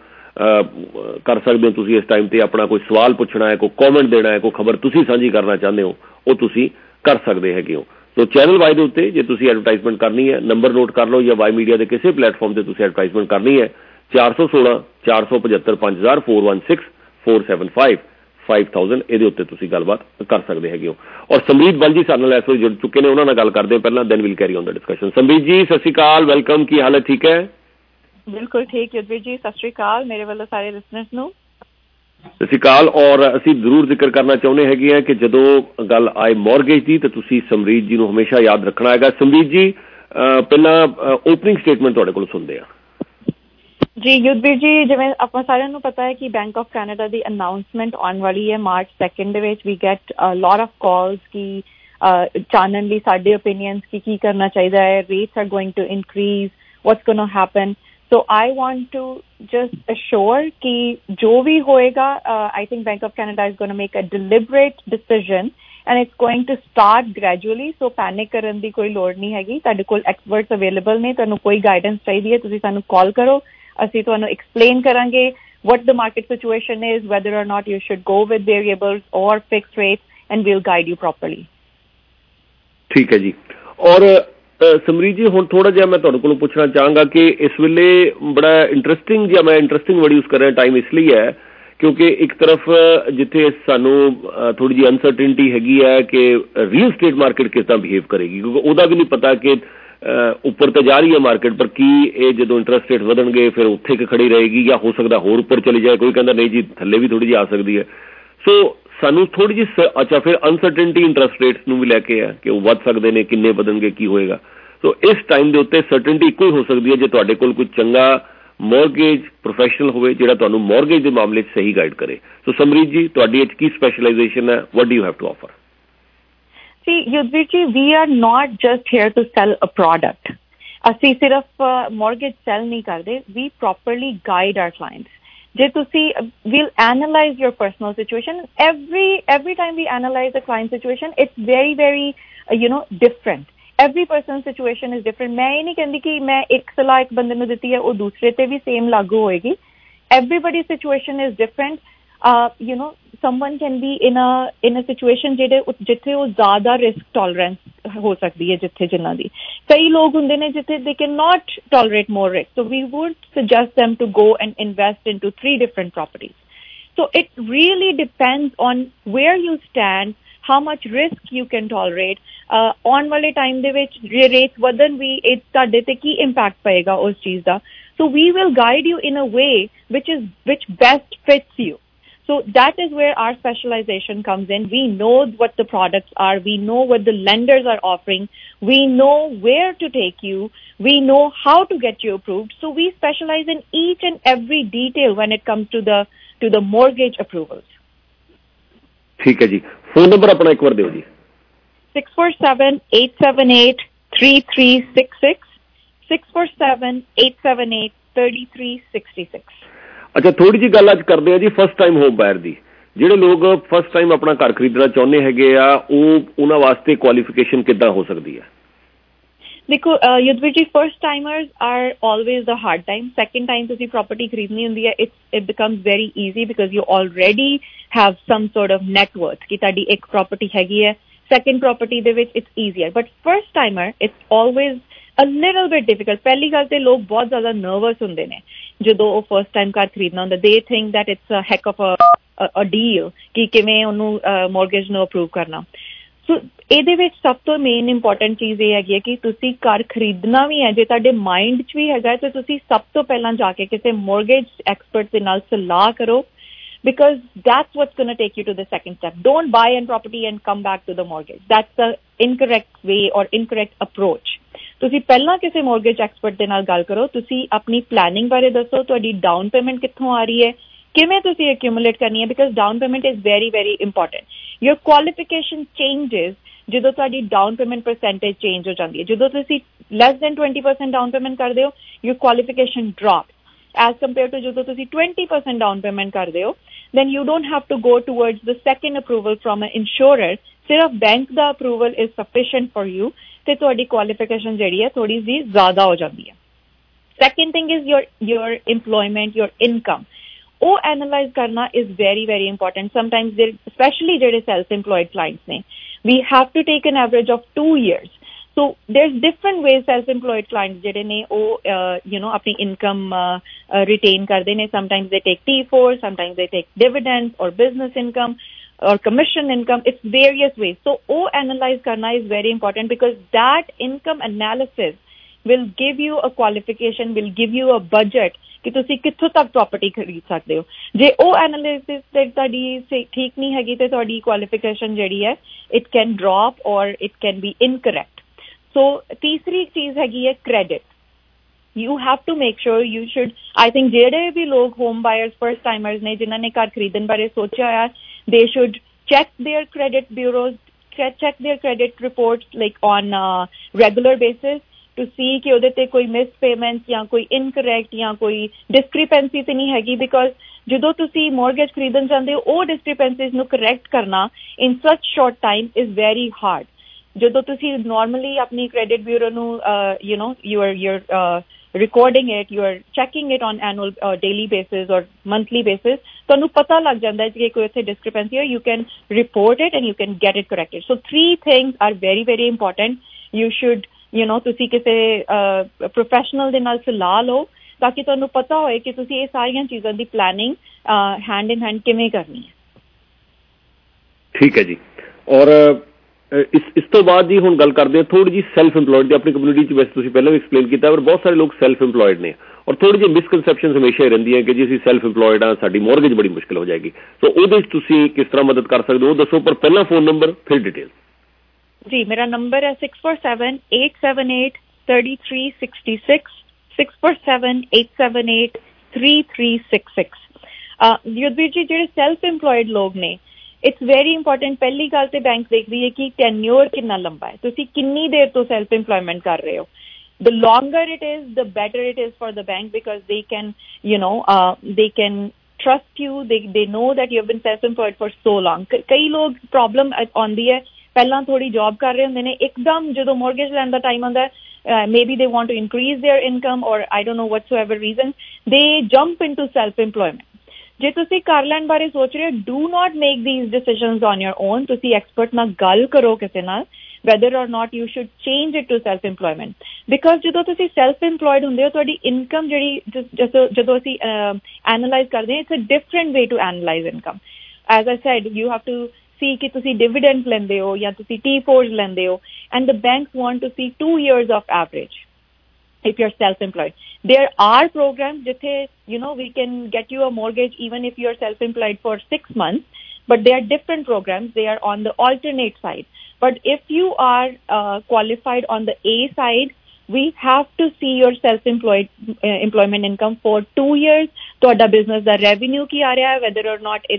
ਕਰ ਸਕਦੇ ਹੋ ਤੁਸੀਂ ਇਸ ਟਾਈਮ ਤੇ, ਆਪਣਾ ਕੋਈ ਸਵਾਲ ਪੁੱਛਣਾ ਹੈ, ਕੋਈ ਕੌਮੈਂਟ ਦੇਣਾ ਹੈ, ਕੋਈ ਖਬਰ ਤੁਸੀਂ ਸਾਂਝੀ ਕਰਨਾ ਚਾਹੁੰਦੇ ਹੋ, ਉਹ ਤੁਸੀਂ ਕਰ ਸਕਦੇ ਹੈਗੇ ਹੋ। ਸੋ ਚੈਨਲ ਵਾਈ ਦੇ ਉੱਤੇ ਜੇ ਤੁਸੀਂ ਐਡਵਰਟਾਈਜ਼ਮੈਂਟ ਕਰਨੀ ਹੈ, ਨੰਬਰ ਨੋਟ ਕਰ ਲਓ, ਜਾਂ ਵਾਈ ਮੀਡੀਆ ਦੇ ਕਿਸੇ ਪਲੇਟਫਾਰਮ ਤੇ ਤੁਸੀਂ ਐਡਵਰਟਾਈਜ਼ਮੈਂਟ ਕਰਨੀ ਹੈ, ਚਾਰ ਸੌ ਸੋਲਾਂ ਚਾਰ ਸੌ ਪਝੱਤਰ ਪੰਜ ਹਜ਼ਾਰ four one six four seven five five thousand, ਇਹਦੇ ਉੱਤੇ ਤੁਸੀਂ ਗੱਲਬਾਤ ਕਰ ਸਕਦੇ ਹੈਗੇ ਹੋ। ਔਰ ਸਮਰੀਤ ਬਲ ਜੀ ਸਾਡੇ ਨਾਲ ਇਸ ਵੇਲੇ ਜੁੜ ਚੁੱਕੇ ਨੇ, ਉਹਨਾਂ ਨਾਲ ਗੱਲ ਕਰਦੇ ਪਹਿਲਾਂ, then will carry on the discussion. Samrit ji ਸਤਿ ਸ਼੍ਰੀ ਅਕਾਲ, ਵੈਲਕਮ, ਕੀ ਹਾਲਤ? ਠੀਕ ਹੈ? ਬਿਲਕੁਲ ਠੀਕ ਯੁੱਧਵੀਰ ਜੀ, ਸਤਿ ਸ਼੍ਰੀ ਅਕਾਲ ਮੇਰੇ ਵੱਲੋਂ ਸਾਰੇ ਲਿਸਨਰਸ ਨੂੰ। ਸਤਿ ਸ਼੍ਰੀ ਅਕਾਲ। ਔਰ ਅਸੀਂ ਜ਼ਰੂਰ ਜ਼ਿਕਰ ਕਰਨਾ ਚਾਹੁੰਦੇ ਹੈਗੇ ਆ ਕਿ ਜਦੋਂ ਗੱਲ ਆਏ ਮੌਰਗੇਜ ਦੀ ਤਾਂ ਤੁਸੀਂ ਸਮਰੀਤ ਜੀ ਨੂੰ ਹਮੇਸ਼ਾ ਯਾਦ ਰੱਖਣਾ ਹੈਗਾ। ਸਮਰੀਤ ਜੀ ਪਹਿਲਾਂ ਓਪਨਿੰਗ ਸਟੇਟਮੈਂਟ ਤੁਹਾਡੇ ਕੋਲ ਸੁਣਦੇ ਆ ਜੀ। ਯੁੱਧਵੀਰ ਜੀ, ਜਿਵੇਂ ਆਪਾਂ ਸਾਰਿਆਂ ਨੂੰ ਪਤਾ ਹੈ ਕਿ ਬੈਂਕ ਆਫ ਕੈਨੇਡਾ ਦੀ ਅਨਾਊਂਸਮੈਂਟ ਆਉਣ ਵਾਲੀ ਹੈ ਮਾਰਚ ਸੈਕਿੰਡ ਦੇ ਵਿੱਚ। ਵੀ ਗੈਟ ਲੋਟ ਆਫ ਕਾਲਸ ਕਿ ਚਾਨਣ ਲਈ ਸਾਡੇ ਓਪੀਨੀਅਨਸ ਕਿ ਕੀ ਕਰਨਾ ਚਾਹੀਦਾ ਹੈ, rates are going to increase, what's going to happen. So I want to just assure कि जो भी होएगा, uh, I think Bank of Canada is going to make a deliberate decision and it's going to start gradually. So panic ਕਰਨ ਦੀ ਕੋਈ ਲੋੜ ਨਹੀਂ ਹੈਗੀ। ਤੁਹਾਡੇ ਕੋਲ experts available ਨੇ, ਤੁਹਾਨੂੰ ਕੋਈ guidance ਚਾਹੀਦੀ ਹੈ ਤੁਸੀਂ ਸਾਨੂੰ call ਕਰੋ, ਅਸੀਂ ਤੁਹਾਨੂੰ explain ਕਰਾਂਗੇ what the market situation is, whether or not you should go with variables or fixed rates, and we'll guide you properly. ਠੀਕ ਹੈ ਜੀ। ਔਰ ਸਮਰੀਤ ਜੀ, ਹੁਣ ਥੋੜਾ ਜਿਹਾ ਮੈਂ ਤੁਹਾਡੇ ਕੋਲੋਂ ਪੁੱਛਣਾ ਚਾਹਾਂਗਾ ਕਿ ਇਸ ਵੇਲੇ ਬੜਾ ਇੰਟਰਸਟਿੰਗ ਜਿਹਾ, ਮੈਂ ਇੰਟਰਸਟਿੰਗ ਵਰਡ ਯੂਜ਼ ਕਰ ਰਿਹਾ ਟਾਈਮ ਇਸ ਲਈ ਹੈ ਕਿਉਂਕਿ ਇੱਕ ਤਰਫ ਜਿੱਥੇ ਸਾਨੂੰ ਥੋੜੀ ਜਿਹੀ ਅਨਸਰਟਨਟੀ ਹੈਗੀ ਹੈ ਕਿ ਰੀਅਲ ਸਟੇਟ ਮਾਰਕੀਟ ਕਿਸ ਤਰ੍ਹਾਂ ਬਿਹੇਵ ਕਰੇਗੀ, ਕਿਉਂਕਿ ਉਹਦਾ ਵੀ ਨਹੀਂ ਪਤਾ ਕਿ ਉੱਪਰ ਤਾਂ ਜਾ ਰਹੀ ਹੈ ਮਾਰਕੀਟ, ਪਰ ਕੀ ਇਹ ਜਦੋਂ ਇੰਟਰਸਟ ਰੇਟ ਵਧਣਗੇ ਫਿਰ ਉੱਥੇ ਕਿ ਖੜੀ ਰਹੇਗੀ ਜਾਂ ਹੋ ਸਕਦਾ ਹੋਰ ਉੱਪਰ ਚਲੀ ਜਾਏ। ਕੋਈ ਕਹਿੰਦਾ ਨਹੀਂ ਜੀ ਥੱਲੇ ਵੀ ਥੋੜੀ ਜਿਹੀ ਆ ਸਕਦੀ ਹੈ। ਸੋ ਸਾਨੂੰ ਥੋੜੀ ਜਿਹੀ ਅੱਛਾ ਫਿਰ ਅਨਸਰਟਨਟੀ ਇੰਟਰਸਟ ਰੇਟਸ ਨੂੰ ਵੀ ਲੈ ਕੇ ਹੈ ਕਿ ਉਹ ਵੱਧ ਸਕਦੇ ਨੇ, ਕਿੰਨੇ ਵਧਣਗੇ, ਕੀ ਹੋਏਗਾ। ਸੋ ਇਸ ਟਾਈਮ ਦੇ ਉੱਤੇ ਸਰਟਨਟੀ ਇੱਕੋ ਹੀ ਹੋ ਸਕਦੀ ਹੈ ਜੇ ਤੁਹਾਡੇ ਕੋਲ ਕੋਈ ਚੰਗਾ ਮੌਰਗੇਜ ਪ੍ਰੋਫੈਸ਼ਨਲ ਹੋਵੇ ਜਿਹੜਾ ਤੁਹਾਨੂੰ ਮੌਰਗੇਜ ਦੇ ਮਾਮਲੇ 'ਚ ਸਹੀ ਗਾਈਡ ਕਰੇ। ਸੋ ਸਮਰੀਤ ਜੀ, ਤੁਹਾਡੀ ਕੀ ਸਪੈਸ਼ਲਾਈਜੇਸ਼ਨ ਹੈ? What do you have to offer? See, Yudhvir ji, we are not just here to sell a product. ਅਸੀਂ ਸਿਰਫ mortgage sell ਨਹੀਂ ਕਰਦੇ, we properly guide our clients. ਜੇ ਤੁਸੀਂ we'll analyze your personal situation. Every every time we analyze a client situation, it's very very uh, you know different. Every person's situation is different. ਮੈਂ ਇਹ ਨਹੀਂ ਕਹਿੰਦੀ ਕਿ ਮੈਂ ਇੱਕ ਸਲਾਹ ਇੱਕ ਬੰਦੇ ਨੂੰ ਦਿੱਤੀ ਹੈ ਉਹ ਦੂਸਰੇ ਤੇ ਵੀ ਸੇਮ ਲਾਗੂ ਹੋਏਗੀ। Everybody's situation is different. Uh, you know, someone can be in a in a situation ਜਿਹੜੇ ਜਿੱਥੇ ਉਹ ਜ਼ਿਆਦਾ risk tolerance ਹੋ ਸਕਦੀ ਹੈ, ਜਿੱਥੇ ਜਿਨ੍ਹਾਂ ਦੀ ਕਈ ਲੋਕ ਹੁੰਦੇ ਨੇ ਜਿੱਥੇ they cannot tolerate more risk. So we would suggest them to go and invest into three different properties. So it really depends on where you stand, how much risk you can tolerate. Uh, ਆਉਣ ਵਾਲੇ time ਦੇ ਵਿੱਚ ਜੇ rate ਵਧਣ ਵੀ ਇਹ ਤੁਹਾਡੇ ਤੇ ਕੀ impact ਪਏਗਾ ਉਸ ਚੀਜ਼ ਦਾ। So we will guide you in a way which is which best fits you. So that is where our specialization comes in. We know what the products are. We know what the lenders are offering. We know where to take you. We know how to get you approved. So we specialize in each and every detail when it comes to the to the mortgage approvals. ठीक है जी, phone number अपना एक बार दो जी। six four seven eight seven eight three three six six six four seven eight seven eight three three six six। ਅੱਛਾ, ਥੋੜੀ ਜਿਹੀ ਗੱਲ ਅੱਜ ਕਰਦੇ ਆ ਜੀ ਫਸਟ ਟਾਈਮ ਹੋਮ ਬਾਇਰ ਦੀ। ਜਿਹੜੇ ਲੋਕ ਫਸਟ ਟਾਈਮ ਆਪਣਾ ਘਰ ਖਰੀਦਣਾ ਚਾਹੁੰਦੇ ਹੈਗੇ ਆ, ਉਹ ਉਹਨਾਂ ਵਾਸਤੇ ਕੁਆਲੀਫਿਕੇਸ਼ਨ ਕਿੱਦਾਂ ਹੋ ਸਕਦੀ ਹੈ? देखो Yudhvir ji, first timers are always the hard time. Second time तुसी प्रॉपर्टी खरीदनी हुंदी है, it's it becomes very easy because you already have some sort of net worth कि तुहाडी एक प्रॉपर्टी हैगी है. सेकंड प्रॉपर्टी दे विच it's easier, but first timer it's always a little bit difficult. पहली गल ते लोग बहुत ज्यादा नर्वस हुंदे ने ਜਦੋਂ ਉਹ ਫਰਸਟ ਟਾਈਮ ਕਾਰ ਖਰੀਦਣਾ ਹੁੰਦਾ. They think that it's a heck of a deal ਕਿ ਕਿਵੇਂ ਉਹਨੂੰ ਮੌਰਗੇਜ ਨੂੰ ਅਪਰੂਵ ਕਰਨਾ. ਸੋ ਇਹਦੇ ਵਿੱਚ ਸਭ ਤੋਂ ਮੇਨ ਇੰਪੋਰਟੈਂਟ ਚੀਜ਼ ਇਹ ਹੈਗੀ ਹੈ ਕਿ ਤੁਸੀਂ ਘਰ ਖਰੀਦਣਾ ਵੀ ਹੈ, ਜੇ ਤੁਹਾਡੇ ਮਾਈਂਡ 'ਚ ਵੀ ਹੈਗਾ ਤਾਂ ਤੁਸੀਂ ਸਭ ਤੋਂ ਪਹਿਲਾਂ ਜਾ ਕੇ ਕਿਸੇ ਮੌਰਗੇਜ ਐਕਸਪਰਟ ਦੇ ਨਾਲ ਸਲਾਹ ਕਰੋ, because that's what's going to take you to the second step. Don't buy a property and come back to the mortgage. That's the incorrect way or incorrect approach. ਤੁਸੀਂ ਪਹਿਲਾਂ ਕਿਸੇ ਮੌਰਗੇਜ ਐਕਸਪਰਟ ਦੇ ਨਾਲ ਗੱਲ ਕਰੋ. ਤੁਸੀਂ ਆਪਣੀ ਪਲੈਨਿੰਗ ਬਾਰੇ ਦੱਸੋ, ਤੁਹਾਡੀ ਡਾਊਨ ਪੇਮੈਂਟ ਕਿੱਥੋਂ ਆ ਰਹੀ ਹੈ, ਕਿਵੇਂ ਤੁਸੀਂ ਐਕਿਊਮੂਲੇਟ ਕਰਨੀ ਹੈ, because down payment is very very important. Your qualification changes ਜਦੋਂ ਤੁਹਾਡੀ ਡਾਊਨ ਪੇਮੈਂਟ ਪਰਸੈਂਟੇਜ ਚੇਂਜ ਹੋ ਜਾਂਦੀ ਹੈ. ਜਦੋਂ ਤੁਸੀਂ less than twenty percent down payment ਕਰਦੇ ਹੋ, your qualification drop as compared to ਜਦੋਂ ਤੁਸੀਂ twenty percent down payment ਕਰਦੇ ਹੋ, then you don't have to go towards the second approval from an insurer. ਸਿਰਫ ਬੈਂਕ ਦਾ approval is sufficient for you ਤੇ ਤੁਹਾਡੀ qualification ਜਿਹੜੀ ਹੈ ਥੋੜੀ ਜਿਹੀ ਜ਼ਿਆਦਾ ਹੋ ਜਾਂਦੀ ਹੈ. Second thing is your your employment, your income. ਉਹ analyze ਕਰਨਾ is very very important. Sometimes there, especially ਜਿਹੜੇ self-employed clients ਨੇ, we have to take an average of two years. So there's different ways self-employed clients ਜਿਹੜੇ ਨੇ ਉਹ you know ਆਪਣੀ income retain ਕਰਦੇ ਨੇ. Sometimes they take T four, sometimes they take dividends or business income or commission income. It's various ways. So ਉਹ analyze ਕਰਨਾ is very important because that income analysis will give you a qualification, will give you a budget ਕਿ ਤੁਸੀਂ ਕਿੱਥੋਂ ਤੱਕ property ਖਰੀਦ ਸਕਦੇ ਹੋ. ਜੇ ਉਹ analysis ਤੇ ਤੁਹਾਡੀ ਠੀਕ ਨਹੀਂ ਹੈਗੀ ਤੇ ਤੁਹਾਡੀ qualification ਜਿਹੜੀ ਹੈ it can drop or it can be incorrect. So तीसरी चीज हैगी है credit. You have to make sure you should, I think ਜਿਹੜੇ ਵੀ ਲੋग home buyers first timers ਨੇ ਜਿਨ੍ਹਾਂ ਨੇ ਘਰ ਖਰੀਦਣ ਬਾਰੇ ਸੋਚਿਆ ਹੈ, they should check their credit bureaus, check, check their credit reports like on uh, regular basis to see ਕਿ ਉਹਦੇ ਤੇ ਕੋਈ miss payments ਜਾਂ ਕੋਈ incorrect ਜਾਂ ਕੋਈ discrepancy ਤੇ ਨਹੀਂ ਹੈਗੀ. because ਜਦੋਂ ਤੁਸੀਂ mortgage ਖਰੀਦਣ ਜਾਂਦੇ ਹੋ ਉਹ discrepancies ਨੂੰ correct ਕਰਨਾ in such short time is very hard. ਜਦੋਂ ਤੁਸੀਂ normally ਆਪਣੀ credit bureau ਨੂੰ uh, you know you are you're uh, recording it, you are checking it on annual uh, daily basis or monthly basis, ਤੁਹਾਨੂੰ ਪਤਾ ਲੱਗ ਜਾਂਦਾ ਹੈ ਕਿ ਕੋਈ ਇੱਥੇ discrepancy ਹੈ, you can report it and you can get it corrected. So three things are very very important. You should you know ਤੁਸੀਂ ਕਿਸੇ uh, professional ਦੇ ਨਾਲ ਸਲਾਹ ਲਓ ਤਾਂ ਕਿ ਤੁਹਾਨੂੰ ਪਤਾ ਹੋਏ ਕਿ ਤੁਸੀਂ ਇਹ ਸਾਰੀਆਂ ਚੀਜ਼ਾਂ ਦੀ planning uh, hand in hand ਕਿਵੇਂ ਕਰਨੀ ਹੈ. ਠੀਕ ਹੈ ਜੀ. ਔਰ ਇਸ ਇਸ ਤੋਂ ਬਾਅਦ ਜੀ ਹੁਣ ਗੱਲ ਕਰਦੇ ਹਾਂ ਥੋੜੀ ਜੀ ਸੈਲਫ ਇੰਪਲੋਇਡ ਦੀ. ਆਪਣੀ ਕਮਿਊਨਿਟੀ 'ਚ ਵੈਸੇ ਤੁਸੀਂ ਪਹਿਲਾਂ ਵੀ ਐਕਸਪਲੇਨ ਕੀਤਾ, ਪਰ ਬਹੁਤ ਸਾਰੇ ਲੋਕ ਸੈਲਫ ਇੰਪਲੋਇਡ ਨੇ ਔਰ ਥੋੜੀ ਜਿਹੀ ਮਿਸਕਨਸੈਪਸ਼ਨ ਹਮੇਸ਼ਾ ਹੀ ਰਹਿੰਦੀਆਂ ਕਿ ਜੀ ਅਸੀਂ ਸੈਲਫ ਇੰਪਲੋਇਡ ਹਾਂ, ਸਾਡੀ ਮੌਰਗੇਜ ਬੜੀ ਮੁਸ਼ਕਿਲ ਹੋ ਜਾਏਗੀ. ਸੋ ਉਹਦੇ 'ਚ ਤੁਸੀਂ ਕਿਸ ਤਰ੍ਹਾਂ ਮਦਦ ਕਰ ਸਕਦੇ ਹੋ ਦੱਸੋ, ਪਰ ਪਹਿਲਾਂ ਫੋਨ ਨੰਬਰ ਫਿਰ ਡਿਟੇਲ. ਜੀ ਮੇਰਾ ਨੰਬਰ ਹੈ six four seven eight seven eight three three six six, six four seven eight seven eight three three six six. Yudhvir ਜੀ ਜਿਹੜੇ ਸੈਲਫ ਇੰਪਲੋਇਡ ਲੋਕ ਨੇ, ਇਟਸ ਵੈਰੀ ਇੰਪੋਰਟੈਂਟ. ਪਹਿਲੀ ਗੱਲ ਤੇ ਬੈਂਕ ਦੇਖਦੀ ਹੈ ਕਿ ਟੈਨਿਓਰ ਕਿੰਨਾ ਲੰਬਾ ਹੈ, ਤੁਸੀਂ ਕਿੰਨੀ ਦੇਰ ਤੋਂ ਸੈਲਫ ਇੰਪਲੋਇਮੈਂਟ ਕਰ ਰਹੇ ਹੋ. The longer it is, the better it is for the bank because they can, you know, uh, they can trust you. They they know that you have been self-employed for so long. ਕਈ ਲੋਕ problem ਆਉਂਦੀ ਹੈ, ਪਹਿਲਾਂ ਥੋੜੀ job ਕਰ ਰਹੇ ਹੁੰਦੇ ਨੇ, ਇੱਕਦਮ ਜਦੋਂ ਮੌਰਗੇਜ ਲੈਣ ਦਾ ਟਾਈਮ ਆਉਂਦਾ ਹੈ, maybe they want to increase their income or I don't know whatsoever reason, they jump into self-employment. ਜੇ ਤੁਸੀਂ ਘਰ ਲੈਣ ਬਾਰੇ ਸੋਚ ਰਹੇ ਹੋ, do not make these decisions on your own. ਤੁਸੀਂ ਐਕਸਪਰਟ ਨਾਲ ਗੱਲ ਕਰੋ ਕਿਸੇ ਨਾਲ whether or not you should change it to self employment because ਜਦੋਂ ਤੁਸੀਂ self employed ਹੁੰਦੇ ਹੋ ਤੁਹਾਡੀ ਇਨਕਮ ਜਿਹੜੀ ਜਦੋਂ ਅਸੀਂ ਐਨਾਲਾਈਜ਼ ਕਰਦੇ ਹਾਂ, it's a different way to analyze income. As I said, you have to see ਕਿ ਤੁਸੀਂ dividends ਲੈਂਦੇ ਹੋ ਜਾਂ ਤੁਸੀਂ T fours ਲੈਂਦੇ ਹੋ, and the banks want to see two years of average if you're self-employed. There are programs jithe, you know, we can get you a mortgage even if you're self-employed for six months, but they are different programs. They are on the alternate side. But if you are uh, qualified on the A side, we have to see your self-employed uh, employment income for two years. Toda business the revenue ki aa raha hai, whether or not it's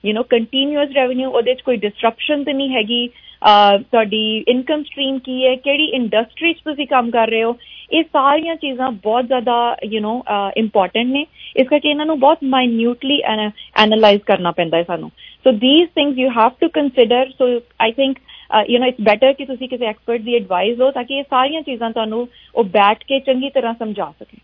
you know continuous revenue, ਉਹਦੇ 'ਚ ਕੋਈ ਡਿਸਟਰਪਸ਼ਨ ਤਾਂ ਨਹੀਂ ਹੈਗੀ, ਤੁਹਾਡੀ income stream ਕੀ ਹੈ, ਕਿਹੜੀ industry 'ਚ ਤੁਸੀਂ ਕੰਮ ਕਰ ਰਹੇ ਹੋ, ਇਹ ਸਾਰੀਆਂ ਚੀਜ਼ਾਂ ਬਹੁਤ ਜ਼ਿਆਦਾ ਯੂ نو ਇੰਪੋਰਟੈਂਟ ਨੇ। ਇਸ ਕਰਕੇ ਇਹਨਾਂ ਨੂੰ ਬਹੁਤ ਮਾਈਨਿਊਟਲੀ ਐਨਾਲਾਈਜ਼ ਕਰਨਾ ਪੈਂਦਾ ਹੈ ਸਾਨੂੰ। So these things you have to consider. So I think you know it's better ਕਿ ਤੁਸੀਂ ਕਿਸੇ ਐਕਸਪਰਟ ਦੀ ਐਡਵਾਈਸ ਲਓ ਤਾਂ ਕਿ ਇਹ ਸਾਰੀਆਂ ਚੀਜ਼ਾਂ ਤੁਹਾਨੂੰ ਉਹ ਬੈਠ ਕੇ ਚੰਗੀ ਤਰ੍ਹਾਂ ਸਮਝਾ ਸਕੇ।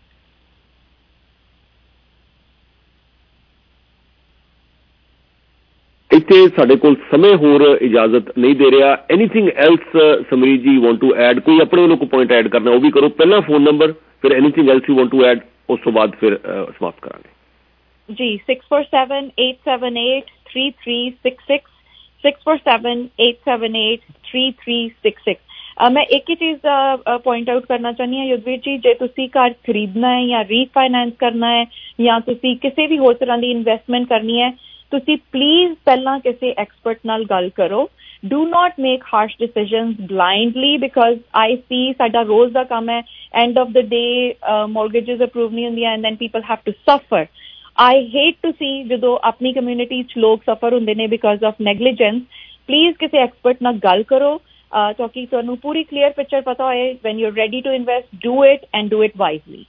ਇੱਥੇ ਸਾਡੇ ਕੋਲ ਸਮੇਂ ਹੋਰ ਇਜਾਜ਼ਤ ਨਹੀਂ ਦੇ ਰਿਹਾ। ਐਨੀਥਿੰਗ ਐਲਸ ਸਮਰੀਤ ਜੀ ਵਾਂਟ ਟੂ ਐਡ, ਕੋਈ ਆਪਣੇ ਵੱਲੋਂ ਕੋਈ ਪੁਆਇੰਟ ਐਡ ਕਰਨਾ ਉਹ ਵੀ ਕਰੋ। ਪਹਿਲਾਂ ਫੋਨ ਨੰਬਰ, ਫਿਰ anything else you want to add, ਉਸ ਤੋਂ ਬਾਅਦ ਫਿਰ ਸਮਾਪਤ ਕਰਾਂਗੇ ਜੀ। Six four seven eight seven eight three three six six six four seven eight seven eight three three six six. ਮੈਂ ਇੱਕ ਹੀ ਚੀਜ਼ ਪੁਆਇੰਟ ਆਊਟ ਕਰਨਾ ਚਾਹੁੰਦੀ ਹਾਂ ਯੁੱਧਵੀਰ ਜੀ, ਜੇ ਤੁਸੀਂ ਘਰ ਖਰੀਦਣਾ ਹੈ ਜਾਂ ਰੀਫਾਈਨੈਂਸ ਕਰਨਾ ਹੈ ਜਾਂ ਤੁਸੀਂ ਕਿਸੇ ਵੀ ਹੋਰ ਤਰ੍ਹਾਂ ਦੀ ਇਨਵੈਸਟਮੈਂਟ ਕਰਨੀ ਹੈ, ਤੁਸੀਂ ਪਲੀਜ਼ ਪਹਿਲਾਂ ਕਿਸੇ ਐਕਸਪਰਟ ਨਾਲ ਗੱਲ ਕਰੋ। Do not make harsh decisions blindly because I see ਸਾਡਾ ਰੋਜ਼ ਦਾ ਕੰਮ ਹੈ, end of the day mortgages approve ਨਹੀਂ ਹੁੰਦੀਆਂ and then people have to suffer. I hate to ਸੀ ਜਦੋਂ ਆਪਣੀ ਕਮਿਊਨਿਟੀ 'ਚ ਲੋਕ ਸਫਰ ਹੁੰਦੇ ਨੇ ਬਿਕਾਜ਼ ਆਫ ਨੈਗਲੀਜੈਂਸ। ਪਲੀਜ਼ ਕਿਸੇ ਐਕਸਪਰਟ ਨਾਲ ਗੱਲ ਕਰੋ ਤਾਂ ਕਿ ਤੁਹਾਨੂੰ ਪੂਰੀ ਕਲੀਅਰ ਪਿਕਚਰ ਪਤਾ ਹੋਏ। When you are ready to invest, do it and do it wisely.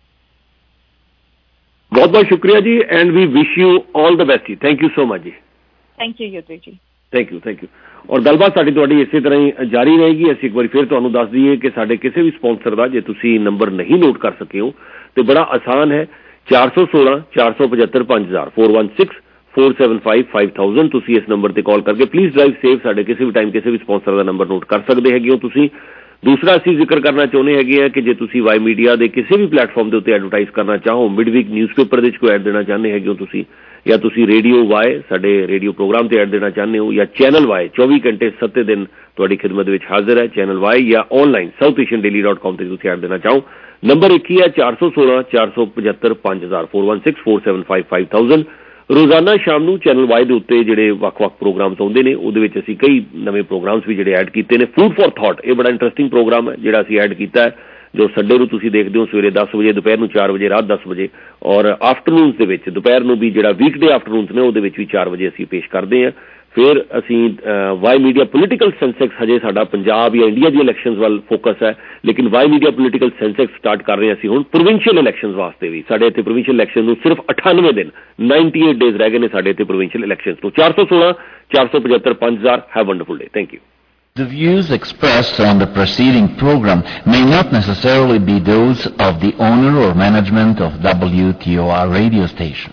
ਬਹੁਤ ਬਹੁਤ ਸ਼ੁਕਰੀਆ ਜੀ, and we wish you all the best ਜੀ। ਥੈਂਕ ਯੂ ਸੋ ਮਚ ਜੀ। Thank you Yudhvir ji. Thank you thank you. ਔਰ ਗੱਲਬਾਤ ਸਾਡੀ ਤੁਹਾਡੀ ਇਸੇ ਤਰ੍ਹਾਂ ਹੀ ਜਾਰੀ ਰਹੇਗੀ। ਅਸੀਂ ਇੱਕ ਵਾਰੀ ਫਿਰ ਤੁਹਾਨੂੰ ਦੱਸ ਦਈਏ ਕਿ ਸਾਡੇ ਕਿਸੇ ਵੀ ਸਪਾਂਸਰ ਦਾ ਜੇ ਤੁਸੀਂ ਨੰਬਰ ਨਹੀਂ ਨੋਟ ਕਰ ਸਕੇ ਹੋ ਤੇ ਬੜਾ ਆਸਾਨ ਹੈ, ਚਾਰ ਸੌ ਸੋਲਾਂ ਚਾਰ ਸੌ ਪਝੱਤਰ ਪੰਜ ਹਜ਼ਾਰ four one six four seven five five thousand ਤੁਸੀਂ ਇਸ ਨੰਬਰ ਤੇ ਕਾਲ ਕਰਕੇ ਪਲੀਜ਼ ਡਰਾਈਵ ਸੇਫ ਸਾਡੇ ਕਿਸੇ ਵੀ ਟਾਈਮ ਕਿਸੇ ਵੀ ਸਪਾਂਸਰ ਦਾ ਨੰਬਰ ਨੋਟ ਕਰ ਸਕਦੇ ਹੈਗੇ ਹੋ ਤੁਸੀਂ। ਦੂਸਰਾ ਅਸੀਂ ਜ਼ਿਕਰ ਕਰਨਾ ਚਾਹੁੰਦੇ ਹੈਗੇ ਆ ਕਿ ਜੇ ਤੁਸੀਂ ਵਾਈ ਮੀਡੀਆ ਦੇ ਕਿਸੇ ਵੀ ਪਲੇਟਫਾਰਮ ਦੇ ਉੱਤੇ ਐਡਵਰਟਾਈਜ਼ ਕਰਨਾ ਚਾਹੋ, ਮਿਡਵੀਕ ਨਿਊਜ਼ਪੇਪਰ ਦੇ ਵਿੱਚ ਕੋਈ ਐਡ ਦੇਣਾ ਚਾਹੁੰਦੇ ਹੈਗੇ ਹੋ ਤੁਸੀਂ, ਜਾਂ ਤੁਸੀਂ ਰੇਡੀਓ ਵਾਏ ਸਾਡੇ ਰੇਡੀਓ ਪ੍ਰੋਗਰਾਮ ਤੇ ਐਡ ਦੇਣਾ ਚਾਹੁੰਦੇ ਹੋ, ਜਾਂ ਚੈਨਲ ਵਾਏ ਚੌਵੀ ਘੰਟੇ ਸੱਤੇ ਦਿਨ ਤੁਹਾਡੀ ਖਿਦਮਤ ਵਿੱਚ ਹਾਜ਼ਰ ਹੈ ਚੈਨਲ ਵਾਏ, ਜਾਂ online South Asian daily dot com ਤੇ ਤੁਸੀਂ ਐਡ ਦੇਣਾ ਚਾਹੋ, ਨੰਬਰ ਇੱਕ ਹੀ ਹੈ ਚਾਰ ਸੌ ਸੋਲਾਂ ਚਾਰ ਸੌ ਪਝੱਤਰ ਪੰਜ ਹਜ਼ਾਰ four one six four seven five five thousand. ਰੋਜ਼ਾਨਾ ਸ਼ਾਮ ਨੂੰ ਚੈਨਲ ਵਾਈ ਦੇ ਉੱਤੇ ਜਿਹੜੇ ਵੱਖ-ਵੱਖ ਪ੍ਰੋਗਰਾਮਸ ਆਉਂਦੇ ਨੇ ਉਹਦੇ ਵਿੱਚ ਅਸੀਂ ਕਈ ਨਵੇਂ ਪ੍ਰੋਗਰਾਮਸ ਵੀ ਜਿਹੜੇ ਐਡ ਕੀਤੇ ਨੇ। ਫੂਡ ਫॉर ਥਾਟ ਇਹ ਬੜਾ ਇੰਟਰਸਟਿੰਗ ਪ੍ਰੋਗਰਾਮ ਹੈ ਜਿਹੜਾ ਅਸੀਂ ਐਡ ਕੀਤਾ ਹੈ, ਜੋ ਸੰਡੇ ਨੂੰ ਤੁਸੀਂ ਦੇਖਦੇ ਹੋ ਸਵੇਰੇ ਦਸ ਵਜੇ, ਦੁਪਹਿਰ ਨੂੰ ਚਾਰ ਵਜੇ, ਰਾਤ ਦਸ ਵਜੇ, ਔਰ ਆਫਟਰਨੂਨਸ ਦੇ ਵਿੱਚ ਦੁਪਹਿਰ ਨੂੰ ਵੀ ਜਿਹੜਾ ਵੀਕਡੇ ਆਫਟਰਨੂਨਸ ਨੇ ਉਹਦੇ ਵਿੱਚ ਵੀ ਚਾਰ ਵਜੇ ਅਸੀਂ ਪੇਸ਼ ਕਰਦੇ ਹਾਂ। ਫਿਰ ਅਸੀਂ ਵਾਈ ਮੀਡੀਆ ਪੋਲੀਟੀਕਲ ਸੈਂਸੈਕਸ, ਹਜੇ ਸਾਡਾ ਪੰਜਾਬ ਜਾਂ ਇੰਡੀਆ ਦੀ ਇਲੈਕਸ਼ਨਸ ਵੱਲ ਫੋਕਸ ਹੈ, ਲੇਕਿਨ Y media political Sensex start ਕਰ ਰਹੇ ਹਾਂ ਅਸੀਂ ਹੁਣ ਪ੍ਰੋਵਿੰਸ਼ੀਅਲ ਇਲੈਕਸ਼ਨਸ ਵਾਸਤੇ ਵੀ। ਸਾਡੇ ਇੱਥੇ ਪ੍ਰੋਵਿੰਸ਼ੀਅਲ ਇਲੈਕਸ਼ਨ ਨੂੰ ਸਿਰਫ ਅਠਾਨਵੇਂ ਦਿਨ ਅਠਾਨਵੇਂ ਡੇਜ਼ ਰਹਿ ਗਏ ਨੇ ਸਾਡੇ ਇੱਥੇ ਪ੍ਰੋਵਿੰਸ਼ੀਅਲ ਇਲੈਕਸ਼ਨਸ ਨੂੰ। ਚਾਰ ਸੌ ਸੋਲਾਂ ਚਾਰ ਸੌ ਪਝੱਤਰ ਪੰਜ ਹਜ਼ਾਰ। Have wonderful day. Thank you. The views expressed on the preceding program may not necessarily be those of the owner or management of W T O R radio station.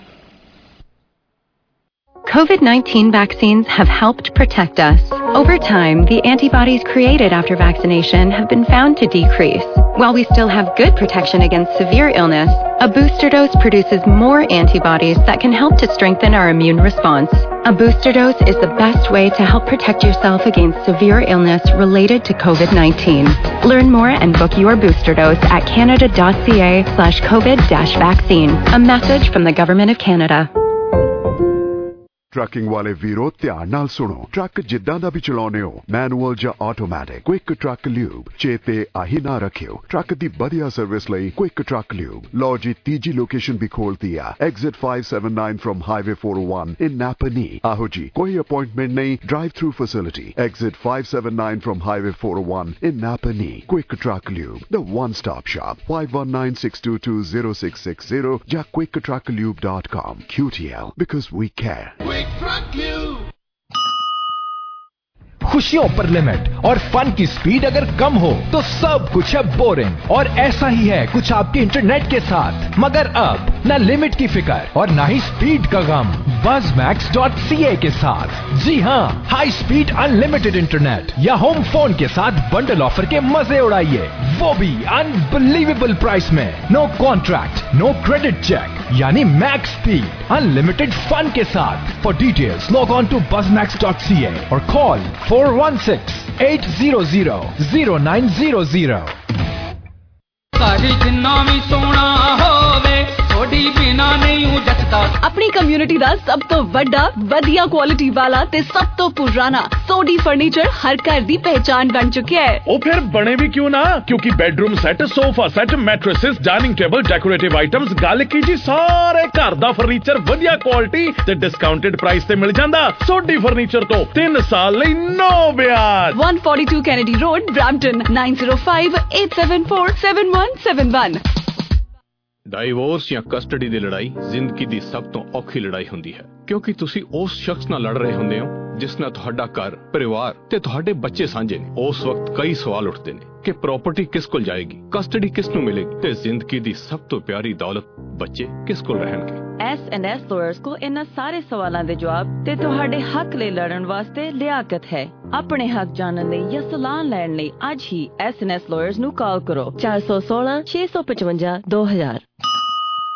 COVID nineteen vaccines have helped protect us. Over time, the antibodies created after vaccination have been found to decrease. While we still have good protection against severe illness, a booster dose produces more antibodies that can help to strengthen our immune response. A booster dose is the best way to help protect yourself against severe illness related to COVID nineteen. Learn more and book your booster dose at canada.ca slash COVID dash vaccine. A message from the Government of Canada. Trucking ਵਾਲੇ ਵੀਰੋ ਧਿਆਨ ਨਾਲ ਸੁਣੋ। Truck ਜਿੱਦਾਂ ਦਾ ਵੀ ਚਲਾਉਨੇ ਹੋ, manual ਜਾਂ automatic, quick truck lube ਚੇਤੇ ਆਹੀ ਨਾ ਰੱਖਿਓ। ਟਰੱਕ ਦੀ ਵਧੀਆ ਸਰਵਿਸ ਲਈ ਕੁਇਕ ਟਰੱਕ ਲਿਊਬ। ਲਓ ਜੀ ਤੀਜੀ ਲੋਕੇਸ਼ਨ ਵੀ ਖੋਲਤੀ ਆ, exit five seventy-nine from highway four oh one in Napanee. ਆਹੋ ਜੀ, ਕੋਈ ਅਪਾਇੰਟਮੈਂਟ ਨਹੀਂ, drive through facility. Exit five seventy-nine from highway four oh one in Napanee. Quick truck lube, the one stop shop, five one nine six two two zero six six zero ਜਾਂ quick truck lube dot com। Q T L, because we care. खुशियों पर limit और fun की speed अगर कम हो तो सब कुछ है बोरिंग, और ऐसा ही है कुछ आपके इंटरनेट के साथ। मगर अब न लिमिट की फिक्र और ना ही स्पीड का गम Buzz Max dot C A के साथ। जी हाँ, हाई स्पीड अनलिमिटेड इंटरनेट या होम फोन के साथ बंडल ऑफर के मजे उड़ाइए, वो भी अनबिलीवेबल प्राइस में। No contract, no credit check, यानी मैक्स स्पीड अनलिमिटेड फन के साथ। For details log on to Buzz Max dot C A और call four one six eight zero zero zero nine zero zero। सारी जिन्ना भी सोना होवे थोड़ी बिना नहीं हूं जचता। अपनी कम्युनिटी दा सब तो वड्डा वधिया क्वालिटी वाला ते सब तो पुराना सोडी फर्नीचर हर घर दी पहचान बन चुका है। ओ फिर बने भी क्यों ना, क्योंकि bedroom set, sofa set, mattresses, dining table, decorative items, गल की जी सारे घर दा फर्नीचर वधिया क्वालिटी ते डिस्काउंटेड प्राइस ते मिल जांदा। सोडी फर्नीचर तो तीन साल लई नो ब्याज। one forty-two Kennedy Road, Brampton, nine zero five eight seven four seven one seven one। Divorce ਜਾਂ ਕਸਟਡੀ ਦੀ ਲੜਾਈ ਜ਼ਿੰਦਗੀ ਦੀ ਸਭ ਤੋਂ ਔਖੀ ਲੜਾਈ ਹੁੰਦੀ ਹੈ, ਕਿਉਂਕਿ ਤੁਸੀਂ ਉਸ ਸ਼ਖਸ ਨਾਲ ਲੜ ਰਹੇ ਹੁੰਦੇ ਹੋ ਜਿਸ ਨਾਲ ਤੁਹਾਡਾ ਘਰ, ਪਰਿਵਾਰ ਤੇ ਤੁਹਾਡੇ ਬੱਚੇ ਸਾਂਝੇ ਨੇ। ਉਸ ਵਕਤ ਕਈ ਸਵਾਲ ਉੱਠਦੇ ਨੇ ਕਿ ਪ੍ਰਾਪਰਟੀ ਕਿਸ ਕੋਲ ਜਾਏਗੀ, ਕਸਟਡੀ ਕਿਸ ਨੂੰ ਮਿਲੇਗੀ ਤੇ ਜ਼ਿੰਦਗੀ ਦੀ ਸਭ ਤੋਂ ਪਿਆਰੀ ਦੌਲਤ ਬੱਚੇ ਕਿਸ ਕੋਲ ਰਹਿਣਗੇ। ਐਸ ਐਂਡ ਐਸ ਲਾਇਰਸ ਕੋ ਇਹਨਾਂ ਸਾਰੇ ਸਵਾਲਾਂ ਦੇ ਜਵਾਬ ਤੇ ਤੁਹਾਡੇ ਹੱਕ ਲਈ ਲੜਨ ਵਾਸਤੇ ਲਿਆਕਤ ਹੈ। ਆਪਣੇ ਹੱਕ ਜਾਣਨ ਲਈ ਜਾਂ ਸਲਾਹ ਲੈਣ ਲਈ ਅੱਜ ਹੀ ਐਸ ਐਂਡ ਐਸ ਲਾਇਰਸ ਨੂੰ ਕਾਲ ਕਰੋ ਚਾਰ ਸੌ ਸੋਲਾਂ ਛੇ ਸੌ ਪਚਵੰਜਾ ਦੋ ਹਜ਼ਾਰ।